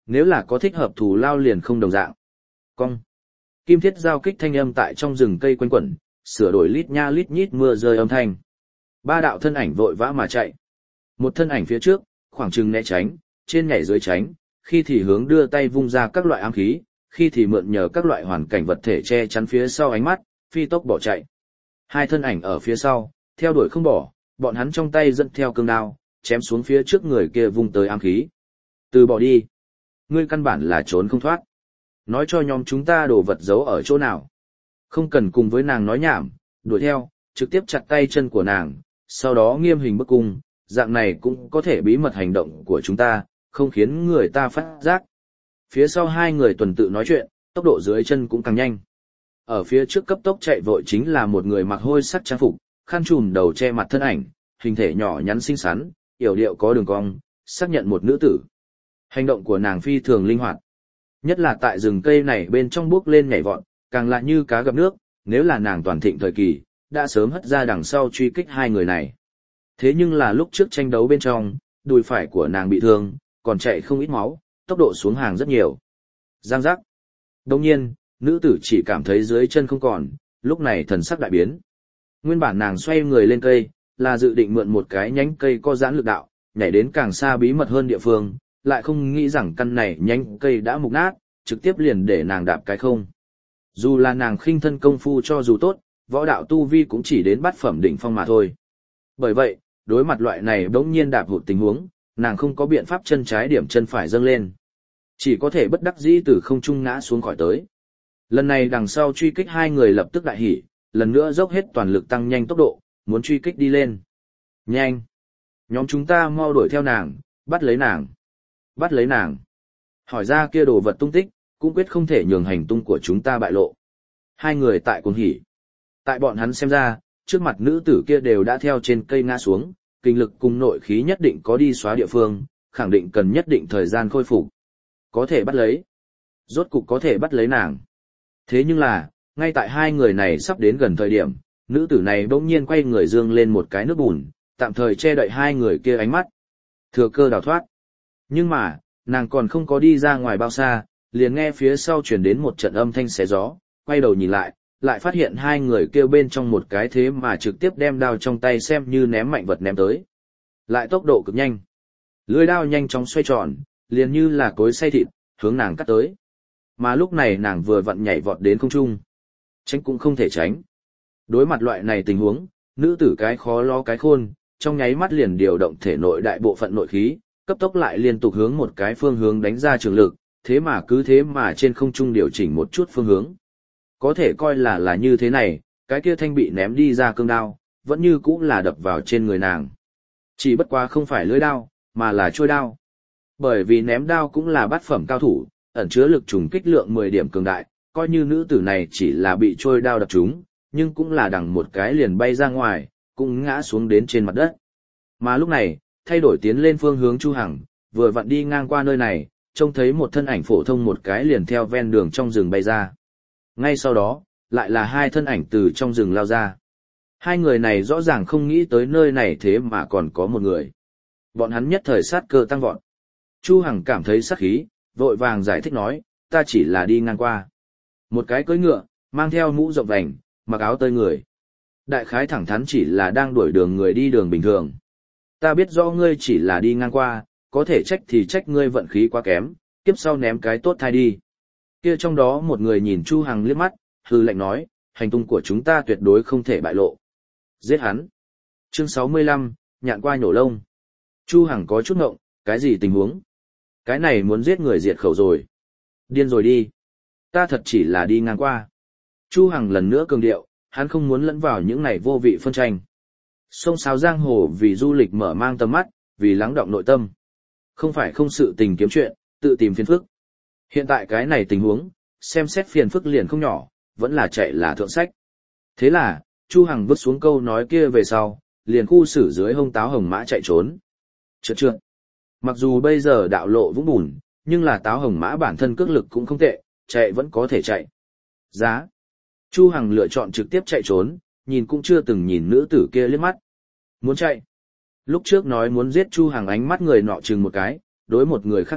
Nếu là có thích hợp thù lao liền không đồng dạng. Cong. Kim thiết giao kích thanh âm tại trong rừng cây quanh quẩn, sửa đổi lít nha lít nhít mưa rơi âm thanh. Ba đạo thân ảnh vội vã mà chạy. Một thân ảnh phía trước, khoảng chừng né tránh, trên nhảy dưới tránh, khi thì hướng đưa tay vung ra các loại ám khí, khi thì mượn nhờ các loại hoàn cảnh vật thể che chắn phía sau ánh mắt, phi tốc bỏ chạy. Hai thân ảnh ở phía sau, theo đuổi không bỏ, bọn hắn trong tay dẫn theo cương đao, chém xuống phía trước người kia vung tới ám khí. Từ bỏ đi. Ngươi căn bản là trốn không thoát. Nói cho nhóm chúng ta đồ vật giấu ở chỗ nào. Không cần cùng với nàng nói nhảm, đuổi theo, trực tiếp chặt tay chân của nàng, sau đó nghiêm hình bức cung, dạng này cũng có thể bí mật hành động của chúng ta, không khiến người ta phát giác. Phía sau hai người tuần tự nói chuyện, tốc độ dưới chân cũng càng nhanh. Ở phía trước cấp tốc chạy vội chính là một người mặc hôi sắc trang phục, khăn trùm đầu che mặt thân ảnh, hình thể nhỏ nhắn xinh xắn, yểu điệu có đường cong, xác nhận một nữ tử. Hành động của nàng phi thường linh hoạt. Nhất là tại rừng cây này bên trong bước lên nhảy vọt, càng lạ như cá gặp nước, nếu là nàng toàn thịnh thời kỳ, đã sớm hất ra đằng sau truy kích hai người này. Thế nhưng là lúc trước tranh đấu bên trong, đùi phải của nàng bị thương, còn chạy không ít máu, tốc độ xuống hàng rất nhiều. Giang giác. Đồng nhiên, nữ tử chỉ cảm thấy dưới chân không còn, lúc này thần sắc đại biến. Nguyên bản nàng xoay người lên cây, là dự định mượn một cái nhánh cây có giãn lực đạo, nhảy đến càng xa bí mật hơn địa phương, lại không nghĩ rằng căn này nhánh cây đã mục nát, trực tiếp liền để nàng đạp cái không. Dù là nàng khinh thân công phu cho dù tốt, võ đạo tu vi cũng chỉ đến bát phẩm đỉnh phong mà thôi. Bởi vậy, đối mặt loại này bỗng nhiên đạp hụt tình huống, nàng không có biện pháp chân trái điểm chân phải dâng lên. Chỉ có thể bất đắc dĩ từ không trung ngã xuống khỏi tới. Lần này đằng sau truy kích hai người lập tức đại hỉ, lần nữa dốc hết toàn lực tăng nhanh tốc độ, muốn truy kích đi lên. Nhanh! Nhóm chúng ta mau đuổi theo nàng, bắt lấy nàng. Bắt lấy nàng. Hỏi ra kia đồ vật tung tích, cũng quyết không thể nhường hành tung của chúng ta bại lộ. Hai người tại cuồng hỉ. Tại bọn hắn xem ra, trước mặt nữ tử kia đều đã theo trên cây ngã xuống, kinh lực cùng nội khí nhất định có đi xóa địa phương, khẳng định cần nhất định thời gian khôi phục. Có thể bắt lấy. Rốt cục có thể bắt lấy nàng. Thế nhưng là, ngay tại hai người này sắp đến gần thời điểm, nữ tử này bỗng nhiên quay người dương lên một cái nước bùn, tạm thời che đậy hai người kia ánh mắt. Thừa cơ đào thoát. Nhưng mà, nàng còn không có đi ra ngoài bao xa, liền nghe phía sau truyền đến một trận âm thanh xé gió, quay đầu nhìn lại, lại phát hiện hai người kêu bên trong một cái thế mà trực tiếp đem đao trong tay xem như ném mạnh vật ném tới. Lại tốc độ cực nhanh. Lưỡi đao nhanh chóng xoay tròn, liền như là cối xay thịt, hướng nàng cắt tới. Mà lúc này nàng vừa vặn nhảy vọt đến không trung. Tránh cũng không thể tránh. Đối mặt loại này tình huống, nữ tử cái khó lo cái khôn, trong nháy mắt liền điều động thể nội đại bộ phận nội khí, cấp tốc lại liên tục hướng một cái phương hướng đánh ra trường lực, thế mà cứ thế mà trên không trung điều chỉnh một chút phương hướng. Có thể coi là như thế này, cái kia thanh bị ném đi ra cương đao, vẫn như cũ là đập vào trên người nàng. Chỉ bất quá không phải lưỡi đao, mà là trôi đao. Bởi vì ném đao cũng là bát phẩm cao thủ, ẩn chứa lực trùng kích lượng 10 điểm cường đại, coi như nữ tử này chỉ là bị trôi đao đập trúng, nhưng cũng là đằng một cái liền bay ra ngoài, cũng ngã xuống đến trên mặt đất. Mà lúc này, thay đổi tiến lên phương hướng Chu Hằng, vừa vặn đi ngang qua nơi này, trông thấy một thân ảnh phổ thông một cái liền theo ven đường trong rừng bay ra. Ngay sau đó, lại là hai thân ảnh từ trong rừng lao ra. Hai người này rõ ràng không nghĩ tới nơi này thế mà còn có một người. Bọn hắn nhất thời sát cơ tăng vọt. Chu Hằng cảm thấy sát khí, vội vàng giải thích nói, ta chỉ là đi ngang qua. Một cái cưỡi ngựa, mang theo mũ rộng vành, mặc áo tơi người. Đại khái thẳng thắn chỉ là đang đuổi đường người đi đường bình thường. Ta biết rõ ngươi chỉ là đi ngang qua, có thể trách thì trách ngươi vận khí quá kém, kiếp sau ném cái tốt thai đi. Kia trong đó một người nhìn Chu Hằng liếc mắt, hừ lạnh nói, hành tung của chúng ta tuyệt đối không thể bại lộ. Giết hắn. Chương 65, nhạn qua nhổ lông. Chu Hằng có chút ngộng, cái gì tình huống? Cái này muốn giết người diệt khẩu rồi. Điên rồi đi. Ta thật chỉ là đi ngang qua. Chu Hằng lần nữa cường điệu, hắn không muốn lẫn vào những này vô vị phân tranh. Sông sáo giang hồ vì du lịch mở mang tầm mắt, vì lắng đọng nội tâm. Không phải không sự tình kiếm chuyện, tự tìm phiền phức. Hiện tại cái này tình huống, xem xét phiền phức liền không nhỏ, vẫn là chạy là thượng sách. Thế là, Chu Hằng vứt xuống câu nói kia về sau, liền khu xử dưới hông Táo Hồng Mã chạy trốn. Trượt. Mặc dù bây giờ đạo lộ vũng bùn, nhưng là Táo Hồng Mã bản thân cước lực cũng không tệ, chạy vẫn có thể chạy. Giá. Chu Hằng lựa chọn trực tiếp chạy trốn, nhìn cũng chưa từng nhìn nữ tử kia liếc mắt. Muốn chạy. Lúc trước nói muốn giết Chu Hằng ánh mắt người nọ chừng một cái, đối một người khác nói,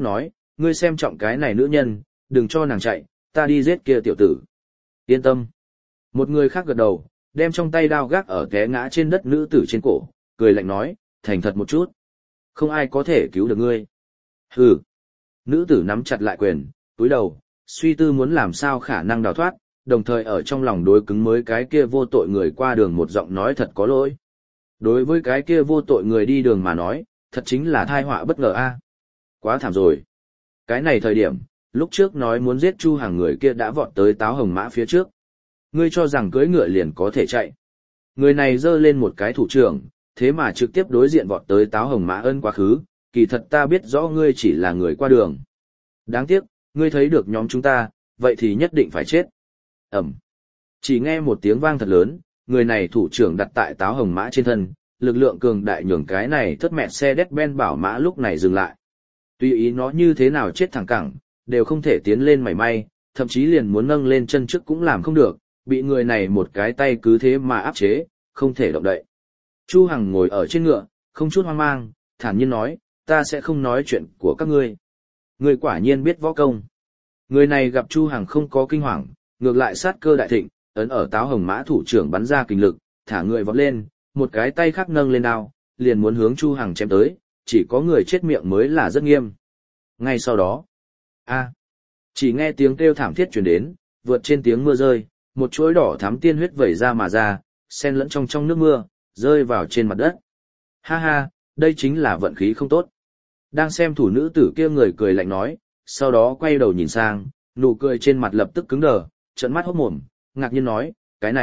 ngươi xem trọng cái này nữ nhân, đừng cho nàng chạy, ta đi giết kia tiểu tử. Yên tâm. Một người khác gật đầu, đem trong tay đao gác ở té ngã trên đất nữ tử trên cổ, cười lạnh nói, thành thật một chút. Không ai có thể cứu được ngươi. Hừ. Nữ tử nắm chặt lại quyền, túi đầu, suy tư muốn làm sao khả năng đào thoát, đồng thời ở trong lòng đối cứng mới cái kia vô tội người qua đường một giọng nói thật có lỗi. Đối với cái kia vô tội người đi đường mà nói, thật chính là tai họa bất ngờ a. Quá thảm rồi. Cái này thời điểm, lúc trước nói muốn giết Chu Hằng người kia đã vọt tới Táo Hồng Mã phía trước. Ngươi cho rằng cưỡi ngựa liền có thể chạy. Người này giơ lên một cái thủ trưởng, thế mà trực tiếp đối diện vọt tới Táo Hồng Mã ân quá khứ, kỳ thật ta biết rõ ngươi chỉ là người qua đường. Đáng tiếc, ngươi thấy được nhóm chúng ta, vậy thì nhất định phải chết. Ẩm. Chỉ nghe một tiếng vang thật lớn, người này thủ trưởng đặt tại Táo Hồng Mã trên thân, lực lượng cường đại nhường cái này thất mẹ xe Mercedes-Benz bảo mã lúc này dừng lại. Tuy ý nó như thế nào chết thẳng cẳng, đều không thể tiến lên mảy may, thậm chí liền muốn nâng lên chân trước cũng làm không được, bị người này một cái tay cứ thế mà áp chế, không thể động đậy. Chu Hằng ngồi ở trên ngựa, không chút hoang mang, thản nhiên nói, ta sẽ không nói chuyện của các ngươi. Ngươi quả nhiên biết võ công. Người này gặp Chu Hằng không có kinh hoàng, ngược lại sát cơ đại thịnh, ấn ở Táo Hồng Mã thủ trưởng bắn ra kình lực, thả người vọt lên, một cái tay khác nâng lên đao, liền muốn hướng Chu Hằng chém tới, chỉ có người chết miệng mới là rất nghiêm. Ngay sau đó, chỉ nghe tiếng kêu thảm thiết truyền đến, vượt trên tiếng mưa rơi, một chuỗi đỏ thắm tiên huyết vẩy ra mà ra, xen lẫn trong nước mưa, rơi vào trên mặt đất. Ha ha, đây chính là vận khí không tốt. Đang xem thủ nữ tử kia người cười lạnh nói, sau đó quay đầu nhìn sang, nụ cười trên mặt lập tức cứng đờ, trợn mắt hốt mồm, ngạc nhiên nói,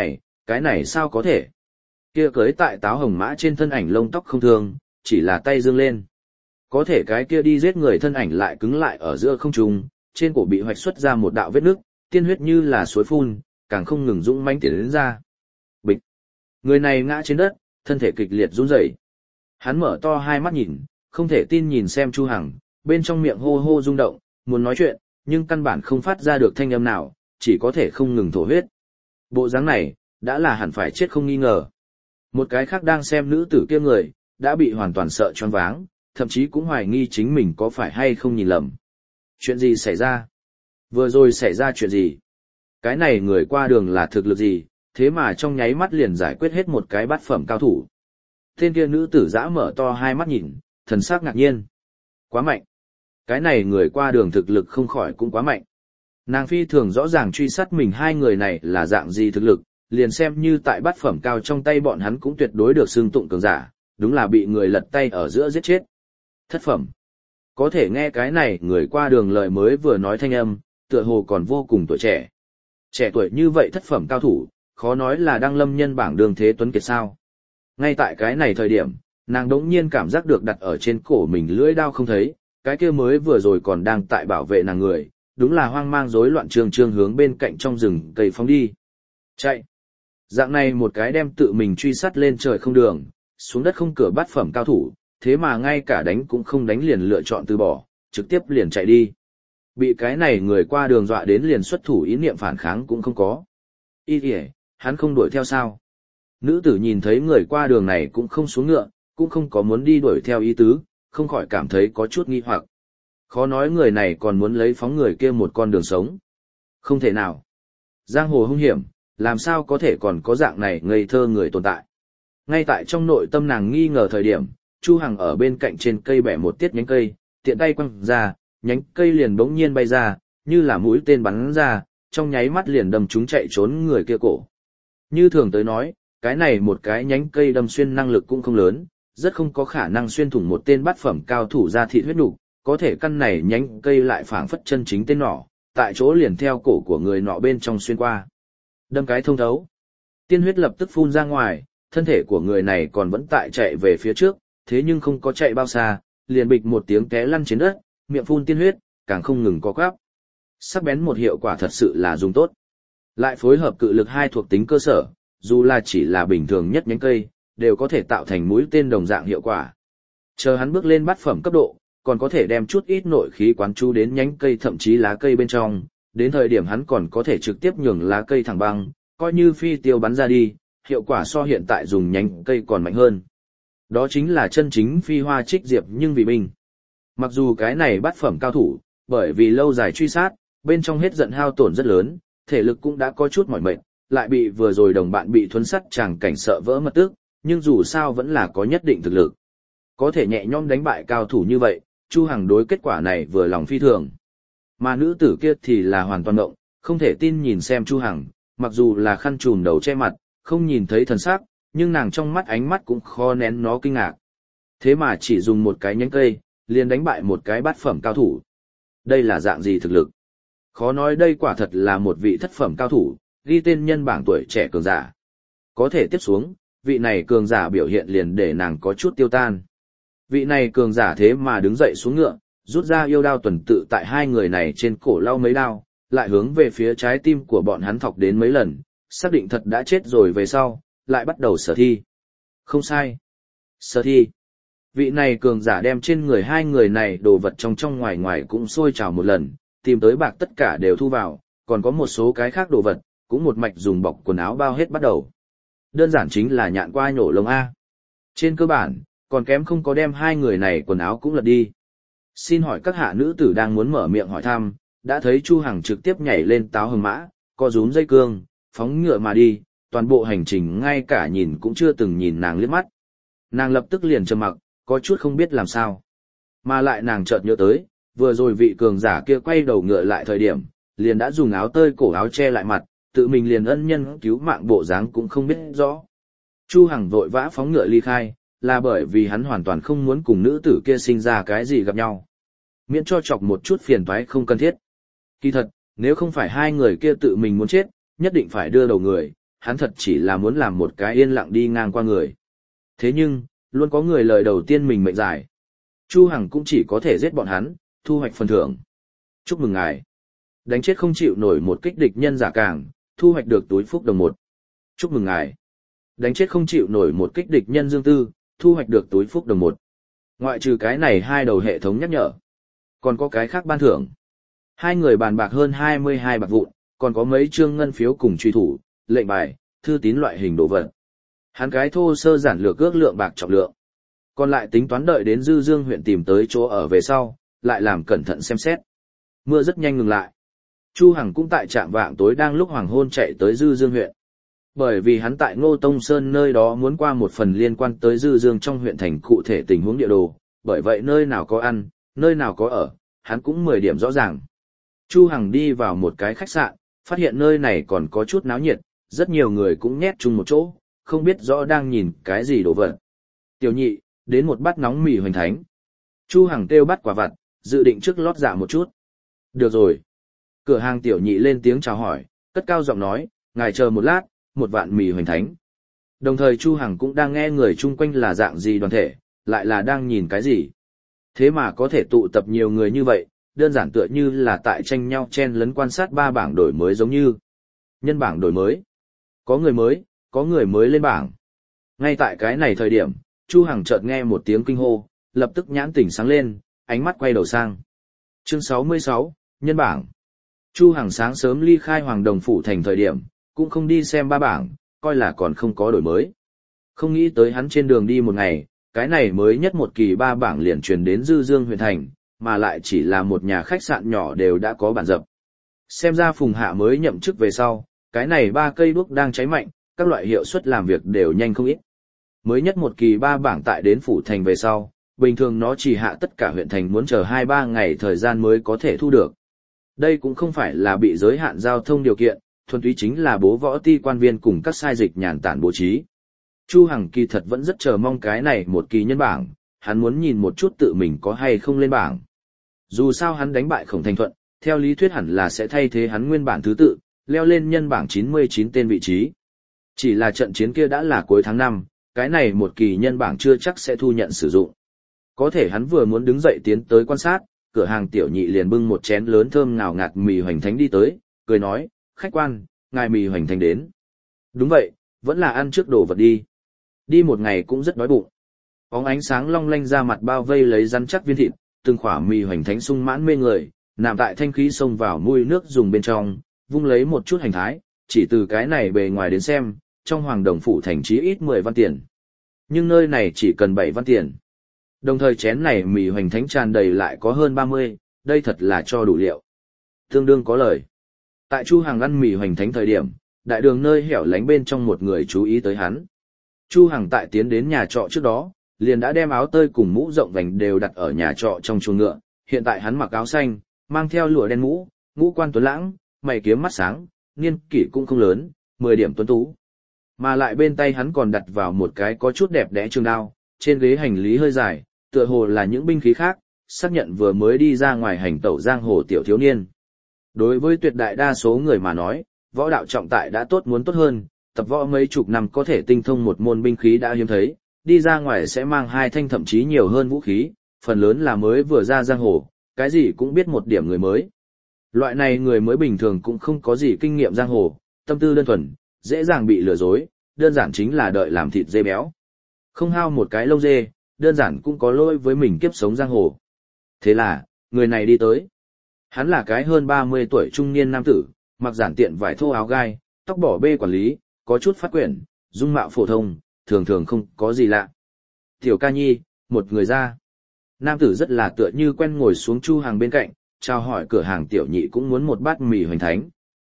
cái này sao có thể? Kia cưới tại Táo Hồng Mã trên thân ảnh lông tóc không thương, chỉ là tay dương lên. Có thể cái kia đi giết người thân ảnh lại cứng lại ở giữa không trung, trên cổ bị hoạch xuất ra một đạo vết nước, tiên huyết như là suối phun, càng không ngừng dũng mãnh tiến đến ra. Bịch. Người này ngã trên đất, thân thể kịch liệt run rẩy. Hắn mở to hai mắt nhìn, không thể tin nhìn xem Chu Hằng, bên trong miệng hô hô rung động, muốn nói chuyện, nhưng căn bản không phát ra được thanh âm nào, chỉ có thể không ngừng thổ huyết. Bộ dáng này, đã là hẳn phải chết không nghi ngờ. Một cái khác đang xem nữ tử kia người, đã bị hoàn toàn sợ choáng váng, thậm chí cũng hoài nghi chính mình có phải hay không nhìn lầm. Chuyện gì xảy ra? Vừa rồi xảy ra chuyện gì? Cái này người qua đường là thực lực gì, thế mà trong nháy mắt liền giải quyết hết một cái bát phẩm cao thủ. Tên kia nữ tử dã mở to hai mắt nhìn, thần sắc ngạc nhiên. Quá mạnh. Cái này người qua đường thực lực không khỏi cũng quá mạnh. Nàng phi thường rõ ràng truy sát mình hai người này là dạng gì thực lực, liền xem như tại bát phẩm cao trong tay bọn hắn cũng tuyệt đối được xưng tụng cường giả, đúng là bị người lật tay ở giữa giết chết. Thất phẩm. Có thể nghe cái này người qua đường lời mới vừa nói thanh âm, tựa hồ còn vô cùng tuổi trẻ. Trẻ tuổi như vậy thất phẩm cao thủ, khó nói là đăng lâm nhân bảng đường thế tuấn kiệt sao. Ngay tại cái này thời điểm, nàng đống nhiên cảm giác được đặt ở trên cổ mình lưỡi đao không thấy, cái kia mới vừa rồi còn đang tại bảo vệ nàng người, đúng là hoang mang rối loạn trương trương hướng bên cạnh trong rừng cây phóng đi. Chạy! Dạng này một cái đem tự mình truy sát lên trời không đường, xuống đất không cửa bát phẩm cao thủ, thế mà ngay cả đánh cũng không đánh liền lựa chọn từ bỏ, trực tiếp liền chạy đi. Bị cái này người qua đường dọa đến liền xuất thủ ý niệm phản kháng cũng không có. Ý kìa, hắn không đuổi theo sao? Nữ tử nhìn thấy người qua đường này cũng không xuống ngựa, cũng không có muốn đi đuổi theo ý tứ, không khỏi cảm thấy có chút nghi hoặc. Khó nói người này còn muốn lấy phóng người kia một con đường sống. Không thể nào. Giang hồ hung hiểm, làm sao có thể còn có dạng này ngây thơ người tồn tại. Ngay tại trong nội tâm nàng nghi ngờ thời điểm, Chu Hằng ở bên cạnh trên cây bẻ một tiết nhánh cây, tiện tay quăng ra, nhánh cây liền bỗng nhiên bay ra, như là mũi tên bắn ra, trong nháy mắt liền đâm trúng chạy trốn người kia cổ. Như thường tới nói, cái này một cái nhánh cây đâm xuyên năng lực cũng không lớn, rất không có khả năng xuyên thủng một tên bát phẩm cao thủ ra thịt huyết nục, có thể căn này nhánh cây lại phảng phất chân chính tên nỏ, tại chỗ liền theo cổ của người nọ bên trong xuyên qua. Đâm cái thông thấu. Tiên huyết lập tức phun ra ngoài, thân thể của người này còn vẫn tại chạy về phía trước, thế nhưng không có chạy bao xa, liền bịch một tiếng té lăn trên đất, miệng phun tiên huyết, càng không ngừng co quắp. Sắc bén một hiệu quả thật sự là dùng tốt. Lại phối hợp cự lực hai thuộc tính cơ sở, dù là chỉ là bình thường nhất nhánh cây, đều có thể tạo thành mũi tên đồng dạng hiệu quả. Chờ hắn bước lên bát phẩm cấp độ, còn có thể đem chút ít nội khí quán chú đến nhánh cây thậm chí lá cây bên trong, đến thời điểm hắn còn có thể trực tiếp nhường lá cây thẳng băng, coi như phi tiêu bắn ra đi, hiệu quả so hiện tại dùng nhánh cây còn mạnh hơn. Đó chính là chân chính phi hoa trích diệp nhưng vì binh. Mặc dù cái này bát phẩm cao thủ, bởi vì lâu dài truy sát, bên trong hết giận hao tổn rất lớn, thể lực cũng đã có chút mỏi mệt, lại bị vừa rồi đồng bạn bị thuấn sắt chàng cảnh sợ vỡ mật tức, nhưng dù sao vẫn là có nhất định thực lực. Có thể nhẹ nhõm đánh bại cao thủ như vậy, Chu Hằng đối kết quả này vừa lòng phi thường. Mà nữ tử kia thì là hoàn toàn ngộng, không thể tin nhìn xem Chu Hằng, mặc dù là khăn trùm đầu che mặt, không nhìn thấy thần sắc, nhưng nàng trong mắt ánh mắt cũng khó nén nó kinh ngạc. Thế mà chỉ dùng một cái nhánh cây, liền đánh bại một cái bát phẩm cao thủ. Đây là dạng gì thực lực? Khó nói đây quả thật là một vị thất phẩm cao thủ, ghi tên nhân bảng tuổi trẻ cường giả. Có thể tiếp xuống, vị này cường giả biểu hiện liền để nàng có chút tiêu tan. Vị này cường giả thế mà đứng dậy xuống ngựa, rút ra yêu đao tuần tự tại hai người này trên cổ lau mấy đao, lại hướng về phía trái tim của bọn hắn thọc đến mấy lần, xác định thật đã chết rồi về sau, lại bắt đầu sở thi. Không sai. Sở thi. Vị này cường giả đem trên người hai người này đồ vật trong ngoài ngoài cũng sôi trào một lần, tìm tới bạc tất cả đều thu vào, còn có một số cái khác đồ vật, cũng một mạch dùng bọc quần áo bao hết bắt đầu. Đơn giản chính là nhạn qua nhổ lông A. Trên cơ bản, còn kém không có đem hai người này quần áo cũng lật đi. Xin hỏi các hạ nữ tử đang muốn mở miệng hỏi thăm, đã thấy Chu Hằng trực tiếp nhảy lên táo hừng mã, co rúm dây cương, phóng ngựa mà đi, toàn bộ hành trình ngay cả nhìn cũng chưa từng nhìn nàng liếc mắt. Nàng lập tức liền trầm mặc, có chút không biết làm sao. Mà lại nàng chợt nhớ tới, vừa rồi vị cường giả kia quay đầu ngựa lại thời điểm, liền đã dùng áo tơi cổ áo che lại mặt, tự mình liền ân nhân cứu mạng bộ dáng cũng không biết rõ. Chu Hằng vội vã phóng ngựa ly khai, là bởi vì hắn hoàn toàn không muốn cùng nữ tử kia sinh ra cái gì gặp nhau. Miễn cho chọc một chút phiền toái không cần thiết. Kỳ thật, nếu không phải hai người kia tự mình muốn chết, nhất định phải đưa đầu người, hắn thật chỉ là muốn làm một cái yên lặng đi ngang qua người. Thế nhưng, luôn có người lời đầu tiên mình mệnh giải. Chu Hằng cũng chỉ có thể giết bọn hắn, thu hoạch phần thưởng. Chúc mừng ngài. Đánh chết không chịu nổi một kích địch nhân giả càng, thu hoạch được túi phúc đồng 1. Chúc mừng ngài. Đánh chết không chịu nổi một kích địch nhân dương tư, thu hoạch được túi phúc đồng 1. Ngoại trừ cái này hai đầu hệ thống nhắc nhở. Còn có cái khác ban thưởng. Hai người bàn bạc hơn 22 bạc vụn, còn có mấy trương ngân phiếu cùng truy thủ, lệnh bài, thư tín loại hình đồ vật. Hắn cái thô sơ giản lược ước lượng bạc trọng lượng. Còn lại tính toán đợi đến Dư Dương huyện tìm tới chỗ ở về sau, lại làm cẩn thận xem xét. Mưa rất nhanh ngừng lại. Chu Hằng cũng tại trạm vạng tối đang lúc hoàng hôn chạy tới Dư Dương huyện. Bởi vì hắn tại Ngô Tông Sơn nơi đó muốn qua một phần liên quan tới Dư Dương trong huyện thành cụ thể tình huống địa đồ, bởi vậy nơi nào có ăn, nơi nào có ở, hắn cũng 10 điểm rõ ràng. Chu Hằng đi vào một cái khách sạn, phát hiện nơi này còn có chút náo nhiệt, rất nhiều người cũng nhét chung một chỗ, không biết rõ đang nhìn cái gì đồ vật. Tiểu nhị, đến một bát nóng mì hoành thánh. Chu Hằng kêu bát quả vặt, dự định trước lót dạ một chút. Được rồi. Cửa hàng tiểu nhị lên tiếng chào hỏi, cất cao giọng nói, ngài chờ một lát, một vạn mì hoành thánh. Đồng thời Chu Hằng cũng đang nghe người chung quanh là dạng gì đoàn thể, lại là đang nhìn cái gì. Thế mà có thể tụ tập nhiều người như vậy, đơn giản tựa như là tại tranh nhau chen lấn quan sát ba bảng đổi mới giống như. Nhân bảng đổi mới. Có người mới lên bảng. Ngay tại cái này thời điểm, Chu Hằng chợt nghe một tiếng kinh hô, lập tức nhãn tỉnh sáng lên, ánh mắt quay đầu sang. Chương 66, nhân bảng. Chu Hằng sáng sớm ly khai Hoàng Đồng phủ thành thời điểm, cũng không đi xem ba bảng, coi là còn không có đổi mới. Không nghĩ tới hắn trên đường đi một ngày, cái này mới nhất một kỳ ba bảng liền truyền đến Dư Dương huyện thành, mà lại chỉ là một nhà khách sạn nhỏ đều đã có bản dập. Xem ra Phùng Hạ mới nhậm chức về sau, cái này ba cây đuốc đang cháy mạnh, các loại hiệu suất làm việc đều nhanh không ít. Mới nhất một kỳ ba bảng tại đến phủ thành về sau, bình thường nó chỉ hạ tất cả huyện thành muốn chờ 2-3 ngày thời gian mới có thể thu được. Đây cũng không phải là bị giới hạn giao thông điều kiện, thuần túy chính là bố võ ti quan viên cùng các sai dịch nhàn tản bố trí. Chu Hằng kỳ thật vẫn rất chờ mong cái này một kỳ nhân bảng, hắn muốn nhìn một chút tự mình có hay không lên bảng. Dù sao hắn đánh bại Khổng Thành Thuận, theo lý thuyết hẳn là sẽ thay thế hắn nguyên bản thứ tự, leo lên nhân bảng 99 tên vị trí. Chỉ là trận chiến kia đã là cuối tháng 5, cái này một kỳ nhân bảng chưa chắc sẽ thu nhận sử dụng. Có thể hắn vừa muốn đứng dậy tiến tới quan sát, cửa hàng tiểu nhị liền bưng một chén lớn thơm ngào ngạt mì hoành thánh đi tới, cười nói, khách quan, ngài mì hoành thánh đến. Đúng vậy, vẫn là ăn trước đồ vật đi. Đi một ngày cũng rất đói bụng. Bóng ánh sáng long lanh ra mặt bao vây lấy rắn chắc viên thịt, từng khỏa mì hoành thánh sung mãn mê người, nằm tại thanh khí xông vào mũi nước dùng bên trong, vung lấy một chút hành thái, chỉ từ cái này bề ngoài đến xem, trong Hoàng Đồng phủ thành chí ít 10 văn tiền. Nhưng nơi này chỉ cần 7 văn tiền. Đồng thời chén này mì hoành thánh tràn đầy lại có hơn 30, đây thật là cho đủ liệu. Tương đương có lời. Tại Chu Hằng ăn mì hoành thánh thời điểm, đại đường nơi hẻo lánh bên trong một người chú ý tới hắn. Chu Hằng tại tiến đến nhà trọ trước đó, liền đã đem áo tơi cùng mũ rộng vành đều đặt ở nhà trọ trong chuồng ngựa, hiện tại hắn mặc áo xanh, mang theo lụa đen mũ, ngũ quan tuấn lãng, mày kiếm mắt sáng, niên kỷ cũng không lớn, 10 điểm tuấn tú. Mà lại bên tay hắn còn đặt vào một cái có chút đẹp đẽ trường đao, trên ghế hành lý hơi dài, tựa hồ là những binh khí khác, xác nhận vừa mới đi ra ngoài hành tẩu giang hồ tiểu thiếu niên. Đối với tuyệt đại đa số người mà nói, võ đạo trọng tại đã tốt muốn tốt hơn, tập võ mấy chục năm có thể tinh thông một môn binh khí đã hiếm thấy, đi ra ngoài sẽ mang 2 thanh thậm chí nhiều hơn vũ khí, phần lớn là mới vừa ra giang hồ, cái gì cũng biết một điểm người mới. Loại này người mới bình thường cũng không có gì kinh nghiệm giang hồ, tâm tư đơn thuần, dễ dàng bị lừa dối, đơn giản chính là đợi làm thịt dê béo. Không hao một cái lông dê, đơn giản cũng có lỗi với mình kiếp sống giang hồ. Thế là, người này đi tới. Hắn là cái hơn 30 tuổi trung niên nam tử, mặc giản tiện vải thô áo gai, tóc bỏ bê quản lý, có chút phát quyển, dung mạo phổ thông, thường thường không có gì lạ. Tiểu ca nhi, một người ra. Nam tử rất là tựa như quen ngồi xuống Chu Hằng bên cạnh, chào hỏi cửa hàng tiểu nhị cũng muốn một bát mì hoành thánh.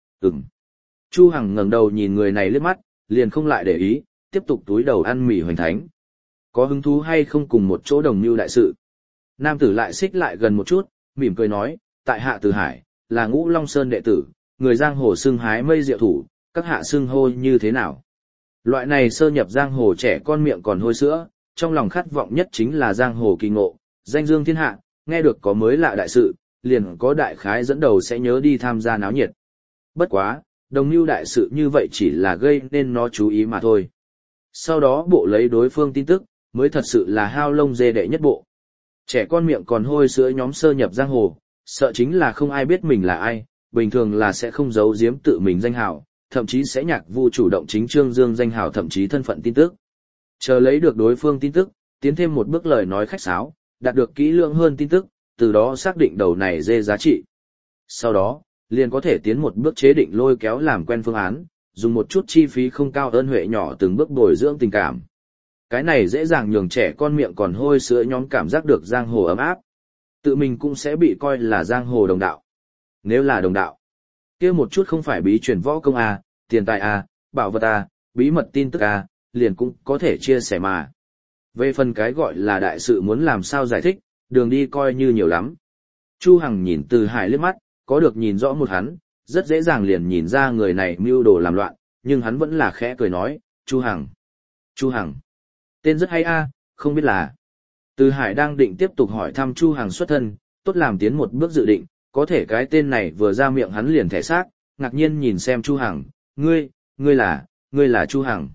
Chu Hằng ngẩng đầu nhìn người này liếc mắt, liền không lại để ý, tiếp tục túi đầu ăn mì hoành thánh. Có hứng thú hay không cùng một chỗ đồng mưu đại sự? Nam tử lại xích lại gần một chút, mỉm cười nói, tại hạ Từ Hải, là Ngũ Long Sơn đệ tử, người giang hồ xưng hái mây diệu thủ, các hạ xưng hô như thế nào? Loại này sơ nhập giang hồ trẻ con miệng còn hôi sữa, trong lòng khát vọng nhất chính là giang hồ kỳ ngộ, danh dương thiên hạ, nghe được có mới lạ đại sự, liền có đại khái dẫn đầu sẽ nhớ đi tham gia náo nhiệt. Bất quá, đồng mưu đại sự như vậy chỉ là gây nên nó chú ý mà thôi. Sau đó bộ lấy đối phương tin tức, mới thật sự là hao lông dê đệ nhất bộ. Trẻ con miệng còn hôi sữa nhóm sơ nhập giang hồ, sợ chính là không ai biết mình là ai, bình thường là sẽ không giấu giếm tự mình danh hào, thậm chí sẽ nhạc vu chủ động chính trương dương danh hào thậm chí thân phận tin tức. Chờ lấy được đối phương tin tức, tiến thêm một bước lời nói khách sáo, đạt được kỹ lưỡng hơn tin tức, từ đó xác định đầu này dê giá trị. Sau đó, liền có thể tiến một bước chế định lôi kéo làm quen phương án, dùng một chút chi phí không cao ơn huệ nhỏ từng bước bồi dưỡng tình cảm. Cái này dễ dàng nhường trẻ con miệng còn hôi sữa nhóm cảm giác được giang hồ ấm áp. Tự mình cũng sẽ bị coi là giang hồ đồng đạo. Nếu là đồng đạo, kia một chút không phải bí truyền võ công à, tiền tài à, bảo vật à, bí mật tin tức à, liền cũng có thể chia sẻ mà. Về phần cái gọi là đại sự muốn làm sao giải thích, đường đi coi như nhiều lắm. Chu Hằng nhìn Từ Hải liếc mắt, có được nhìn rõ một hắn, rất dễ dàng liền nhìn ra người này mưu đồ làm loạn, nhưng hắn vẫn là khẽ cười nói, Chu Hằng. Chu Hằng. Tên rất hay a, không biết là. Từ Hải đang định tiếp tục hỏi thăm Chu Hằng xuất thân, tốt làm tiến một bước dự định, có thể cái tên này vừa ra miệng hắn liền thẻ xác, ngạc nhiên nhìn xem Chu Hằng, ngươi là Chu Hằng.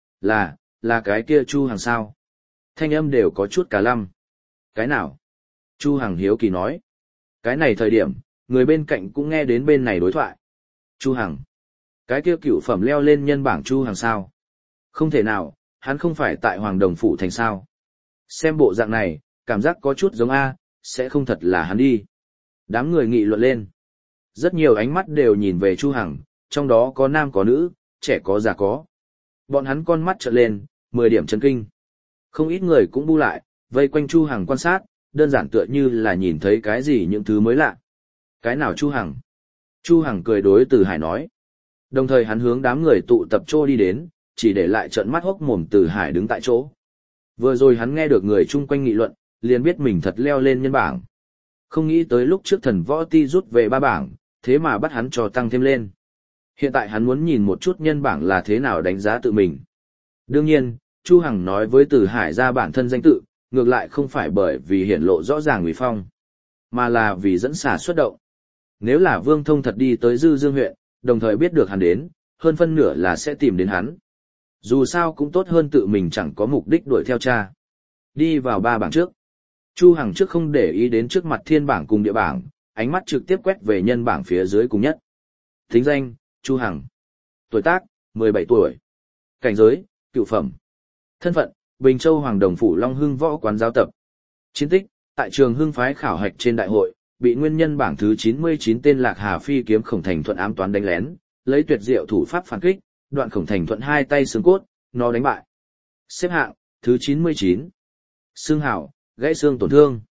Là cái kia Chu Hằng sao? Thanh âm đều có chút cả lăm. Cái nào? Chu Hằng hiếu kỳ nói. Cái này thời điểm, người bên cạnh cũng nghe đến bên này đối thoại. Chu Hằng. Cái kia cựu phẩm leo lên nhân bảng Chu Hằng sao? Không thể nào, hắn không phải tại Hoàng Đồng Phủ thành sao? Xem bộ dạng này, cảm giác có chút giống A, sẽ không thật là hắn đi. Đám người nghị luận lên. Rất nhiều ánh mắt đều nhìn về Chu Hằng, trong đó có nam có nữ, trẻ có già có. Bọn hắn con mắt trợn lên, 10 điểm chấn kinh. Không ít người cũng bu lại, vây quanh Chu Hằng quan sát, đơn giản tựa như là nhìn thấy cái gì những thứ mới lạ. Cái nào Chu Hằng? Chu Hằng cười đối Từ Hải nói. Đồng thời hắn hướng đám người tụ tập chỗ đi đến, chỉ để lại trợn mắt hốc mồm Từ Hải đứng tại chỗ. Vừa rồi hắn nghe được người chung quanh nghị luận, liền biết mình thật leo lên nhân bảng. Không nghĩ tới lúc trước thần võ ti rút về 3 bảng, thế mà bắt hắn cho tăng thêm lên. Hiện tại hắn muốn nhìn một chút nhân bảng là thế nào đánh giá tự mình. Đương nhiên, Chu Hằng nói với Từ Hải ra bản thân danh tự, ngược lại không phải bởi vì hiển lộ rõ ràng uy phong, mà là vì dẫn xả xuất động. Nếu là Vương Thông thật đi tới Dư Dương huyện, đồng thời biết được hắn đến, hơn phân nửa là sẽ tìm đến hắn. Dù sao cũng tốt hơn tự mình chẳng có mục đích đuổi theo cha. Đi vào 3 bảng trước. Chu Hằng trước không để ý đến trước mặt thiên bảng cùng địa bảng, ánh mắt trực tiếp quét về nhân bảng phía dưới cùng nhất. Thính danh, Chu Hằng. Tuổi tác, 17 tuổi. Cảnh giới, cựu phẩm. Thân phận, Bình Châu Hoàng Đồng Phủ Long Hưng võ quán giáo tập. Chiến tích, tại trường Hưng phái khảo hạch trên đại hội, bị nguyên nhân bảng thứ 99 tên Lạc Hà phi kiếm Khổng Thành Thuận ám toán đánh lén, lấy tuyệt diệu thủ pháp phản kích, đoạn Khổng Thành Thuận 2 tay xương cốt, nó đánh bại. Xếp hạng, thứ 99. Xương hảo, gãy xương tổn thương.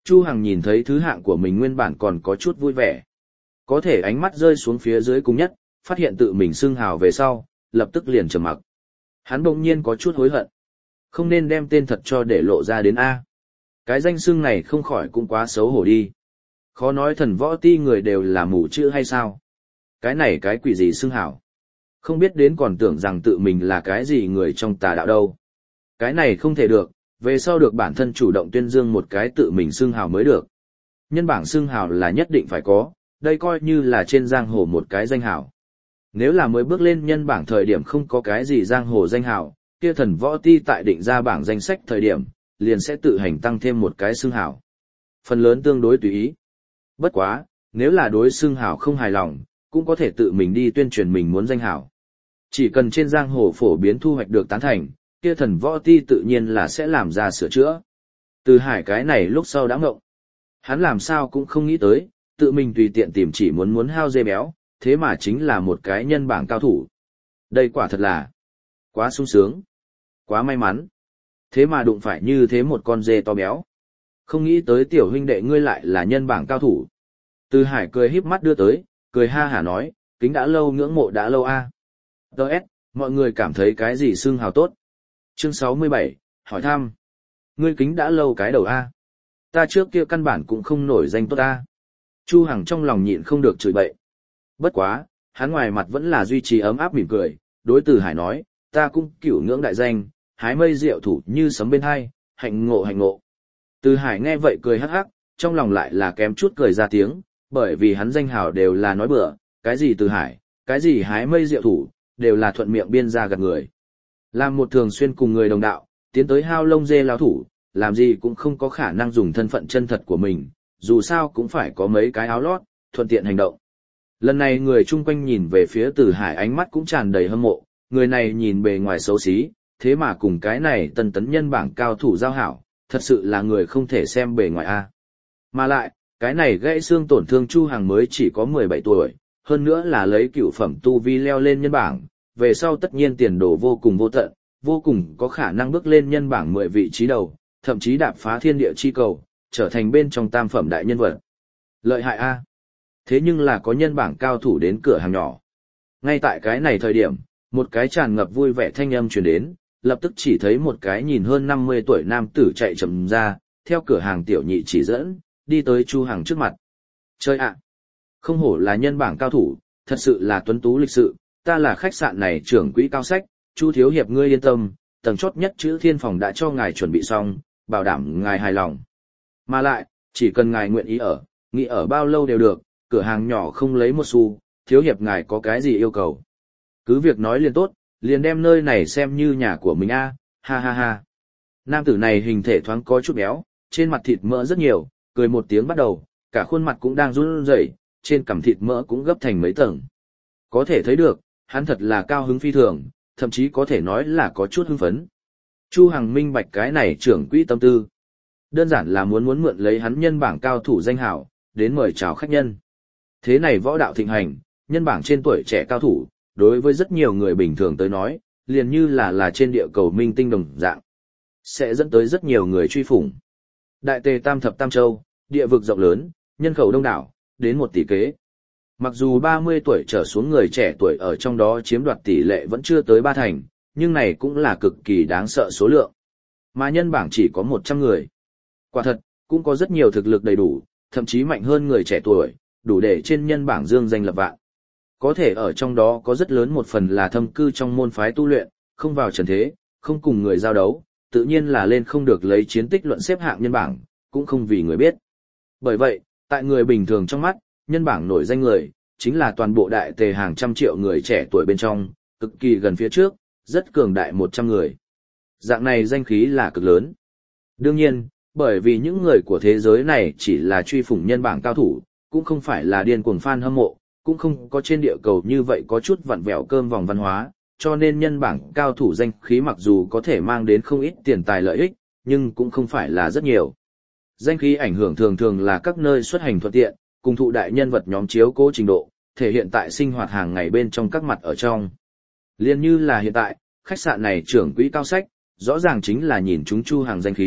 Chu Hằng nhìn thấy thứ hạng của mình nguyên bản còn có chút vui vẻ. Có thể ánh mắt rơi xuống phía dưới cùng nhất, phát hiện tự mình xưng hào về sau, lập tức liền trầm mặc. Hắn bỗng nhiên có chút hối hận. Không nên đem tên thật cho để lộ ra đến A. Cái danh xưng này không khỏi cũng quá xấu hổ đi. Khó nói thần võ ti người đều là mù chữ hay sao? Cái này cái quỷ gì xưng hào? Không biết đến còn tưởng rằng tự mình là cái gì người trong tà đạo đâu. Cái này không thể được, về sau được bản thân chủ động tuyên dương một cái tự mình xưng hào mới được. Nhân bảng xưng hào là nhất định phải có, đây coi như là trên giang hồ một cái danh hào. Nếu là mới bước lên nhân bảng thời điểm không có cái gì giang hồ danh hào, kia thần võ ti tại định ra bảng danh sách thời điểm, liền sẽ tự hành tăng thêm một cái xưng hào. Phần lớn tương đối tùy ý. Bất quá, nếu là đối xưng hào không hài lòng, cũng có thể tự mình đi tuyên truyền mình muốn danh hào. Chỉ cần trên giang hồ phổ biến thu hoạch được tán thành, kia thần võ ti tự nhiên là sẽ làm ra sửa chữa. Từ Hải cái này lúc sau đã ngộng. Hắn làm sao cũng không nghĩ tới, tự mình tùy tiện tìm chỉ muốn hao dê béo, thế mà chính là một cái nhân bảng cao thủ. Đây quả thật là quá sung sướng, quá may mắn. Thế mà đụng phải như thế một con dê to béo. Không nghĩ tới tiểu huynh đệ ngươi lại là nhân bảng cao thủ. Từ Hải cười híp mắt đưa tới, cười ha hả nói, kính đã lâu ngưỡng mộ đã lâu a. Đợt, mọi người cảm thấy cái gì xưng hào tốt. Chương 67, hỏi thăm. Ngươi kính đã lâu cái đầu a. Ta trước kia căn bản cũng không nổi danh tốt a. Chu Hằng trong lòng nhịn không được chửi bậy. Bất quá, hắn ngoài mặt vẫn là duy trì ấm áp mỉm cười, đối Từ Hải nói, ta cũng cửu ngưỡng đại danh, hái mây diệu thủ như sấm bên hai, hạnh ngộ hạnh ngộ. Từ Hải nghe vậy cười hắc hắc, trong lòng lại là kém chút cười ra tiếng, bởi vì hắn danh hào đều là nói bừa, cái gì Từ Hải, cái gì hái mây diệu thủ, đều là thuận miệng biên ra gạt người. Làm một thường xuyên cùng người đồng đạo, tiến tới hao lông dê lão thủ, làm gì cũng không có khả năng dùng thân phận chân thật của mình, dù sao cũng phải có mấy cái áo lót, thuận tiện hành động. Lần này người chung quanh nhìn về phía Từ Hải ánh mắt cũng tràn đầy hâm mộ, người này nhìn bề ngoài xấu xí, thế mà cùng cái này tân tấn nhân bảng cao thủ giao hảo, thật sự là người không thể xem bề ngoài a. Mà lại, cái này gãy xương tổn thương Chu Hằng mới chỉ có 17 tuổi, hơn nữa là lấy cửu phẩm tu vi leo lên nhân bảng, về sau tất nhiên tiền đồ vô cùng vô tận, vô cùng có khả năng bước lên nhân bảng 10 vị trí đầu, thậm chí đạp phá thiên địa chi cầu, trở thành bên trong tam phẩm đại nhân vật. Lợi hại a. Thế nhưng là có nhân bảng cao thủ đến cửa hàng nhỏ. Ngay tại cái này thời điểm, một cái tràn ngập vui vẻ thanh âm truyền đến, lập tức chỉ thấy một cái nhìn hơn 50 tuổi nam tử chạy chậm ra, theo cửa hàng tiểu nhị chỉ dẫn, đi tới Chu Hằng trước mặt. Chơi ạ! Không hổ là nhân bảng cao thủ, thật sự là tuấn tú lịch sự, ta là khách sạn này trưởng quỹ cao sách, Chu thiếu hiệp ngươi yên tâm, tầng chót nhất chữ thiên phòng đã cho ngài chuẩn bị xong, bảo đảm ngài hài lòng. Mà lại, chỉ cần ngài nguyện ý ở, nghĩ ở bao lâu đều được, cửa hàng nhỏ không lấy một xu, thiếu hiệp ngài có cái gì yêu cầu. Cứ việc nói liền tốt, liền đem nơi này xem như nhà của mình a, ha ha ha. Nam tử này hình thể thoáng có chút béo, trên mặt thịt mỡ rất nhiều, cười một tiếng bắt đầu, cả khuôn mặt cũng đang run rẩy, trên cằm thịt mỡ cũng gấp thành mấy tầng. Có thể thấy được, hắn thật là cao hứng phi thường, thậm chí có thể nói là có chút hưng phấn. Chu Hằng minh bạch cái này trưởng quỹ tâm tư. Đơn giản là muốn mượn lấy hắn nhân bảng cao thủ danh hào, đến mời chào khách nhân. Thế này võ đạo thịnh hành, nhân bảng trên tuổi trẻ cao thủ, đối với rất nhiều người bình thường tới nói, liền như là trên địa cầu minh tinh đồng dạng. Sẽ dẫn tới rất nhiều người truy phủng. Đại tề tam thập tam châu, địa vực rộng lớn, nhân khẩu đông đảo, đến 1 tỷ kế. Mặc dù 30 tuổi trở xuống người trẻ tuổi ở trong đó chiếm đoạt tỷ lệ vẫn chưa tới 3 thành, nhưng này cũng là cực kỳ đáng sợ số lượng. Mà nhân bảng chỉ có 100 người. Quả thật, cũng có rất nhiều thực lực đầy đủ, thậm chí mạnh hơn người trẻ tuổi, đủ để trên nhân bảng dương danh lập vạn. Có thể ở trong đó có rất lớn một phần là thâm cư trong môn phái tu luyện, không vào trần thế, không cùng người giao đấu, tự nhiên là lên không được lấy chiến tích luận xếp hạng nhân bảng, cũng không vì người biết. Bởi vậy, tại người bình thường trong mắt, nhân bảng nổi danh người, chính là toàn bộ đại tề hàng trăm triệu người trẻ tuổi bên trong, cực kỳ gần phía trước, rất cường đại 100 người. Dạng này danh khí là cực lớn. Đương nhiên, bởi vì những người của thế giới này chỉ là truy phủng nhân bảng cao thủ, cũng không phải là điên cuồng fan hâm mộ, cũng không có trên địa cầu như vậy có chút vặn vẹo cơm vòng văn hóa, cho nên nhân bảng cao thủ danh khí mặc dù có thể mang đến không ít tiền tài lợi ích, nhưng cũng không phải là rất nhiều. Danh khí ảnh hưởng thường thường là các nơi xuất hành thuận tiện, cùng thụ đại nhân vật nhóm chiếu cố trình độ, thể hiện tại sinh hoạt hàng ngày bên trong các mặt ở trong. Liên như là hiện tại, khách sạn này trưởng quỹ cao sách, rõ ràng chính là nhìn chúng Chu Hằng danh khí,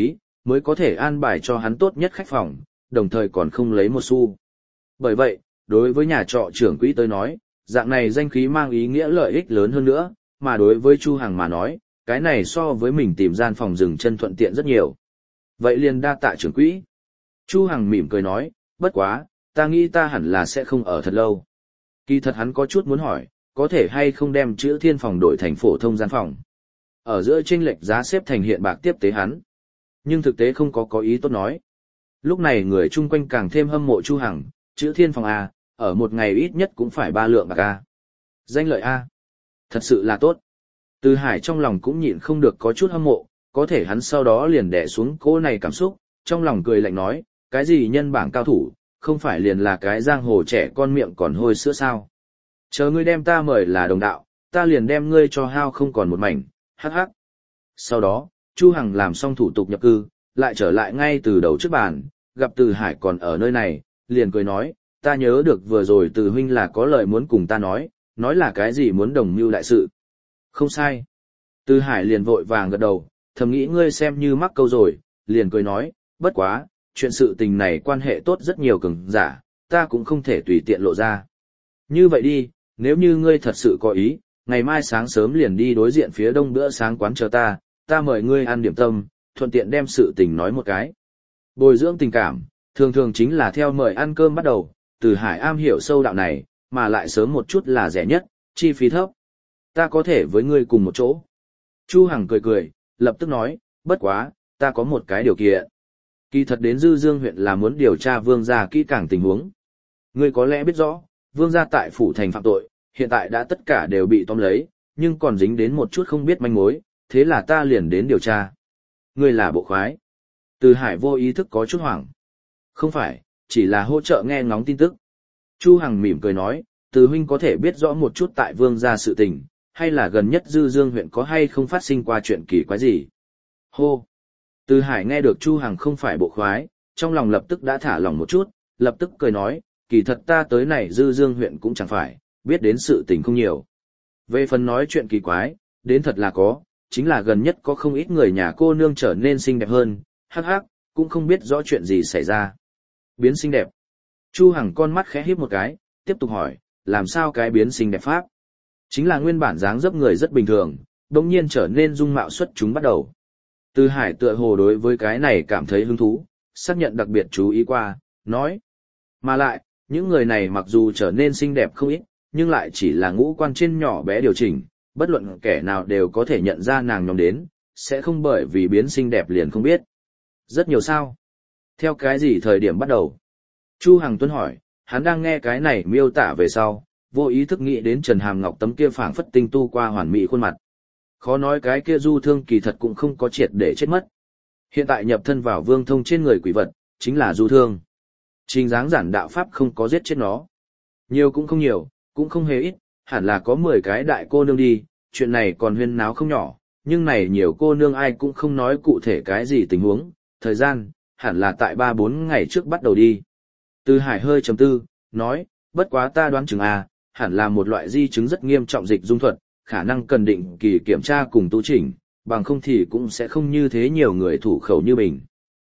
mới có thể an bài cho hắn tốt nhất khách phòng, đồng thời còn không lấy một xu. Bởi vậy, đối với nhà trọ trưởng quỹ tới nói, dạng này danh khí mang ý nghĩa lợi ích lớn hơn nữa, mà đối với Chu Hằng mà nói, cái này so với mình tìm gian phòng dừng chân thuận tiện rất nhiều. Vậy liền đa tạ trưởng quỹ. Chu Hằng mỉm cười nói, bất quá, ta nghĩ ta hẳn là sẽ không ở thật lâu. Kỳ thật hắn có chút muốn hỏi, có thể hay không đem chữ thiên phòng đổi thành phổ thông gian phòng. Ở giữa chênh lệch giá xếp thành hiện bạc tiếp tế hắn. Nhưng thực tế không có ý tốt nói. Lúc này người chung quanh càng thêm hâm mộ Chu Hằng, chữ thiên phòng A, ở một ngày ít nhất cũng phải 3 lượng bạc A. Danh lợi A. Thật sự là tốt. Từ Hải trong lòng cũng nhịn không được có chút hâm mộ, có thể hắn sau đó liền đè xuống cỗ này cảm xúc, trong lòng cười lạnh nói, cái gì nhân bảng cao thủ, không phải liền là cái giang hồ trẻ con miệng còn hôi sữa sao. Chờ ngươi đem ta mời là đồng đạo, ta liền đem ngươi cho hao không còn một mảnh, hắc hắc. Sau đó, Chu Hằng làm xong thủ tục nhập cư, lại trở lại ngay từ đầu trước bàn, gặp Từ Hải còn ở nơi này, liền cười nói, ta nhớ được vừa rồi Từ huynh là có lời muốn cùng ta nói là cái gì muốn đồng mưu đại sự. Không sai. Từ Hải liền vội vàng gật đầu, thầm nghĩ ngươi xem như mắc câu rồi, liền cười nói, bất quá, chuyện sự tình này quan hệ tốt rất nhiều cường giả, ta cũng không thể tùy tiện lộ ra. Như vậy đi, nếu như ngươi thật sự có ý, ngày mai sáng sớm liền đi đối diện phía đông bữa sáng quán chờ ta mời ngươi ăn điểm tâm, thuận tiện đem sự tình nói một cái. Bồi dưỡng tình cảm, thường thường chính là theo mời ăn cơm bắt đầu, Từ Hải am hiểu sâu đạo này, mà lại sớm một chút là rẻ nhất, chi phí thấp. Ta có thể với ngươi cùng một chỗ. Chu Hằng cười cười, lập tức nói, bất quá, ta có một cái điều kiện. Kỳ thật đến Dư Dương huyện là muốn điều tra Vương gia kỹ càng tình huống. Ngươi có lẽ biết rõ, Vương gia tại phủ thành phạm tội, hiện tại đã tất cả đều bị tóm lấy, nhưng còn dính đến một chút không biết manh mối, thế là ta liền đến điều tra. Ngươi là bộ khoái. Từ Hải vô ý thức có chút hoảng. Không phải, chỉ là hỗ trợ nghe ngóng tin tức. Chu Hằng mỉm cười nói, Từ huynh có thể biết rõ một chút tại Vương gia sự tình, hay là gần nhất Dư Dương huyện có hay không phát sinh qua chuyện kỳ quái gì. Hô! Từ Hải nghe được Chu Hằng không phải bộ khoái, trong lòng lập tức đã thả lỏng một chút, lập tức cười nói, kỳ thật ta tới này Dư Dương huyện cũng chẳng phải, biết đến sự tình không nhiều. Về phần nói chuyện kỳ quái, đến thật là có, chính là gần nhất có không ít người nhà cô nương trở nên xinh đẹp hơn, hắc hắc, cũng không biết rõ chuyện gì xảy ra. Biến xinh đẹp. Chu Hằng con mắt khẽ híp một cái, tiếp tục hỏi, làm sao cái biến xinh đẹp pháp? Chính là nguyên bản dáng dấp người rất bình thường, đồng nhiên trở nên dung mạo xuất chúng bắt đầu. Từ Hải tựa hồ đối với cái này cảm thấy hứng thú, xác nhận đặc biệt chú ý qua, nói. Mà lại, những người này mặc dù trở nên xinh đẹp không ít, nhưng lại chỉ là ngũ quan trên nhỏ bé điều chỉnh, bất luận kẻ nào đều có thể nhận ra nàng nhóm đến, sẽ không bởi vì biến xinh đẹp liền không biết. Rất nhiều sao? Theo cái gì thời điểm bắt đầu? Chu Hằng Tuân hỏi, hắn đang nghe cái này miêu tả về sau, vô ý thức nghĩ đến Trần Hàm Ngọc tấm kia phảng phất tinh tu qua hoàn mỹ khuôn mặt. Khó nói cái kia Du Thương kỳ thật cũng không có triệt để chết mất. Hiện tại nhập thân vào Vương Thông trên người quỷ vật, chính là Du Thương. Trình dáng giản đạo pháp không có giết chết nó. Nhiều cũng không nhiều, cũng không hề ít, hẳn là có 10 cái đại cô nương đi, chuyện này còn huyên náo không nhỏ, nhưng này nhiều cô nương ai cũng không nói cụ thể cái gì tình huống, thời gian, hẳn là tại 3-4 ngày trước bắt đầu đi. Từ Hải hơi trầm tư, nói, bất quá ta đoán chừng hẳn là một loại di chứng rất nghiêm trọng dịch dung thuật, khả năng cần định kỳ kiểm tra cùng tu chỉnh, bằng không thì cũng sẽ không như thế nhiều người thủ khẩu như mình.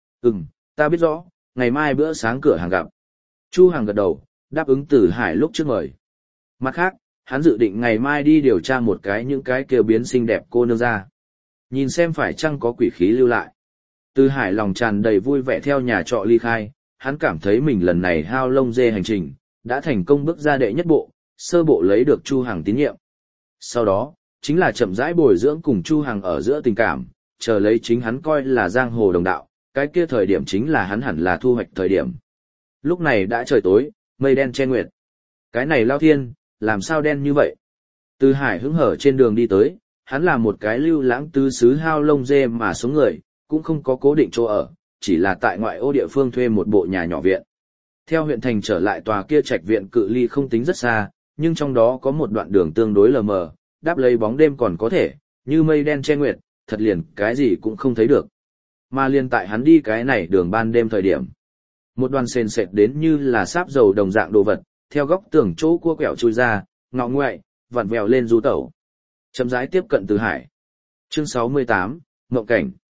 Ta biết rõ, ngày mai bữa sáng cửa hàng gặp. Chu Hằng gật đầu, đáp ứng Từ Hải lúc trước mời. Mặt khác, hắn dự định ngày mai đi điều tra một cái những cái kêu biến xinh đẹp cô nương ra. Nhìn xem phải chăng có quỷ khí lưu lại. Từ Hải lòng tràn đầy vui vẻ theo nhà trọ ly khai, hắn cảm thấy mình lần này hao lông dê hành trình, đã thành công bước ra đệ nhất bộ, sơ bộ lấy được Chu Hằng tín nhiệm. Sau đó, chính là chậm rãi bồi dưỡng cùng Chu Hằng ở giữa tình cảm, chờ lấy chính hắn coi là giang hồ đồng đạo, cái kia thời điểm chính là hắn hẳn là thu hoạch thời điểm. Lúc này đã trời tối, mây đen che nguyệt. Cái này lao thiên, làm sao đen như vậy? Từ Hải hứng hở trên đường đi tới, hắn là một cái lưu lãng tứ xứ hao lông dê mà sống người, cũng không có cố định chỗ ở, chỉ là tại ngoại ô địa phương thuê một bộ nhà nhỏ viện. Theo huyện thành trở lại tòa kia trạch viện cự ly không tính rất xa, nhưng trong đó có một đoạn đường tương đối lờ mờ, đáp lấy bóng đêm còn có thể, như mây đen che nguyệt, thật liền cái gì cũng không thấy được. Mà liền tại hắn đi cái này đường ban đêm thời điểm. Một đoàn sền sệt đến như là sáp dầu đồng dạng đồ vật, theo góc tường chỗ cua quẹo chui ra, ngọ ngoại, vặn vẹo lên du tẩu. Chậm rãi tiếp cận Từ Hải. Chương 68, Mộng cảnh.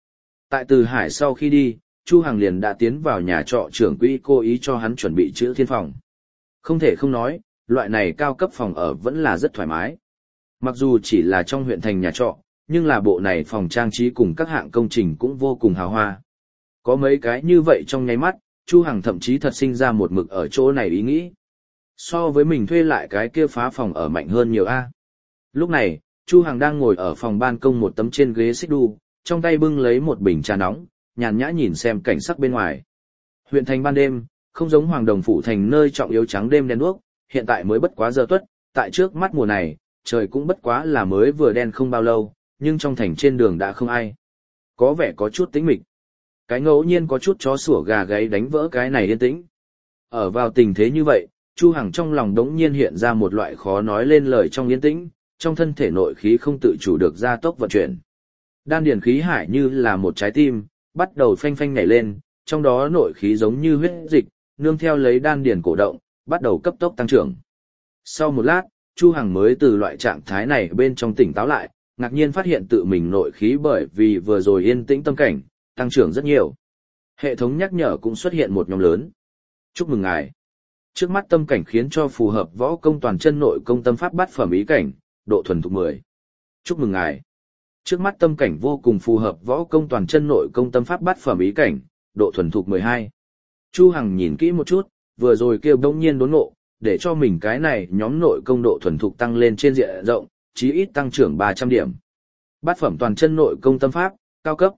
Tại Từ Hải sau khi đi, Chu Hằng liền đã tiến vào nhà trọ trưởng quỹ cố ý cho hắn chuẩn bị chữ thiên phòng. Không thể không nói, loại này cao cấp phòng ở vẫn là rất thoải mái. Mặc dù chỉ là trong huyện thành nhà trọ, nhưng là bộ này phòng trang trí cùng các hạng công trình cũng vô cùng hào hoa. Có mấy cái như vậy trong nháy mắt, Chu Hằng thậm chí thật sinh ra một mực ở chỗ này ý nghĩ. So với mình thuê lại cái kia phá phòng ở mạnh hơn nhiều a. Lúc này, Chu Hằng đang ngồi ở phòng ban công một tấm trên ghế xích đu, trong tay bưng lấy một bình trà nóng, nhàn nhã nhìn xem cảnh sắc bên ngoài. Huyện thành ban đêm, không giống Hoàng Đồng phủ thành nơi trọng yếu trắng đêm đen đuốc, hiện tại mới bất quá giờ tuất, tại trước mắt mùa này, trời cũng bất quá là mới vừa đen không bao lâu, nhưng trong thành trên đường đã không ai. Có vẻ có chút tĩnh mịch. Cái ngẫu nhiên có chút chó sủa gà gáy đánh vỡ cái này yên tĩnh. Ở vào tình thế như vậy, Chu Hằng trong lòng đống nhiên hiện ra một loại khó nói lên lời trong yên tĩnh, trong thân thể nội khí không tự chủ được gia tốc vận chuyển. Đan điền khí hải như là một trái tim, bắt đầu phanh phanh nhảy lên, trong đó nội khí giống như huyết dịch, nương theo lấy đan điền cổ động, bắt đầu cấp tốc tăng trưởng. Sau một lát, Chu Hằng mới từ loại trạng thái này bên trong tỉnh táo lại, ngạc nhiên phát hiện tự mình nội khí bởi vì vừa rồi yên tĩnh tâm cảnh, tăng trưởng rất nhiều. Hệ thống nhắc nhở cũng xuất hiện một nhóm lớn. Chúc mừng ngài. Trước mắt tâm cảnh khiến cho phù hợp võ công toàn chân nội công tâm pháp bát phẩm ý cảnh, độ thuần thục 10. Chúc mừng ngài. Trước mắt tâm cảnh vô cùng phù hợp võ công toàn chân nội công tâm pháp bát phẩm ý cảnh, độ thuần thục 12. Chu Hằng nhìn kỹ một chút, vừa rồi kêu đông nhiên đốn ngộ, để cho mình cái này nhóm nội công độ thuần thục tăng lên trên diện rộng, chí ít tăng trưởng 300 điểm. Bát phẩm toàn chân nội công tâm pháp, cao cấp,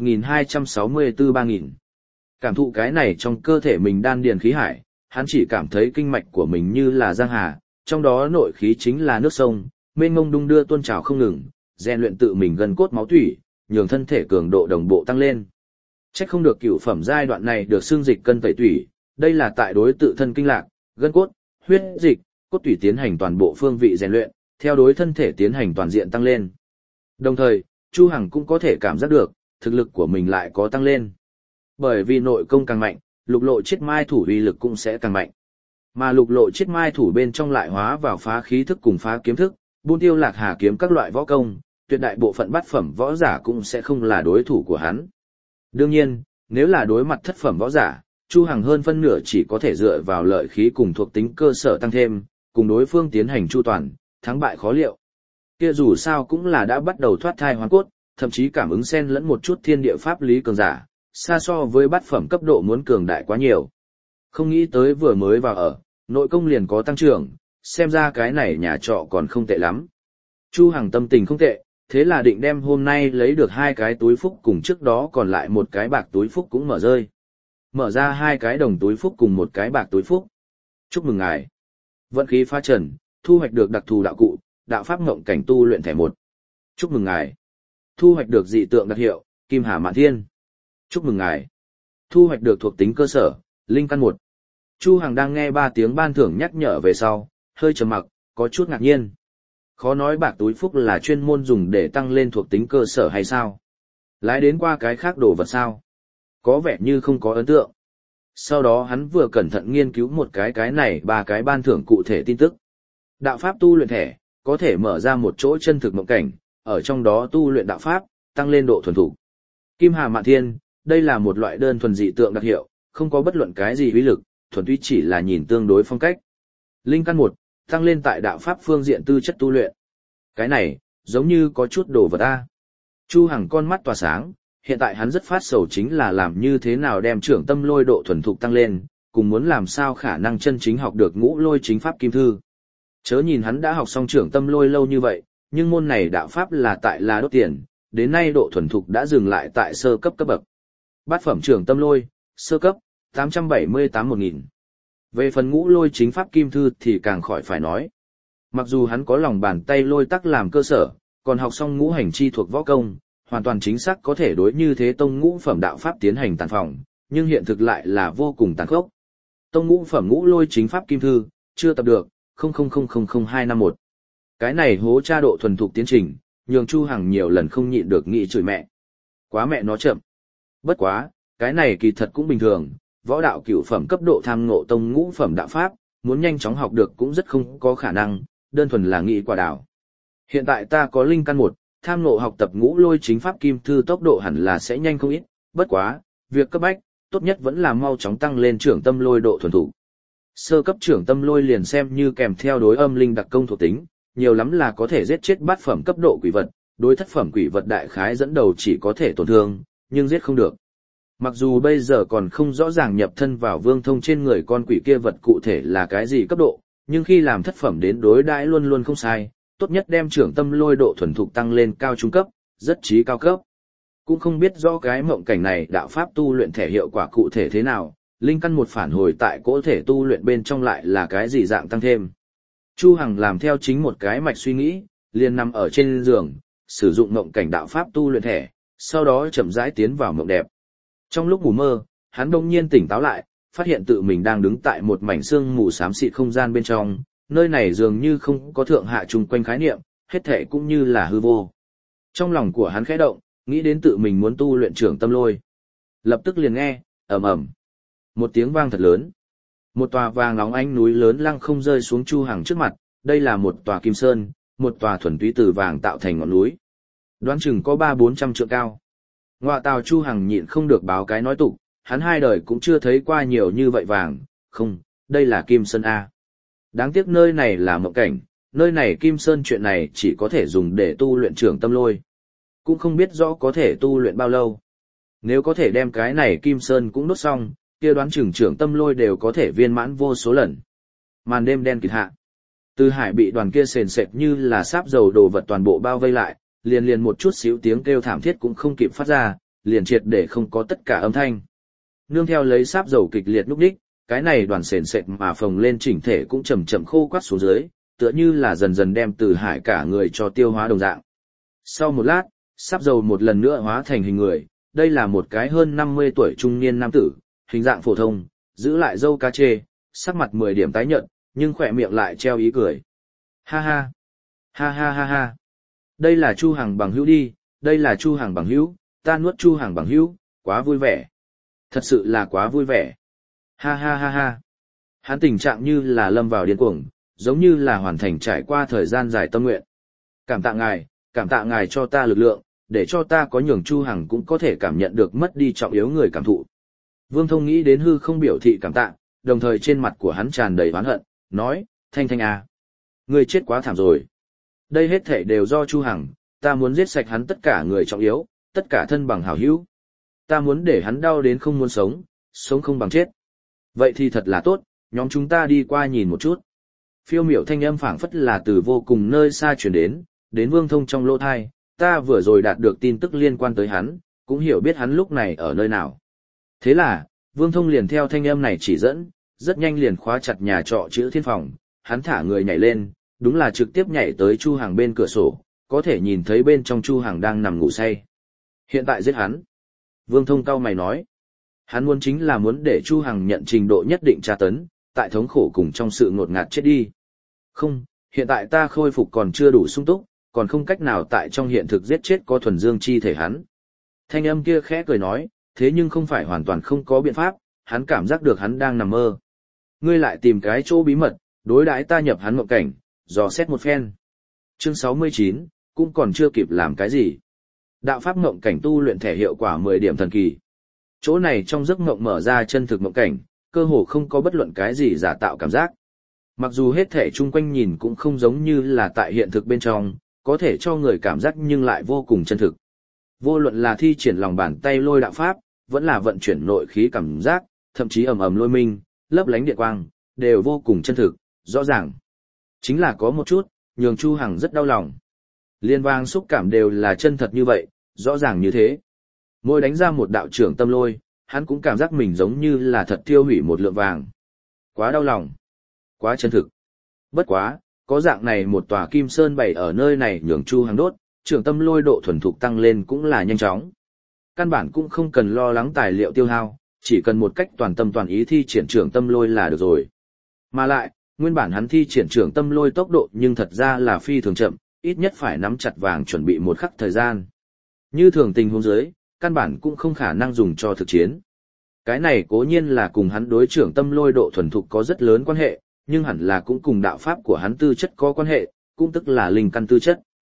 1264-3000. Cảm thụ cái này trong cơ thể mình đan điền khí hải, hắn chỉ cảm thấy kinh mạch của mình như là giang hà, trong đó nội khí chính là nước sông, mênh mông đung đưa tuôn trào không ngừng, rèn luyện tự mình gần cốt máu thủy, nhường thân thể cường độ đồng bộ tăng lên. Chắc không được cửu phẩm giai đoạn này được xương dịch cân tẩy tủy, đây là tại đối tự thân kinh lạc, gân cốt, huyết dịch, cốt tủy tiến hành toàn bộ phương vị rèn luyện, theo đối thân thể tiến hành toàn diện tăng lên. Đồng thời, Chu Hằng cũng có thể cảm giác được, thực lực của mình lại có tăng lên. Bởi vì nội công càng mạnh, lục lộ chiết mai thủ uy lực cũng sẽ càng mạnh. Mà lục lộ chiết mai thủ bên trong lại hóa vào phá khí thức cùng phá kiếm thức, buôn tiêu lạc hà kiếm các loại võ công, tuyệt đại bộ phận bát phẩm võ giả cũng sẽ không là đối thủ của hắn. Đương nhiên, nếu là đối mặt thất phẩm võ giả, Chu Hằng hơn phân nửa chỉ có thể dựa vào lợi khí cùng thuộc tính cơ sở tăng thêm, cùng đối phương tiến hành chu toàn, thắng bại khó liệu. Kia dù sao cũng là đã bắt đầu thoát thai hoàn cốt, thậm chí cảm ứng xen lẫn một chút thiên địa pháp lý cường giả, xa so với bát phẩm cấp độ muốn cường đại quá nhiều. Không nghĩ tới vừa mới vào ở, nội công liền có tăng trưởng, xem ra cái này nhà trọ còn không tệ lắm. Chu Hằng tâm tình không tệ, thế là định đem hôm nay lấy được 2 cái túi phúc cùng trước đó còn lại một cái bạc túi phúc cũng mở rơi. Mở ra 2 cái đồng túi phúc cùng một cái bạc túi phúc. Chúc mừng ngài. Vận khí phá trần, thu hoạch được đặc thù đạo cụ, đạo pháp ngộng cảnh tu luyện thẻ 1. Chúc mừng ngài. Thu hoạch được dị tượng đặc hiệu, Kim Hà Mạn Thiên. Chúc mừng ngài. Thu hoạch được thuộc tính cơ sở, Linh căn 1. Chu Hằng đang nghe 3 tiếng ban thưởng nhắc nhở về sau, hơi trầm mặc, có chút ngạc nhiên. Khó nói bạc túi phúc là chuyên môn dùng để tăng lên thuộc tính cơ sở hay sao? Lái đến qua cái khác đồ vật sao? Có vẻ như không có ấn tượng. Sau đó hắn vừa cẩn thận nghiên cứu một cái này 3 cái ban thưởng cụ thể tin tức. Đạo pháp tu luyện thẻ, có thể mở ra một chỗ chân thực mộng cảnh, ở trong đó tu luyện đạo pháp, tăng lên độ thuần thục. Kim Hà Mạn Thiên, đây là một loại đơn thuần dị tượng đặc hiệu, không có bất luận cái gì uy lực, thuần túy chỉ là nhìn tương đối phong cách. Linh căn 1, tăng lên tại đạo pháp phương diện tư chất tu luyện. Cái này, giống như có chút đồ vật ta. Chu Hằng con mắt tỏa sáng, hiện tại hắn rất phát sầu chính là làm như thế nào đem trưởng tâm lôi độ thuần thục tăng lên, cùng muốn làm sao khả năng chân chính học được ngũ lôi chính pháp kim thư. Chớ nhìn hắn đã học xong trưởng tâm lôi lâu như vậy, nhưng môn này đạo pháp là tại là đốt tiền, đến nay độ thuần thục đã dừng lại tại sơ cấp cấp bậc. Bát phẩm trưởng tâm lôi, sơ cấp, 878-1000. Về phần ngũ lôi chính pháp kim thư thì càng khỏi phải nói. Mặc dù hắn có lòng bàn tay lôi tắc làm cơ sở, còn học xong ngũ hành chi thuộc võ công, hoàn toàn chính xác có thể đối như thế tông ngũ phẩm đạo pháp tiến hành tàn phòng, nhưng hiện thực lại là vô cùng tàn khốc. Tông ngũ phẩm ngũ lôi chính pháp kim thư, chưa tập được, 0000251. Cái này hố tra độ thuần thục tiến trình, nhường Chu Hằng nhiều lần không nhịn được nghĩ chửi mẹ. Quá mẹ nó chậm. Bất quá, cái này kỳ thật cũng bình thường, võ đạo cửu phẩm cấp độ tham ngộ tông ngũ phẩm đạo pháp, muốn nhanh chóng học được cũng rất không có khả năng, đơn thuần là nghĩ quả đảo. Hiện tại ta có linh căn 1, tham ngộ học tập ngũ lôi chính pháp kim thư tốc độ hẳn là sẽ nhanh không ít, bất quá, việc cấp bách, tốt nhất vẫn là mau chóng tăng lên trưởng tâm lôi độ thuần thục. Sơ cấp trưởng tâm lôi liền xem như kèm theo đối âm linh đặc công thuộc tính, nhiều lắm là có thể giết chết bát phẩm cấp độ quỷ vật, đối thất phẩm quỷ vật đại khái dẫn đầu chỉ có thể tổn thương, nhưng giết không được. Mặc dù bây giờ còn không rõ ràng nhập thân vào Vương Thông trên người con quỷ kia vật cụ thể là cái gì cấp độ, nhưng khi làm thất phẩm đến đối đãi luôn luôn không sai, tốt nhất đem trưởng tâm lôi độ thuần thục tăng lên cao trung cấp, rất trí cao cấp. Cũng không biết rõ cái mộng cảnh này đạo pháp tu luyện thể hiệu quả cụ thể thế nào, linh căn một phản hồi tại cỗ thể tu luyện bên trong lại là cái gì dạng tăng thêm. Chu Hằng làm theo chính một cái mạch suy nghĩ, liền nằm ở trên giường, sử dụng mộng cảnh đạo pháp tu luyện thể, sau đó chậm rãi tiến vào mộng đẹp. Trong lúc ngủ mơ, hắn đông nhiên tỉnh táo lại, phát hiện tự mình đang đứng tại một mảnh sương mù xám xịt không gian bên trong, nơi này dường như không có thượng hạ chung quanh khái niệm, hết thể cũng như là hư vô. Trong lòng của hắn khẽ động, nghĩ đến tự mình muốn tu luyện trưởng tâm lôi. Lập tức liền nghe, ầm ầm, một tiếng vang thật lớn. Một tòa vàng óng ánh núi lớn lăng không rơi xuống Chu Hằng trước mặt, đây là một tòa kim sơn, một tòa thuần túy từ vàng tạo thành ngọn núi. Đoán chừng có 300-400 trượng cao. Ngoại tào Chu Hằng nhịn không được báo cái nói tục, hắn hai đời cũng chưa thấy qua nhiều như vậy vàng, không, đây là kim sơn A. Đáng tiếc nơi này là mộng cảnh, nơi này kim sơn chuyện này chỉ có thể dùng để tu luyện trưởng tâm lôi. Cũng không biết rõ có thể tu luyện bao lâu. Nếu có thể đem cái này kim sơn cũng đốt xong, kia đoán chừng trưởng tâm lôi đều có thể viên mãn vô số lần. Màn đêm đen kịt hạ. Từ Hải bị đoàn kia sền sệt như là sáp dầu đồ vật toàn bộ bao vây lại, liền liền một chút xíu tiếng kêu thảm thiết cũng không kịp phát ra, liền triệt để không có tất cả âm thanh. Nương theo lấy sáp dầu kịch liệt núp đích, cái này đoàn sền sệt mà phồng lên chỉnh thể cũng chậm chậm khô quắt xuống dưới, tựa như là dần dần đem Từ Hải cả người cho tiêu hóa đồng dạng. Sau một lát, sáp dầu một lần nữa hóa thành hình người, đây là một cái hơn 50 tuổi trung niên nam tử, hình dạng phổ thông, giữ lại râu cá chê, sắc mặt 10 điểm tái nhợt, nhưng khỏe miệng lại treo ý cười. Ha ha, ha ha ha ha. Đây là Chu Hằng bằng hữu đi, đây là Chu Hằng bằng hữu, ta nuốt Chu Hằng bằng hữu, quá vui vẻ. Thật sự là quá vui vẻ. Ha ha ha ha. Hắn tình trạng như là lâm vào điên cuồng, giống như là hoàn thành trải qua thời gian dài tâm nguyện. Cảm tạ ngài cho ta lực lượng, để cho ta có nhường Chu Hằng cũng có thể cảm nhận được mất đi trọng yếu người cảm thụ. Vương Thông nghĩ đến hư không biểu thị cảm tạ, đồng thời trên mặt của hắn tràn đầy oán hận, nói, Thanh Thanh à, ngươi chết quá thảm rồi. Đây hết thảy đều do Chu Hằng, ta muốn giết sạch hắn tất cả người trọng yếu, tất cả thân bằng hảo hữu. Ta muốn để hắn đau đến không muốn sống, sống không bằng chết. Vậy thì thật là tốt, nhóm chúng ta đi qua nhìn một chút. Phiêu miểu thanh âm phảng phất là từ vô cùng nơi xa truyền đến Vương Thông trong lỗ tai, ta vừa rồi đạt được tin tức liên quan tới hắn, cũng hiểu biết hắn lúc này ở nơi nào. Thế là, Vương Thông liền theo thanh âm này chỉ dẫn, rất nhanh liền khóa chặt nhà trọ chữ thiên phòng, hắn thả người nhảy lên, đúng là trực tiếp nhảy tới Chu Hằng bên cửa sổ, có thể nhìn thấy bên trong Chu Hằng đang nằm ngủ say. Hiện tại giết hắn. Vương Thông cau mày nói. Hắn muốn chính là muốn để Chu Hằng nhận trình độ nhất định tra tấn, tại thống khổ cùng trong sự ngột ngạt chết đi. Không, hiện tại ta khôi phục còn chưa đủ sung túc, còn không cách nào tại trong hiện thực giết chết có thuần dương chi thể hắn. Thanh âm kia khẽ cười nói, thế nhưng không phải hoàn toàn không có biện pháp, hắn cảm giác được hắn đang nằm mơ. Ngươi lại tìm cái chỗ bí mật, đối đãi ta nhập hắn mộng cảnh, dò xét một phen. Chương 69, cũng còn chưa kịp làm cái gì. Đạo pháp mộng cảnh tu luyện thể hiệu quả 10 điểm thần kỳ. Chỗ này trong giấc mộng mở ra chân thực mộng cảnh, cơ hồ không có bất luận cái gì giả tạo cảm giác. Mặc dù hết thể chung quanh nhìn cũng không giống như là tại hiện thực bên trong, có thể cho người cảm giác nhưng lại vô cùng chân thực. Vô luận là thi triển lòng bàn tay lôi đạo pháp, vẫn là vận chuyển nội khí cảm giác, thậm chí ầm ầm lôi minh, lấp lánh điện quang, đều vô cùng chân thực, rõ ràng. Chính là có một chút, nhường Chu Hằng rất đau lòng. Liên vang xúc cảm đều là chân thật như vậy, rõ ràng như thế. Mỗi đánh ra một đạo trưởng tâm lôi, hắn cũng cảm giác mình giống như là thật tiêu hủy một lượng vàng. Quá đau lòng. Quá chân thực. Bất quá, có dạng này một tòa kim sơn bày ở nơi này nhường Chu Hằng đốt, trưởng tâm lôi độ thuần thục tăng lên cũng là nhanh chóng. Căn bản cũng không cần lo lắng tài liệu tiêu hao, chỉ cần một cách toàn tâm toàn ý thi triển trưởng tâm lôi là được rồi. Mà lại, nguyên bản hắn thi triển trưởng tâm lôi tốc độ nhưng thật ra là phi thường chậm, ít nhất phải nắm chặt vàng chuẩn bị một khắc thời gian. Như thường tình huống dưới, căn bản cũng không khả năng dùng cho thực chiến. Cái này cố nhiên là cùng hắn đối trưởng tâm lôi độ thuần thục có rất lớn quan hệ, nhưng hẳn là cũng cùng đạo pháp của hắn tư chất có quan hệ, cũng tức là linh căn tư chất.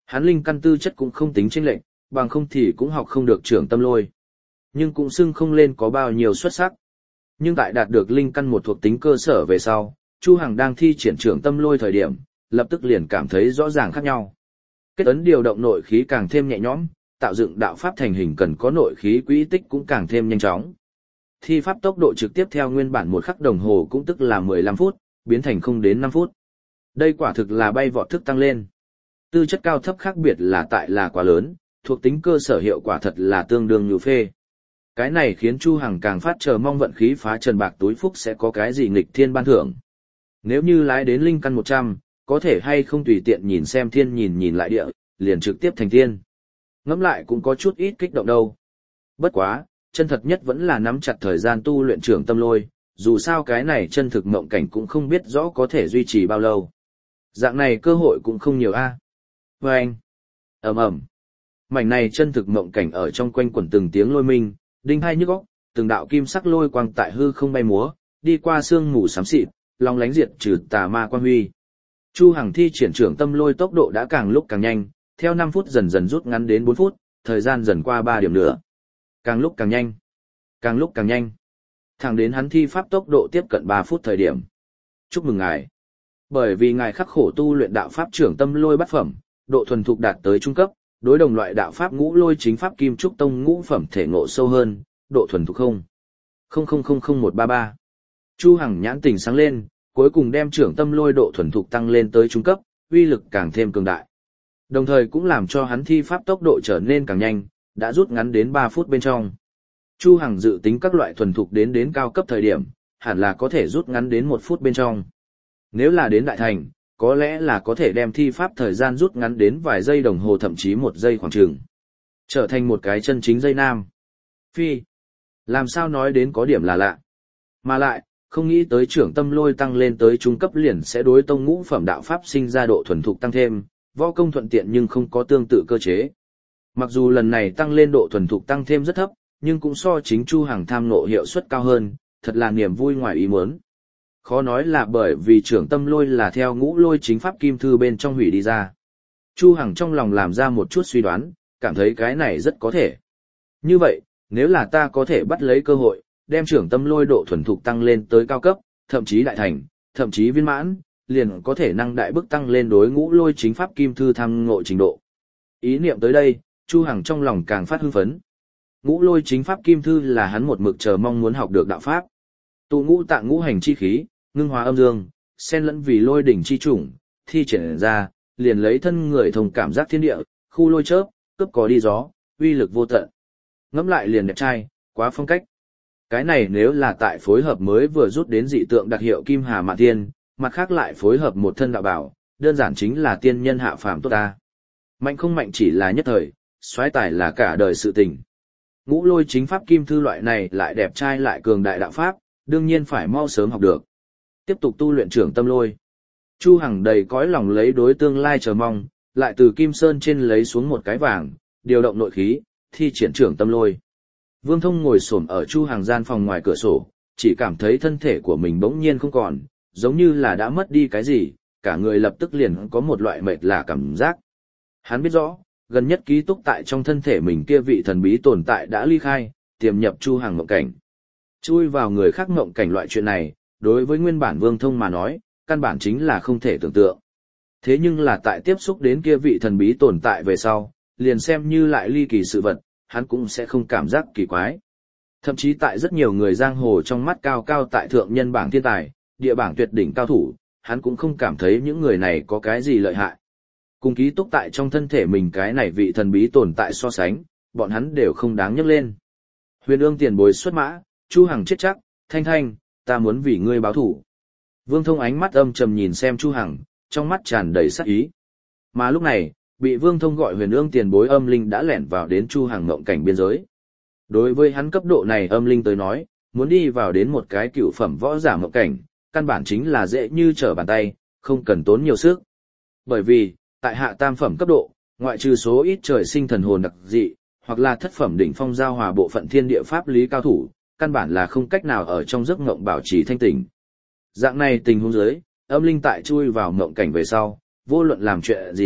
Hắn linh căn tư chất cũng không tính chênh lệch, bằng không thì cũng học không được trưởng tâm lôi. Nhưng cũng xưng không lên có bao nhiêu xuất sắc. Nhưng tại đạt được linh căn một thuộc tính cơ sở về sau, Chu Hằng đang thi triển trưởng tâm lôi thời điểm, lập tức liền cảm thấy rõ ràng khác nhau. Kết ấn điều động nội khí càng thêm nhẹ nhõm, tạo dựng đạo pháp thành hình cần có nội khí quỹ tích cũng càng thêm nhanh chóng. Thi pháp tốc độ trực tiếp theo nguyên bản 1 khắc đồng hồ cũng tức là 15 phút, biến thành không đến 5 phút. Đây quả thực là bay vọt thức tăng lên. Tư chất cao thấp khác biệt là quá lớn, thuộc tính cơ sở hiệu quả thật là tương đương như phê. Cái này khiến Chu Hằng càng phát chờ mong vận khí phá trần bạc túi phúc sẽ có cái gì nghịch thiên ban thưởng. Nếu như lái đến linh căn 100, có thể hay không tùy tiện nhìn xem thiên nhìn lại địa, liền trực tiếp thành thiên. Ngẫm lại cũng có chút ít kích động đâu. Bất quá, chân thật nhất vẫn là nắm chặt thời gian tu luyện trưởng tâm lôi, dù sao cái này chân thực mộng cảnh cũng không biết rõ có thể duy trì bao lâu. Dạng này cơ hội cũng không nhiều a. Và anh, ầm, mảnh này chân thực mộng cảnh ở trong quanh quẩn từng tiếng lôi minh, đinh hai nhức óc, từng đạo kim sắc lôi quang tại hư không bay múa, đi qua sương mù xám xịt, long lánh diệt trừ tà ma quan huy. Chu Hằng thi triển trưởng tâm lôi tốc độ đã càng lúc càng nhanh, theo 5 phút dần dần rút ngắn đến 4 phút, thời gian dần qua 3 điểm nữa. Càng lúc càng nhanh, càng lúc càng nhanh. Thẳng đến hắn thi pháp tốc độ tiếp cận 3 phút thời điểm. Chúc mừng ngài. Bởi vì ngài khắc khổ tu luyện đạo pháp trưởng tâm lôi bát phẩm, độ thuần thục đạt tới trung cấp, đối đồng loại đạo pháp ngũ lôi chính pháp kim trúc tông ngũ phẩm thể ngộ sâu hơn, độ thuần thục 0.0000133. Chu Hằng nhãn tỉnh sáng lên, cuối cùng đem trưởng tâm lôi độ thuần thục tăng lên tới trung cấp, uy lực càng thêm cường đại. Đồng thời cũng làm cho hắn thi pháp tốc độ trở nên càng nhanh, đã rút ngắn đến 3 phút bên trong. Chu Hằng dự tính các loại thuần thục đến cao cấp thời điểm, hẳn là có thể rút ngắn đến 1 phút bên trong. Nếu là đến đại thành, có lẽ là có thể đem thi pháp thời gian rút ngắn đến vài giây đồng hồ thậm chí 1 giây khoảng chừng. Trở thành một cái chân chính dây nam. Phi. Làm sao nói đến có điểm là lạ. Mà lại, không nghĩ tới trưởng tâm lôi tăng lên tới trung cấp liền sẽ đối tông ngũ phẩm đạo pháp sinh ra độ thuần thục tăng thêm, võ công thuận tiện nhưng không có tương tự cơ chế. Mặc dù lần này tăng lên độ thuần thục tăng thêm rất thấp, nhưng cũng so chính Chu Hằng tham ngộ hiệu suất cao hơn, thật là niềm vui ngoài ý muốn. Khó nói là bởi vì trưởng tâm lôi là theo ngũ lôi chính pháp kim thư bên trong hủy đi ra. Chu Hằng trong lòng làm ra một chút suy đoán, cảm thấy cái này rất có thể. Như vậy, nếu là ta có thể bắt lấy cơ hội, đem trưởng tâm lôi độ thuần thục tăng lên tới cao cấp, thậm chí đại thành, thậm chí viên mãn, liền có thể năng đại bức tăng lên đối ngũ lôi chính pháp kim thư tham ngộ trình độ. Ý niệm tới đây, Chu Hằng trong lòng càng phát hưng phấn. Ngũ lôi chính pháp kim thư là hắn một mực chờ mong muốn học được đạo pháp. Tụ ngũ tạng ngũ hành chi khí, ngưng hóa âm dương, xen lẫn vì lôi đỉnh chi chủng, thi triển ra, liền lấy thân người thông cảm giác thiên địa, khu lôi chớp, cướp có đi gió, uy lực vô tận. Ngẫm lại liền đẹp trai, quá phong cách. Cái này nếu là tại phối hợp mới vừa rút đến dị tượng đặc hiệu Kim Hà Mạn Tiên, mặt khác lại phối hợp một thân đạo bảo, đơn giản chính là tiên nhân hạ phàm tốt ta. Mạnh không mạnh chỉ là nhất thời, soái tài là cả đời sự tình. Ngũ lôi chính pháp kim thư loại này lại đẹp trai lại cường đại đạo pháp, đương nhiên phải mau sớm học được. Tiếp tục tu luyện trưởng tâm lôi. Chu Hằng đầy cõi lòng lấy đối tương lai chờ mong, lại từ Kim Sơn trên lấy xuống một cái vàng, điều động nội khí, thi triển trưởng tâm lôi. Vương Thông ngồi xổm ở Chu Hằng gian phòng ngoài cửa sổ, chỉ cảm thấy thân thể của mình bỗng nhiên không còn, giống như là đã mất đi cái gì, cả người lập tức liền có một loại mệt lạ cảm giác. Hắn biết rõ, gần nhất ký túc tại trong thân thể mình kia vị thần bí tồn tại đã ly khai, tiềm nhập Chu Hằng mộng cảnh. Chui vào người khác mộng cảnh loại chuyện này, đối với nguyên bản Vương Thông mà nói, căn bản chính là không thể tưởng tượng. Thế nhưng là tại tiếp xúc đến kia vị thần bí tồn tại về sau, liền xem như lại ly kỳ sự vật, hắn cũng sẽ không cảm giác kỳ quái. Thậm chí tại rất nhiều người giang hồ trong mắt cao cao tại thượng nhân bảng thiên tài, địa bảng tuyệt đỉnh cao thủ, hắn cũng không cảm thấy những người này có cái gì lợi hại. Cùng ký túc tại trong thân thể mình cái này vị thần bí tồn tại so sánh, bọn hắn đều không đáng nhắc lên. Huyền Ương tiền bối xuất mã, Chu Hằng chết chắc, Thanh Thanh, ta muốn vì ngươi báo thù. Vương Thông ánh mắt âm trầm nhìn xem Chu Hằng, trong mắt tràn đầy sát ý. Mà lúc này, bị Vương Thông gọi Huyền Ương tiền bối âm linh đã lẻn vào đến Chu Hằng mộng cảnh biên giới. Đối với hắn cấp độ này âm linh tới nói, muốn đi vào đến một cái cựu phẩm võ giả mộng cảnh, căn bản chính là dễ như trở bàn tay, không cần tốn nhiều sức. Bởi vì, tại hạ tam phẩm cấp độ, ngoại trừ số ít trời sinh thần hồn đặc dị, hoặc là thất phẩm đỉnh phong giao hòa bộ phận thiên địa pháp lý cao thủ, căn bản là không cách nào ở trong giấc mộng bảo trì thanh tỉnh. Dạng này tình huống dưới, âm linh tại chui vào mộng cảnh về sau, vô luận làm chuyện gì,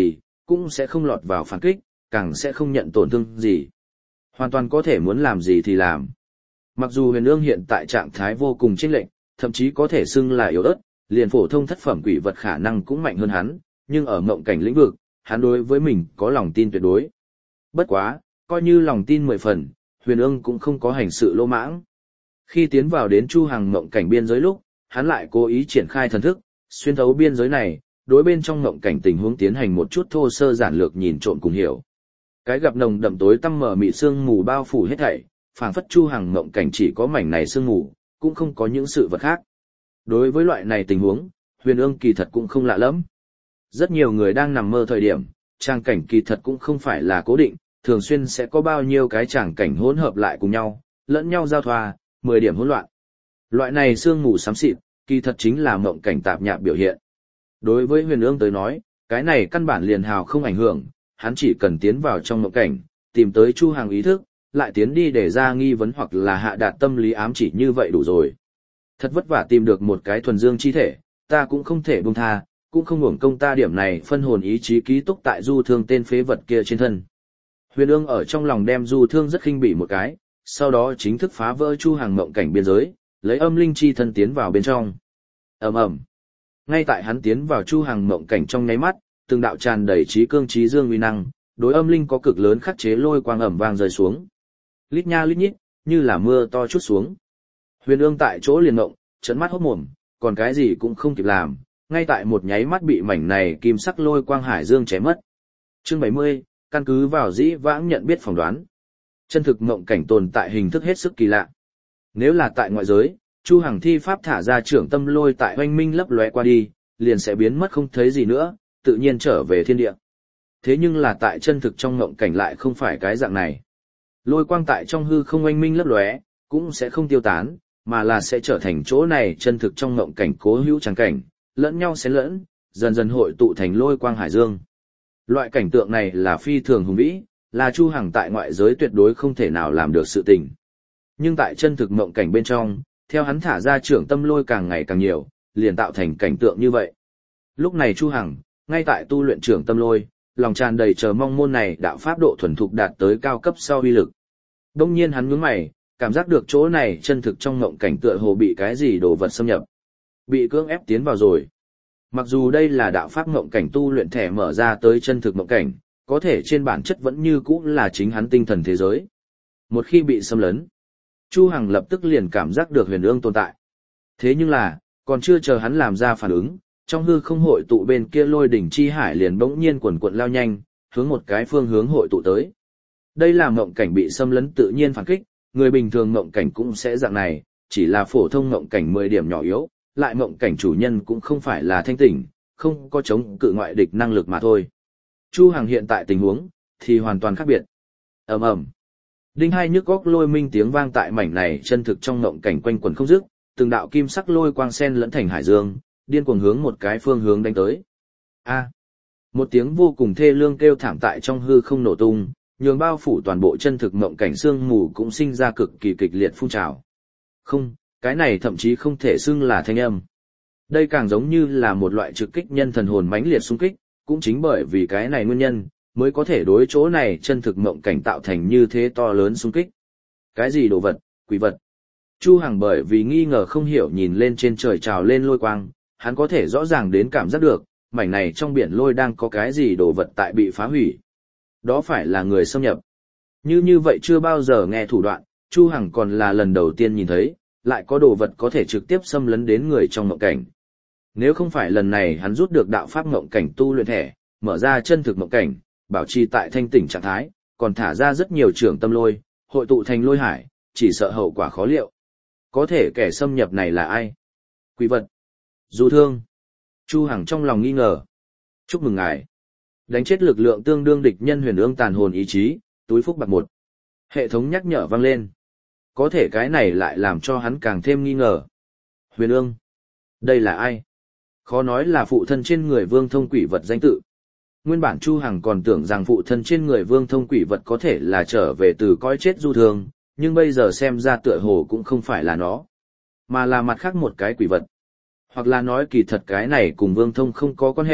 cũng sẽ không lọt vào phản kích, càng sẽ không nhận tổn thương gì. Hoàn toàn có thể muốn làm gì thì làm. Mặc dù Huyền Ương hiện tại trạng thái vô cùng chênh lệch, thậm chí có thể xưng là yếu ớt, liền phổ thông thất phẩm quỷ vật khả năng cũng mạnh hơn hắn, nhưng ở mộng cảnh lĩnh vực, hắn đối với mình có lòng tin tuyệt đối. Bất quá, coi như lòng tin 10 phần, Huyền Ương cũng không có hành sự lỗ mãng. Khi tiến vào đến Chu Hằng mộng cảnh biên giới lúc, hắn lại cố ý triển khai thần thức, xuyên thấu biên giới này, đối bên trong mộng cảnh tình huống tiến hành một chút thô sơ giản lược nhìn trộm cùng hiểu. Cái gặp nồng đậm tối tăm mờ mịt sương mù bao phủ hết thảy, phảng phất Chu Hằng mộng cảnh chỉ có mảnh này sương mù, cũng không có những sự vật khác. Đối với loại này tình huống, Huyền Ương kỳ thật cũng không lạ lắm. Rất nhiều người đang nằm mơ thời điểm, tràng cảnh kỳ thật cũng không phải là cố định, thường xuyên sẽ có bao nhiêu cái tràng cảnh hỗn hợp lại cùng nhau, lẫn nhau giao thoa, 10 điểm hỗn loạn. Loại này sương mù xám xịt, kỳ thật chính là mộng cảnh tạp nhạp biểu hiện. Đối với Huyền Ương tới nói, cái này căn bản liền hào không ảnh hưởng, hắn chỉ cần tiến vào trong mộng cảnh, tìm tới Chu Hằng ý thức, lại tiến đi để ra nghi vấn hoặc là hạ đạt tâm lý ám chỉ như vậy đủ rồi. Thật vất vả tìm được một cái thuần dương chi thể, ta cũng không thể buông tha, cũng không hưởng công ta điểm này phân hồn ý chí ký túc tại Du Thương tên phế vật kia trên thân. Huyền Ương ở trong lòng đem Du Thương rất khinh bỉ một cái, sau đó chính thức phá vỡ Chu Hằng mộng cảnh biên giới, lấy âm linh chi thân tiến vào bên trong. Ầm ầm. Ngay tại hắn tiến vào Chu Hằng mộng cảnh trong nháy mắt, từng đạo tràn đầy trí cương trí dương uy năng, đối âm linh có cực lớn khắc chế lôi quang ầm vang rơi xuống. Lít nha lít nhít, như là mưa to chút xuống. Huyền Ương tại chỗ liền ngộng, trợn mắt hốt mồm, còn cái gì cũng không kịp làm, ngay tại một nháy mắt bị mảnh này kim sắc lôi quang hải dương chém mất. Chương 70, căn cứ vào dĩ vãng nhận biết phỏng đoán. Chân thực mộng cảnh tồn tại hình thức hết sức kỳ lạ. Nếu là tại ngoại giới, Chu Hằng thi pháp thả ra trưởng tâm lôi tại oanh minh lấp lóe qua đi, liền sẽ biến mất không thấy gì nữa, tự nhiên trở về thiên địa. Thế nhưng là tại chân thực trong mộng cảnh lại không phải cái dạng này. Lôi quang tại trong hư không oanh minh lấp lóe, cũng sẽ không tiêu tán, mà là sẽ trở thành chỗ này chân thực trong mộng cảnh cố hữu tràng cảnh, lẫn nhau xen lẫn, dần dần hội tụ thành lôi quang hải dương. Loại cảnh tượng này là phi thường hùng vĩ, là Chu Hằng tại ngoại giới tuyệt đối không thể nào làm được sự tình. Nhưng tại chân thực mộng cảnh bên trong, theo hắn thả ra trưởng tâm lôi càng ngày càng nhiều, liền tạo thành cảnh tượng như vậy. Lúc này Chu Hằng, ngay tại tu luyện trưởng tâm lôi, lòng tràn đầy chờ mong môn này đạo pháp độ thuần thục đạt tới cao cấp sau uy lực. Đông nhiên hắn nhướng mày, cảm giác được chỗ này chân thực trong mộng cảnh tựa hồ bị cái gì đồ vật xâm nhập. Bị cưỡng ép tiến vào rồi. Mặc dù đây là đạo pháp mộng cảnh tu luyện thẻ mở ra tới chân thực mộng cảnh, có thể trên bản chất vẫn như cũ là chính hắn tinh thần thế giới. Một khi bị xâm lấn, Chu Hằng lập tức liền cảm giác được Huyền Ương tồn tại. Thế nhưng là, còn chưa chờ hắn làm ra phản ứng, trong hư không hội tụ bên kia lôi đỉnh chi hải liền bỗng nhiên quần cuộn lao nhanh, hướng một cái phương hướng hội tụ tới. Đây là mộng cảnh bị xâm lấn tự nhiên phản kích, người bình thường mộng cảnh cũng sẽ dạng này, chỉ là phổ thông mộng cảnh 10 điểm nhỏ yếu, lại mộng cảnh chủ nhân cũng không phải là thanh tỉnh, không có chống cự ngoại địch năng lực mà thôi. Chu Hằng hiện tại tình huống thì hoàn toàn khác biệt. Ầm ầm. Đinh hai nhức óc lôi minh tiếng vang tại mảnh này chân thực trong mộng cảnh quanh quẩn không dứt, từng đạo kim sắc lôi quang sen lẫn thành hải dương, điên cuồng hướng một cái phương hướng đánh tới. A! Một tiếng vô cùng thê lương kêu thảm tại trong hư không nổ tung, nhường bao phủ toàn bộ chân thực mộng cảnh sương mù cũng sinh ra cực kỳ kịch liệt phun trào. Không, cái này thậm chí không thể xưng là thanh âm. Đây càng giống như là một loại trực kích nhân thần hồn mãnh liệt xung kích, cũng chính bởi vì cái này nguyên nhân, mới có thể đối chỗ này chân thực mộng cảnh tạo thành như thế to lớn xung kích. Cái gì đồ vật, quỷ vật? Chu Hằng bởi vì nghi ngờ không hiểu nhìn lên trên trời trào lên lôi quang, hắn có thể rõ ràng đến cảm giác được, mảnh này trong biển lôi đang có cái gì đồ vật tại bị phá hủy. Đó phải là người xâm nhập. Như vậy chưa bao giờ nghe thủ đoạn, Chu Hằng còn là lần đầu tiên nhìn thấy, lại có đồ vật có thể trực tiếp xâm lấn đến người trong mộng cảnh. Nếu không phải lần này hắn rút được đạo pháp mộng cảnh tu luyện thẻ, mở ra chân thực mộng cảnh, bảo trì tại thanh tỉnh trạng thái, còn thả ra rất nhiều trưởng tâm lôi, hội tụ thành lôi hải, chỉ sợ hậu quả khó liệu. Có thể kẻ xâm nhập này là ai? Quỷ vật. Du Thương. Chu Hằng trong lòng nghi ngờ. Chúc mừng ngài. Đánh chết lực lượng tương đương địch nhân Huyền Ương tàn hồn ý chí, túi phúc bạc 1. Hệ thống nhắc nhở vang lên. Có thể cái này lại làm cho hắn càng thêm nghi ngờ. Huyền Ương. Đây là ai? Khó nói là phụ thân trên người Vương Thông quỷ vật danh tự. Nguyên bản Chu Hằng còn tưởng rằng phụ thân trên người Vương Thông quỷ vật có thể là trở về từ cõi chết Du Thương, nhưng bây giờ xem ra tựa hồ cũng không phải là nó, mà là mặt khác một cái quỷ vật. Hoặc là nói kỳ thật cái này cùng Vương Thông không có quan hệ,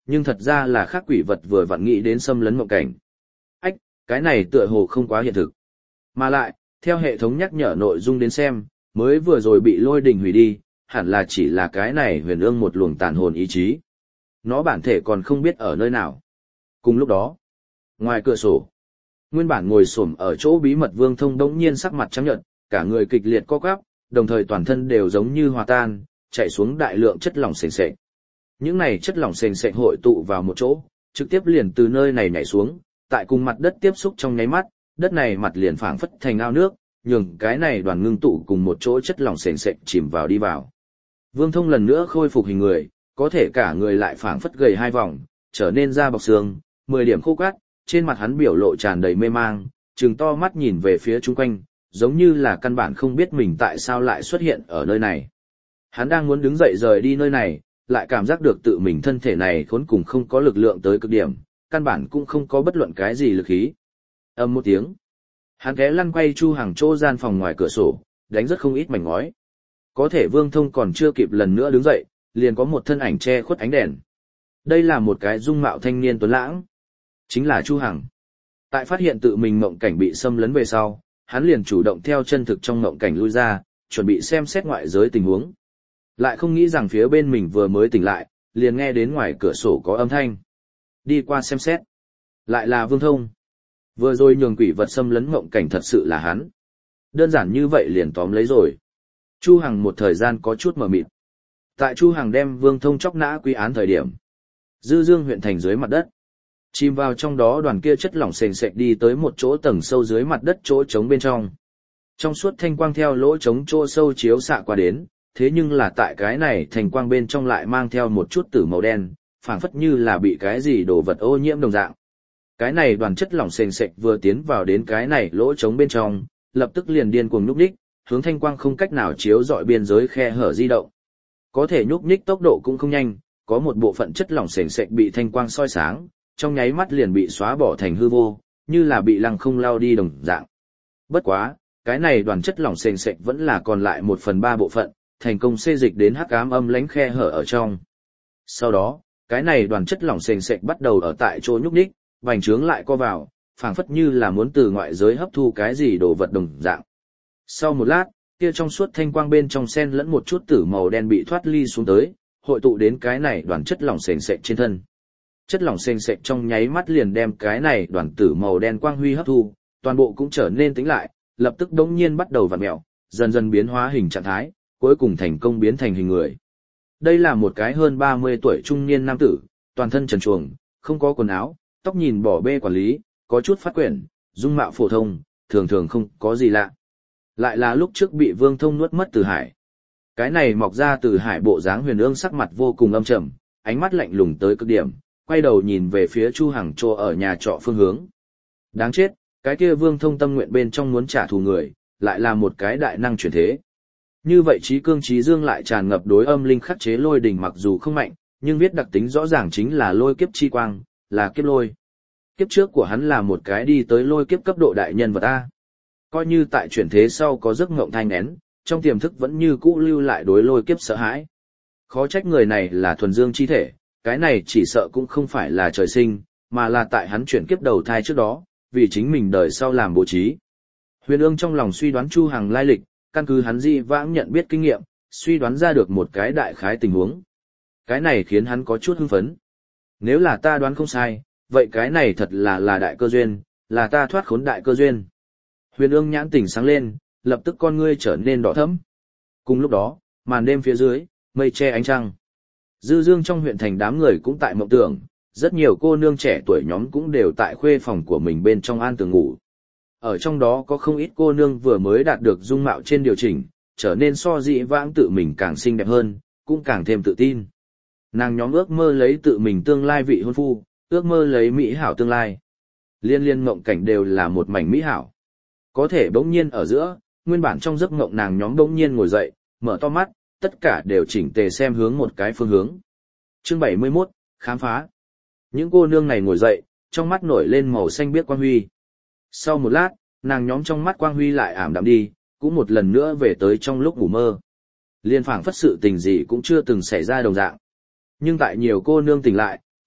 nhưng thật ra là khác quỷ vật vừa vặn nghĩ đến xâm lấn mộng cảnh. Ách, cái này tựa hồ không quá hiện thực. Mà lại, theo hệ thống nhắc nhở nội dung đến xem, mới vừa rồi bị lôi đình hủy đi, hẳn là chỉ là cái này huyền ương một luồng tàn hồn ý chí. Nó bản thể còn không biết ở nơi nào. Cùng lúc đó, ngoài cửa sổ, nguyên bản ngồi xổm ở chỗ bí mật Vương Thông đống nhiên sắc mặt trắng nhợt, cả người kịch liệt co quắp, đồng thời toàn thân đều giống như hòa tan, chạy xuống đại lượng chất lỏng sền sệt. Những này chất lỏng sền sệt hội tụ vào một chỗ, trực tiếp liền từ nơi này nhảy xuống, tại cùng mặt đất tiếp xúc trong nháy mắt, đất này mặt liền phảng phất thành ao nước, nhường cái này đoàn ngưng tụ cùng một chỗ chất lỏng sền sệt chìm vào đi vào. Vương Thông lần nữa khôi phục hình người, có thể cả người lại phảng phất gầy 2 vòng, trở nên da bọc xương, 10 điểm khô cát, trên mặt hắn biểu lộ tràn đầy mê mang, trừng to mắt nhìn về phía chung quanh, giống như là căn bản không biết mình tại sao lại xuất hiện ở nơi này. Hắn đang muốn đứng dậy rời đi nơi này, lại cảm giác được tự mình thân thể này khốn cùng không có lực lượng tới cực điểm, căn bản cũng không có bất luận cái gì lực khí. Ầm một tiếng, hắn ghé lăn quay Chu Hằng chỗ gian phòng ngoài cửa sổ, đánh rất không ít mảnh ngói. Có thể Vương Thông còn chưa kịp lần nữa đứng dậy, liền có một thân ảnh che khuất ánh đèn. Đây là một cái dung mạo thanh niên tuấn lãng, chính là Chu Hằng. Tại phát hiện tự mình mộng cảnh bị xâm lấn về sau, hắn liền chủ động theo chân thực trong mộng cảnh lui ra, chuẩn bị xem xét ngoại giới tình huống. Lại không nghĩ rằng phía bên mình vừa mới tỉnh lại, liền nghe đến ngoài cửa sổ có âm thanh. Đi qua xem xét. Lại là Vương Thông. Vừa rồi nhường quỷ vật xâm lấn mộng cảnh thật sự là hắn. Đơn giản như vậy liền tóm lấy rồi. Chu Hằng một thời gian có chút mờ mịt. Tại Chu Hằng đem Vương Thông chóc nã quy án thời điểm, Dư Dương huyện thành dưới mặt đất. Chìm vào trong đó đoàn kia chất lỏng sền sệt đi tới một chỗ tầng sâu dưới mặt đất chỗ trống bên trong. Trong suốt thanh quang theo lỗ trống chỗ sâu chiếu xạ qua đến, thế nhưng là tại cái này thanh quang bên trong lại mang theo một chút tử màu đen, phảng phất như là bị cái gì đồ vật ô nhiễm đồng dạng. Cái này đoàn chất lỏng sền sệt vừa tiến vào đến cái này lỗ trống bên trong, lập tức liền điên cuồng nhúc nhích, hướng thanh quang không cách nào chiếu rọi biên giới khe hở di động. Có thể nhúc nhích tốc độ cũng không nhanh, có một bộ phận chất lỏng sền sệt bị thanh quang soi sáng, trong nháy mắt liền bị xóa bỏ thành hư vô, như là bị lăng không lao đi đồng dạng. Bất quá, cái này đoàn chất lỏng sền sệt vẫn là còn lại 1/3 bộ phận, thành công xê dịch đến hắc ám âm lãnh khe hở ở trong. Sau đó, cái này đoàn chất lỏng sền sệt bắt đầu ở tại chỗ nhúc nhích, vành trướng lại co vào, phảng phất như là muốn từ ngoại giới hấp thu cái gì đồ vật đồng dạng. Sau một lát, kia trong suốt thanh quang bên trong xen lẫn một chút tử màu đen bị thoát ly xuống tới, hội tụ đến cái này đoàn chất lỏng sền sệt trên thân. Chất lỏng sền sệt trong nháy mắt liền đem cái này đoàn tử màu đen quang huy hấp thu, toàn bộ cũng trở nên tĩnh lại, lập tức đống nhiên bắt đầu vặn mèo, dần dần biến hóa hình trạng thái, cuối cùng thành công biến thành hình người. Đây là một cái hơn 30 tuổi trung niên nam tử, toàn thân trần truồng, không có quần áo, tóc nhìn bỏ bê quản lý, có chút phát quyển, dung mạo phổ thông, thường thường không có gì lạ. Lại là lúc trước bị Vương Thông nuốt mất Từ Hải. Cái này mọc ra Từ Hải bộ dáng huyền ương sắc mặt vô cùng âm trầm, ánh mắt lạnh lùng tới cực điểm, quay đầu nhìn về phía Chu Hằng trọ ở nhà trọ phương hướng. Đáng chết, cái kia Vương Thông tâm nguyện bên trong muốn trả thù người, lại là một cái đại năng chuyển thế. Như vậy trí cương trí dương lại tràn ngập đối âm linh khắc chế lôi đình mặc dù không mạnh, nhưng viết đặc tính rõ ràng chính là lôi kiếp chi quang, là kiếp lôi. Kiếp trước của hắn là một cái đi tới lôi kiếp cấp độ đại nhân vật A. Coi như tại chuyển thế sau có giấc ngộng thanh nén, trong tiềm thức vẫn như cũ lưu lại đối lôi kiếp sợ hãi. Khó trách người này là thuần dương chi thể, cái này chỉ sợ cũng không phải là trời sinh, mà là tại hắn chuyển kiếp đầu thai trước đó, vì chính mình đời sau làm bố trí. Huyền Ương trong lòng suy đoán Chu Hằng lai lịch, căn cứ hắn di vãng nhận biết kinh nghiệm, suy đoán ra được một cái đại khái tình huống. Cái này khiến hắn có chút hưng phấn. Nếu là ta đoán không sai, vậy cái này thật là đại cơ duyên, là ta thoát khốn đại cơ duyên. Huyền Ương nhãn tỉnh sáng lên, lập tức con ngươi trở nên đỏ thẫm. Cùng lúc đó, màn đêm phía dưới, mây che ánh trăng. Dư Dương trong huyện thành đám người cũng tại mộng tưởng, rất nhiều cô nương trẻ tuổi nhóm cũng đều tại khuê phòng của mình bên trong an tường ngủ. Ở trong đó có không ít cô nương vừa mới đạt được dung mạo trên điều chỉnh, trở nên so dĩ vãng tự mình càng xinh đẹp hơn, cũng càng thêm tự tin. Nàng nhóm ước mơ lấy tự mình tương lai vị hôn phu, ước mơ lấy mỹ hảo tương lai. Liên liên mộng cảnh đều là một mảnh mỹ hảo. Có thể bỗng nhiên ở giữa, nguyên bản trong giấc mộng nàng nhóm bỗng nhiên ngồi dậy, mở to mắt, tất cả đều chỉnh tề xem hướng một cái phương hướng. Chương 71, khám phá. Những cô nương này ngồi dậy, trong mắt nổi lên màu xanh biếc quang huy. Sau một lát, nàng nhóm trong mắt quang huy lại ảm đạm đi, cũng một lần nữa về tới trong lúc ngủ mơ. Liên phảng phất sự tình gì cũng chưa từng xảy ra đồng dạng. Nhưng tại nhiều cô nương tỉnh lại,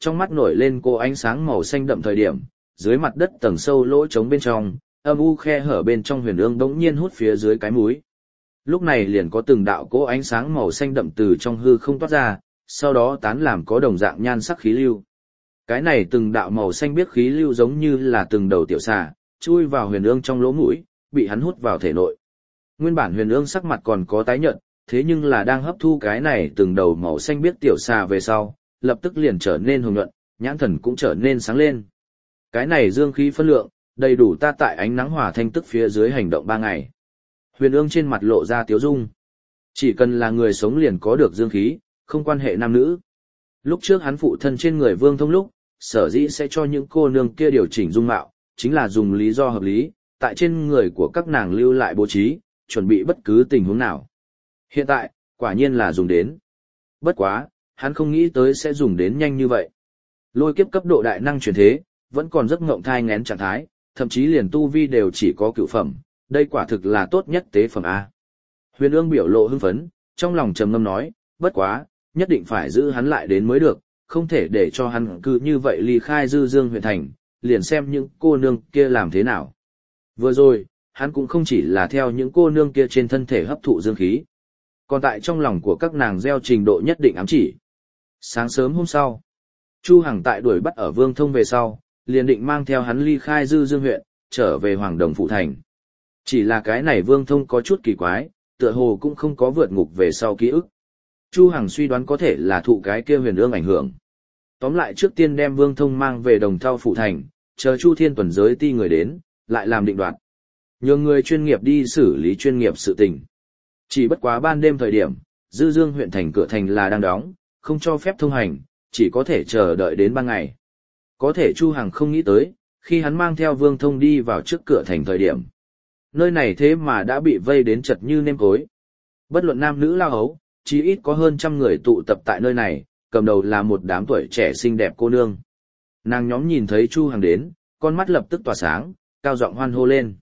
trong mắt nổi lên cô ánh sáng màu xanh đậm thời điểm, dưới mặt đất tầng sâu lỗ trống bên trong, âm u khe hở bên trong huyền ương đống nhiên hút phía dưới cái múi. Lúc này liền có từng đạo cỗ ánh sáng màu xanh đậm từ trong hư không toát ra, sau đó tán làm có đồng dạng nhan sắc khí lưu. Cái này từng đạo màu xanh biếc khí lưu giống như là từng đầu tiểu xà, chui vào huyền ương trong lỗ mũi, bị hắn hút vào thể nội. Nguyên bản huyền ương sắc mặt còn có tái nhợt, thế nhưng là đang hấp thu cái này từng đầu màu xanh biếc tiểu xà về sau, lập tức liền trở nên hồng nhuận, nhãn thần cũng trở nên sáng lên. Cái này dương khí phân lượng, đầy đủ ta tại ánh nắng hỏa thanh tức phía dưới hành động 3 ngày. Huyền ương trên mặt lộ ra tiếu dung. Chỉ cần là người sống liền có được dương khí, không quan hệ nam nữ. Lúc trước hắn phụ thân trên người Vương Thông lúc, sở dĩ sẽ cho những cô nương kia điều chỉnh dung mạo, chính là dùng lý do hợp lý, tại trên người của các nàng lưu lại bố trí, chuẩn bị bất cứ tình huống nào. Hiện tại, quả nhiên là dùng đến. Bất quá, hắn không nghĩ tới sẽ dùng đến nhanh như vậy. Lôi kiếp cấp độ đại năng chuyển thế, vẫn còn rất ngộng thai ngén trạng thái, thậm chí liền tu vi đều chỉ có cửu phẩm, đây quả thực là tốt nhất tế phẩm A. Huyền ương biểu lộ hưng phấn, trong lòng trầm ngâm nói, bất quá, nhất định phải giữ hắn lại đến mới được, không thể để cho hắn cứ như vậy ly khai Dư Dương huyện thành, liền xem những cô nương kia làm thế nào. Vừa rồi, hắn cũng không chỉ là theo những cô nương kia trên thân thể hấp thụ dương khí, còn tại trong lòng của các nàng gieo trình độ nhất định ám chỉ. Sáng sớm hôm sau, Chu Hằng tại đuổi bắt ở Vương Thông về sau, liền định mang theo hắn ly khai Dư Dương huyện, trở về Hoàng Đồng Phụ Thành. Chỉ là cái này Vương Thông có chút kỳ quái, tựa hồ cũng không có vượt ngục về sau ký ức. Chu Hằng suy đoán có thể là thụ cái kia huyền ương ảnh hưởng. Tóm lại trước tiên đem Vương Thông mang về Đồng Thau Phụ Thành, chờ Chu Thiên tuần giới ti người đến, lại làm định đoạt. Nhường người chuyên nghiệp đi xử lý chuyên nghiệp sự tình. Chỉ bất quá ban đêm thời điểm, Dư Dương huyện thành cửa thành là đang đóng, không cho phép thông hành, chỉ có thể chờ đợi đến ban ngày. Có thể Chu Hằng không nghĩ tới, khi hắn mang theo Vương Thông đi vào trước cửa thành thời điểm. Nơi này thế mà đã bị vây đến chật như nêm cối. Bất luận nam nữ lao hấu, chí ít có hơn 100 người tụ tập tại nơi này, cầm đầu là một đám tuổi trẻ xinh đẹp cô nương. Nàng nhóm nhìn thấy Chu Hằng đến, con mắt lập tức tỏa sáng, cao giọng hoan hô lên.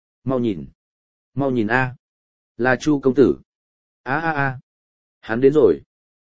Mau nhìn a, là Chu công tử. A, hắn đến rồi,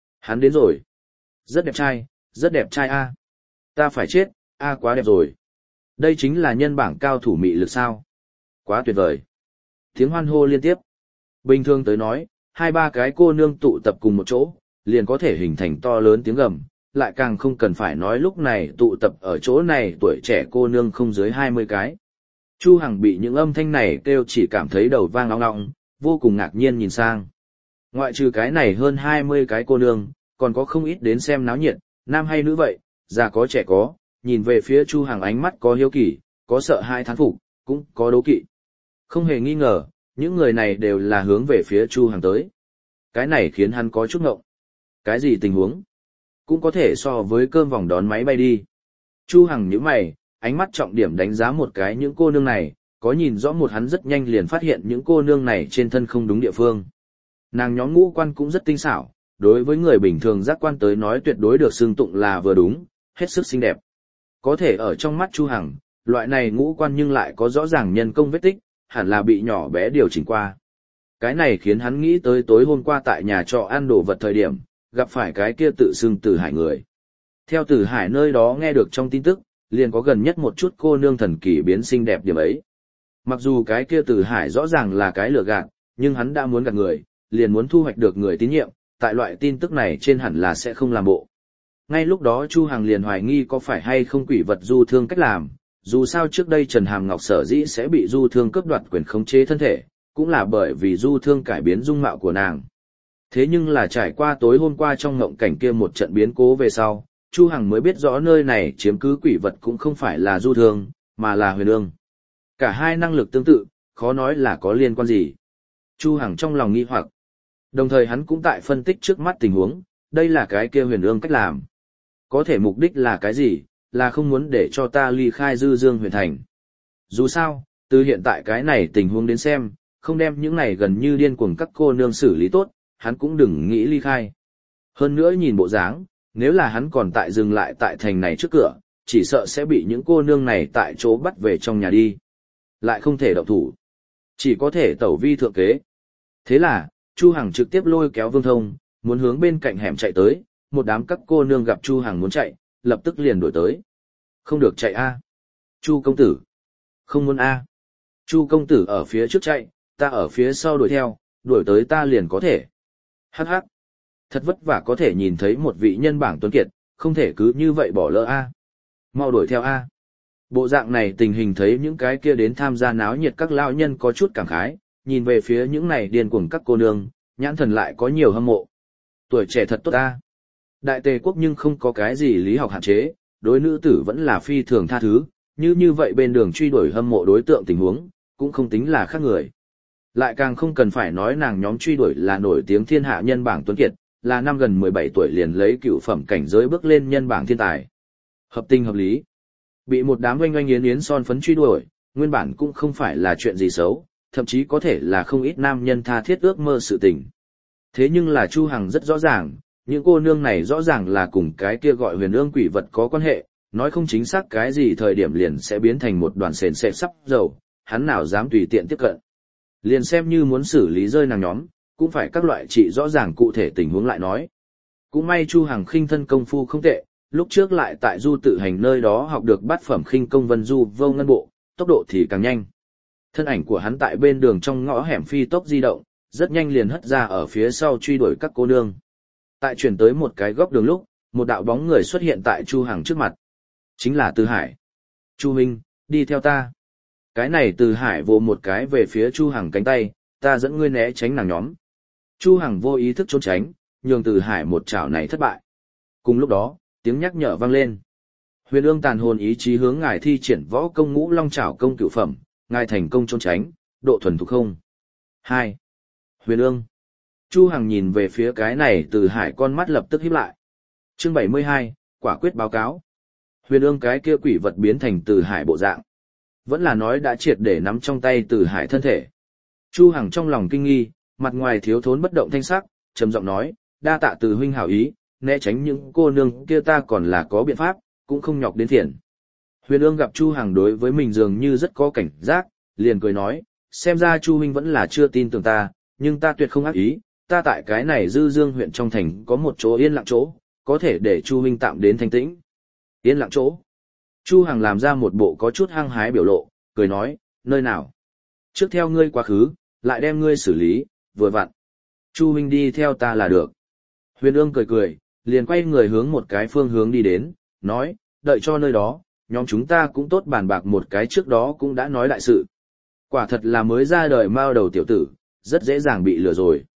rất đẹp trai a, ta phải chết, a quá đẹp rồi. Đây chính là nhân bảng cao thủ mị lực sao? Quá tuyệt vời. Tiếng hoan hô liên tiếp. Bình thường tới nói, 2-3 cái cô nương tụ tập cùng một chỗ, liền có thể hình thành to lớn tiếng gầm, lại càng không cần phải nói lúc này tụ tập ở chỗ này tuổi trẻ cô nương không dưới 20 cái. Chu Hằng bị những âm thanh này kêu chỉ cảm thấy đầu vang ong ong, vô cùng ngạc nhiên nhìn sang. Ngoại trừ cái này hơn 20 cái cô nương, còn có không ít đến xem náo nhiệt, nam hay nữ vậy, già có trẻ có, nhìn về phía Chu Hằng ánh mắt có hiếu kỳ, có sợ hãi thán phục, cũng có đố kỵ. Không hề nghi ngờ, những người này đều là hướng về phía Chu Hằng tới. Cái này khiến hắn có chút ngộng. Cái gì tình huống? Cũng có thể so với cơm vòng đón máy bay đi. Chu Hằng nhíu mày, ánh mắt trọng điểm đánh giá một cái những cô nương này, có nhìn rõ một hắn rất nhanh liền phát hiện những cô nương này trên thân không đúng địa phương. Nàng nhóm ngũ quan cũng rất tinh xảo, đối với người bình thường giác quan tới nói tuyệt đối được xưng tụng là vừa đúng, hết sức xinh đẹp. Có thể ở trong mắt Chu Hằng, loại này ngũ quan nhưng lại có rõ ràng nhân công vết tích, hẳn là bị nhỏ bé điều chỉnh qua. Cái này khiến hắn nghĩ tới tối hôm qua tại nhà trọ ăn đồ vật thời điểm, gặp phải cái kia tự xưng Tử Hải người. Theo Tử Hải nơi đó nghe được trong tin tức, liền có gần nhất một chút cô nương thần kỳ biến xinh đẹp điểm ấy. Mặc dù cái kia Tử Hải rõ ràng là cái lừa gạt, nhưng hắn đã muốn gạt người, liền muốn thu hoạch được người tín nhiệm, tại loại tin tức này trên hẳn là sẽ không làm bộ. Ngay lúc đó Chu Hằng liền hoài nghi có phải hay không quỷ vật du thương cách làm, dù sao trước đây Trần Hàm Ngọc sở dĩ sẽ bị du thương cướp đoạt quyền khống chế thân thể, cũng là bởi vì du thương cải biến dung mạo của nàng. Thế nhưng là trải qua tối hôm qua trong ngộng cảnh kia một trận biến cố về sau, Chu Hằng mới biết rõ nơi này chiếm cứ quỷ vật cũng không phải là du thương, mà là huyền ương. Cả hai năng lực tương tự, khó nói là có liên quan gì. Chu Hằng trong lòng nghi hoặc. Đồng thời hắn cũng tại phân tích trước mắt tình huống, đây là cái kia huyền ương cách làm. Có thể mục đích là cái gì, là không muốn để cho ta ly khai Dư Dương huyện thành. Dù sao, từ hiện tại cái này tình huống đến xem, không đem những này gần như điên cuồng các cô nương xử lý tốt, hắn cũng đừng nghĩ ly khai. Hơn nữa nhìn bộ dáng, nếu là hắn còn tại dừng lại tại thành này trước cửa, chỉ sợ sẽ bị những cô nương này tại chỗ bắt về trong nhà đi. Lại không thể động thủ. Chỉ có thể tẩu vi thượng kế. Thế là, Chu Hằng trực tiếp lôi kéo Vương Thông, muốn hướng bên cạnh hẻm chạy tới, một đám các cô nương gặp Chu Hằng muốn chạy, lập tức liền đuổi tới. Không được chạy a. Chu công tử. Không muốn a. Chu công tử ở phía trước chạy, ta ở phía sau đuổi theo, đuổi tới ta liền có thể. Hắc hắc. Thật vất vả có thể nhìn thấy một vị nhân bảng tuấn kiệt, không thể cứ như vậy bỏ lỡ a. Mau đuổi theo a. Bộ dạng này tình hình thấy những cái kia đến tham gia náo nhiệt các lão nhân có chút cảm khái, nhìn về phía những này điên cuồng các cô nương, nhãn thần lại có nhiều hâm mộ. Tuổi trẻ thật tốt ta. Đại Tề quốc nhưng không có cái gì lý học hạn chế, đối nữ tử vẫn là phi thường tha thứ, như vậy bên đường truy đuổi hâm mộ đối tượng tình huống, cũng không tính là khác người. Lại càng không cần phải nói nàng nhóm truy đuổi là nổi tiếng thiên hạ nhân bảng tuấn kiệt, là năm gần 17 tuổi liền lấy cựu phẩm cảnh giới bước lên nhân bảng thiên tài. Hợp tình hợp lý. Bị một đám oanh oanh yến yến son phấn truy đuổi, nguyên bản cũng không phải là chuyện gì xấu, thậm chí có thể là không ít nam nhân tha thiết ước mơ sự tình. Thế nhưng là Chu Hằng rất rõ ràng, những cô nương này rõ ràng là cùng cái kia gọi huyền ương quỷ vật có quan hệ, nói không chính xác cái gì thời điểm liền sẽ biến thành một đoàn sền sệt sắp dầu, hắn nào dám tùy tiện tiếp cận. Liền xem như muốn xử lý rơi nàng nhóm, cũng phải các loại trị rõ ràng cụ thể tình huống lại nói. Cũng may Chu Hằng khinh thân công phu không tệ, lúc trước lại tại du tự hành nơi đó học được bát phẩm khinh công vân du vô ngân bộ, tốc độ thì càng nhanh. Thân ảnh của hắn tại bên đường trong ngõ hẻm phi tốc di động, rất nhanh liền hất ra ở phía sau truy đuổi các cô nương. Tại chuyển tới một cái góc đường lúc, một đạo bóng người xuất hiện tại Chu Hằng trước mặt. Chính là Từ Hải. Chu Minh, đi theo ta. Cái này Từ Hải vồ một cái về phía Chu Hằng cánh tay, ta dẫn ngươi né tránh nàng nhóm. Chu Hằng vô ý thức trốn tránh, nhường Từ Hải một chảo này thất bại. Cùng lúc đó, tiếng nhắc nhở vang lên. Huyền ương tàn hồn ý chí hướng ngài thi triển võ công ngũ long chảo công cửu phẩm, ngài thành công trốn tránh, độ thuần thục không. 2. Huyền ương. Chu Hằng nhìn về phía cái này Từ Hải con mắt lập tức híp lại. Chương 72, quả quyết báo cáo. Huyền ương cái kia quỷ vật biến thành Từ Hải bộ dạng. Vẫn là nói đã triệt để nắm trong tay Từ Hải thân thể. Chu Hằng trong lòng kinh nghi, mặt ngoài thiếu thốn bất động thanh sắc, trầm giọng nói, đa tạ Từ huynh hảo ý, né tránh những cô nương kia ta còn là có biện pháp, cũng không nhọc đến phiền. Huyền ương gặp Chu Hằng đối với mình dường như rất có cảnh giác, liền cười nói, xem ra Chu huynh vẫn là chưa tin tưởng ta, nhưng ta tuyệt không ác ý, ta tại cái này Dư Dương huyện trong thành có một chỗ yên lặng chỗ, có thể để Chu huynh tạm đến thanh tĩnh. Yên lặng chỗ. Chu Hằng làm ra một bộ có chút hăng hái biểu lộ, cười nói, nơi nào? Trước theo ngươi quá khứ, lại đem ngươi xử lý, vừa vặn. Chu huynh đi theo ta là được. Huyền ương cười cười, liền quay người hướng một cái phương hướng đi đến, nói, đợi cho nơi đó, nhóm chúng ta cũng tốt bàn bạc một cái trước đó cũng đã nói đại sự. Quả thật là mới ra đời mao đầu tiểu tử, rất dễ dàng bị lừa rồi.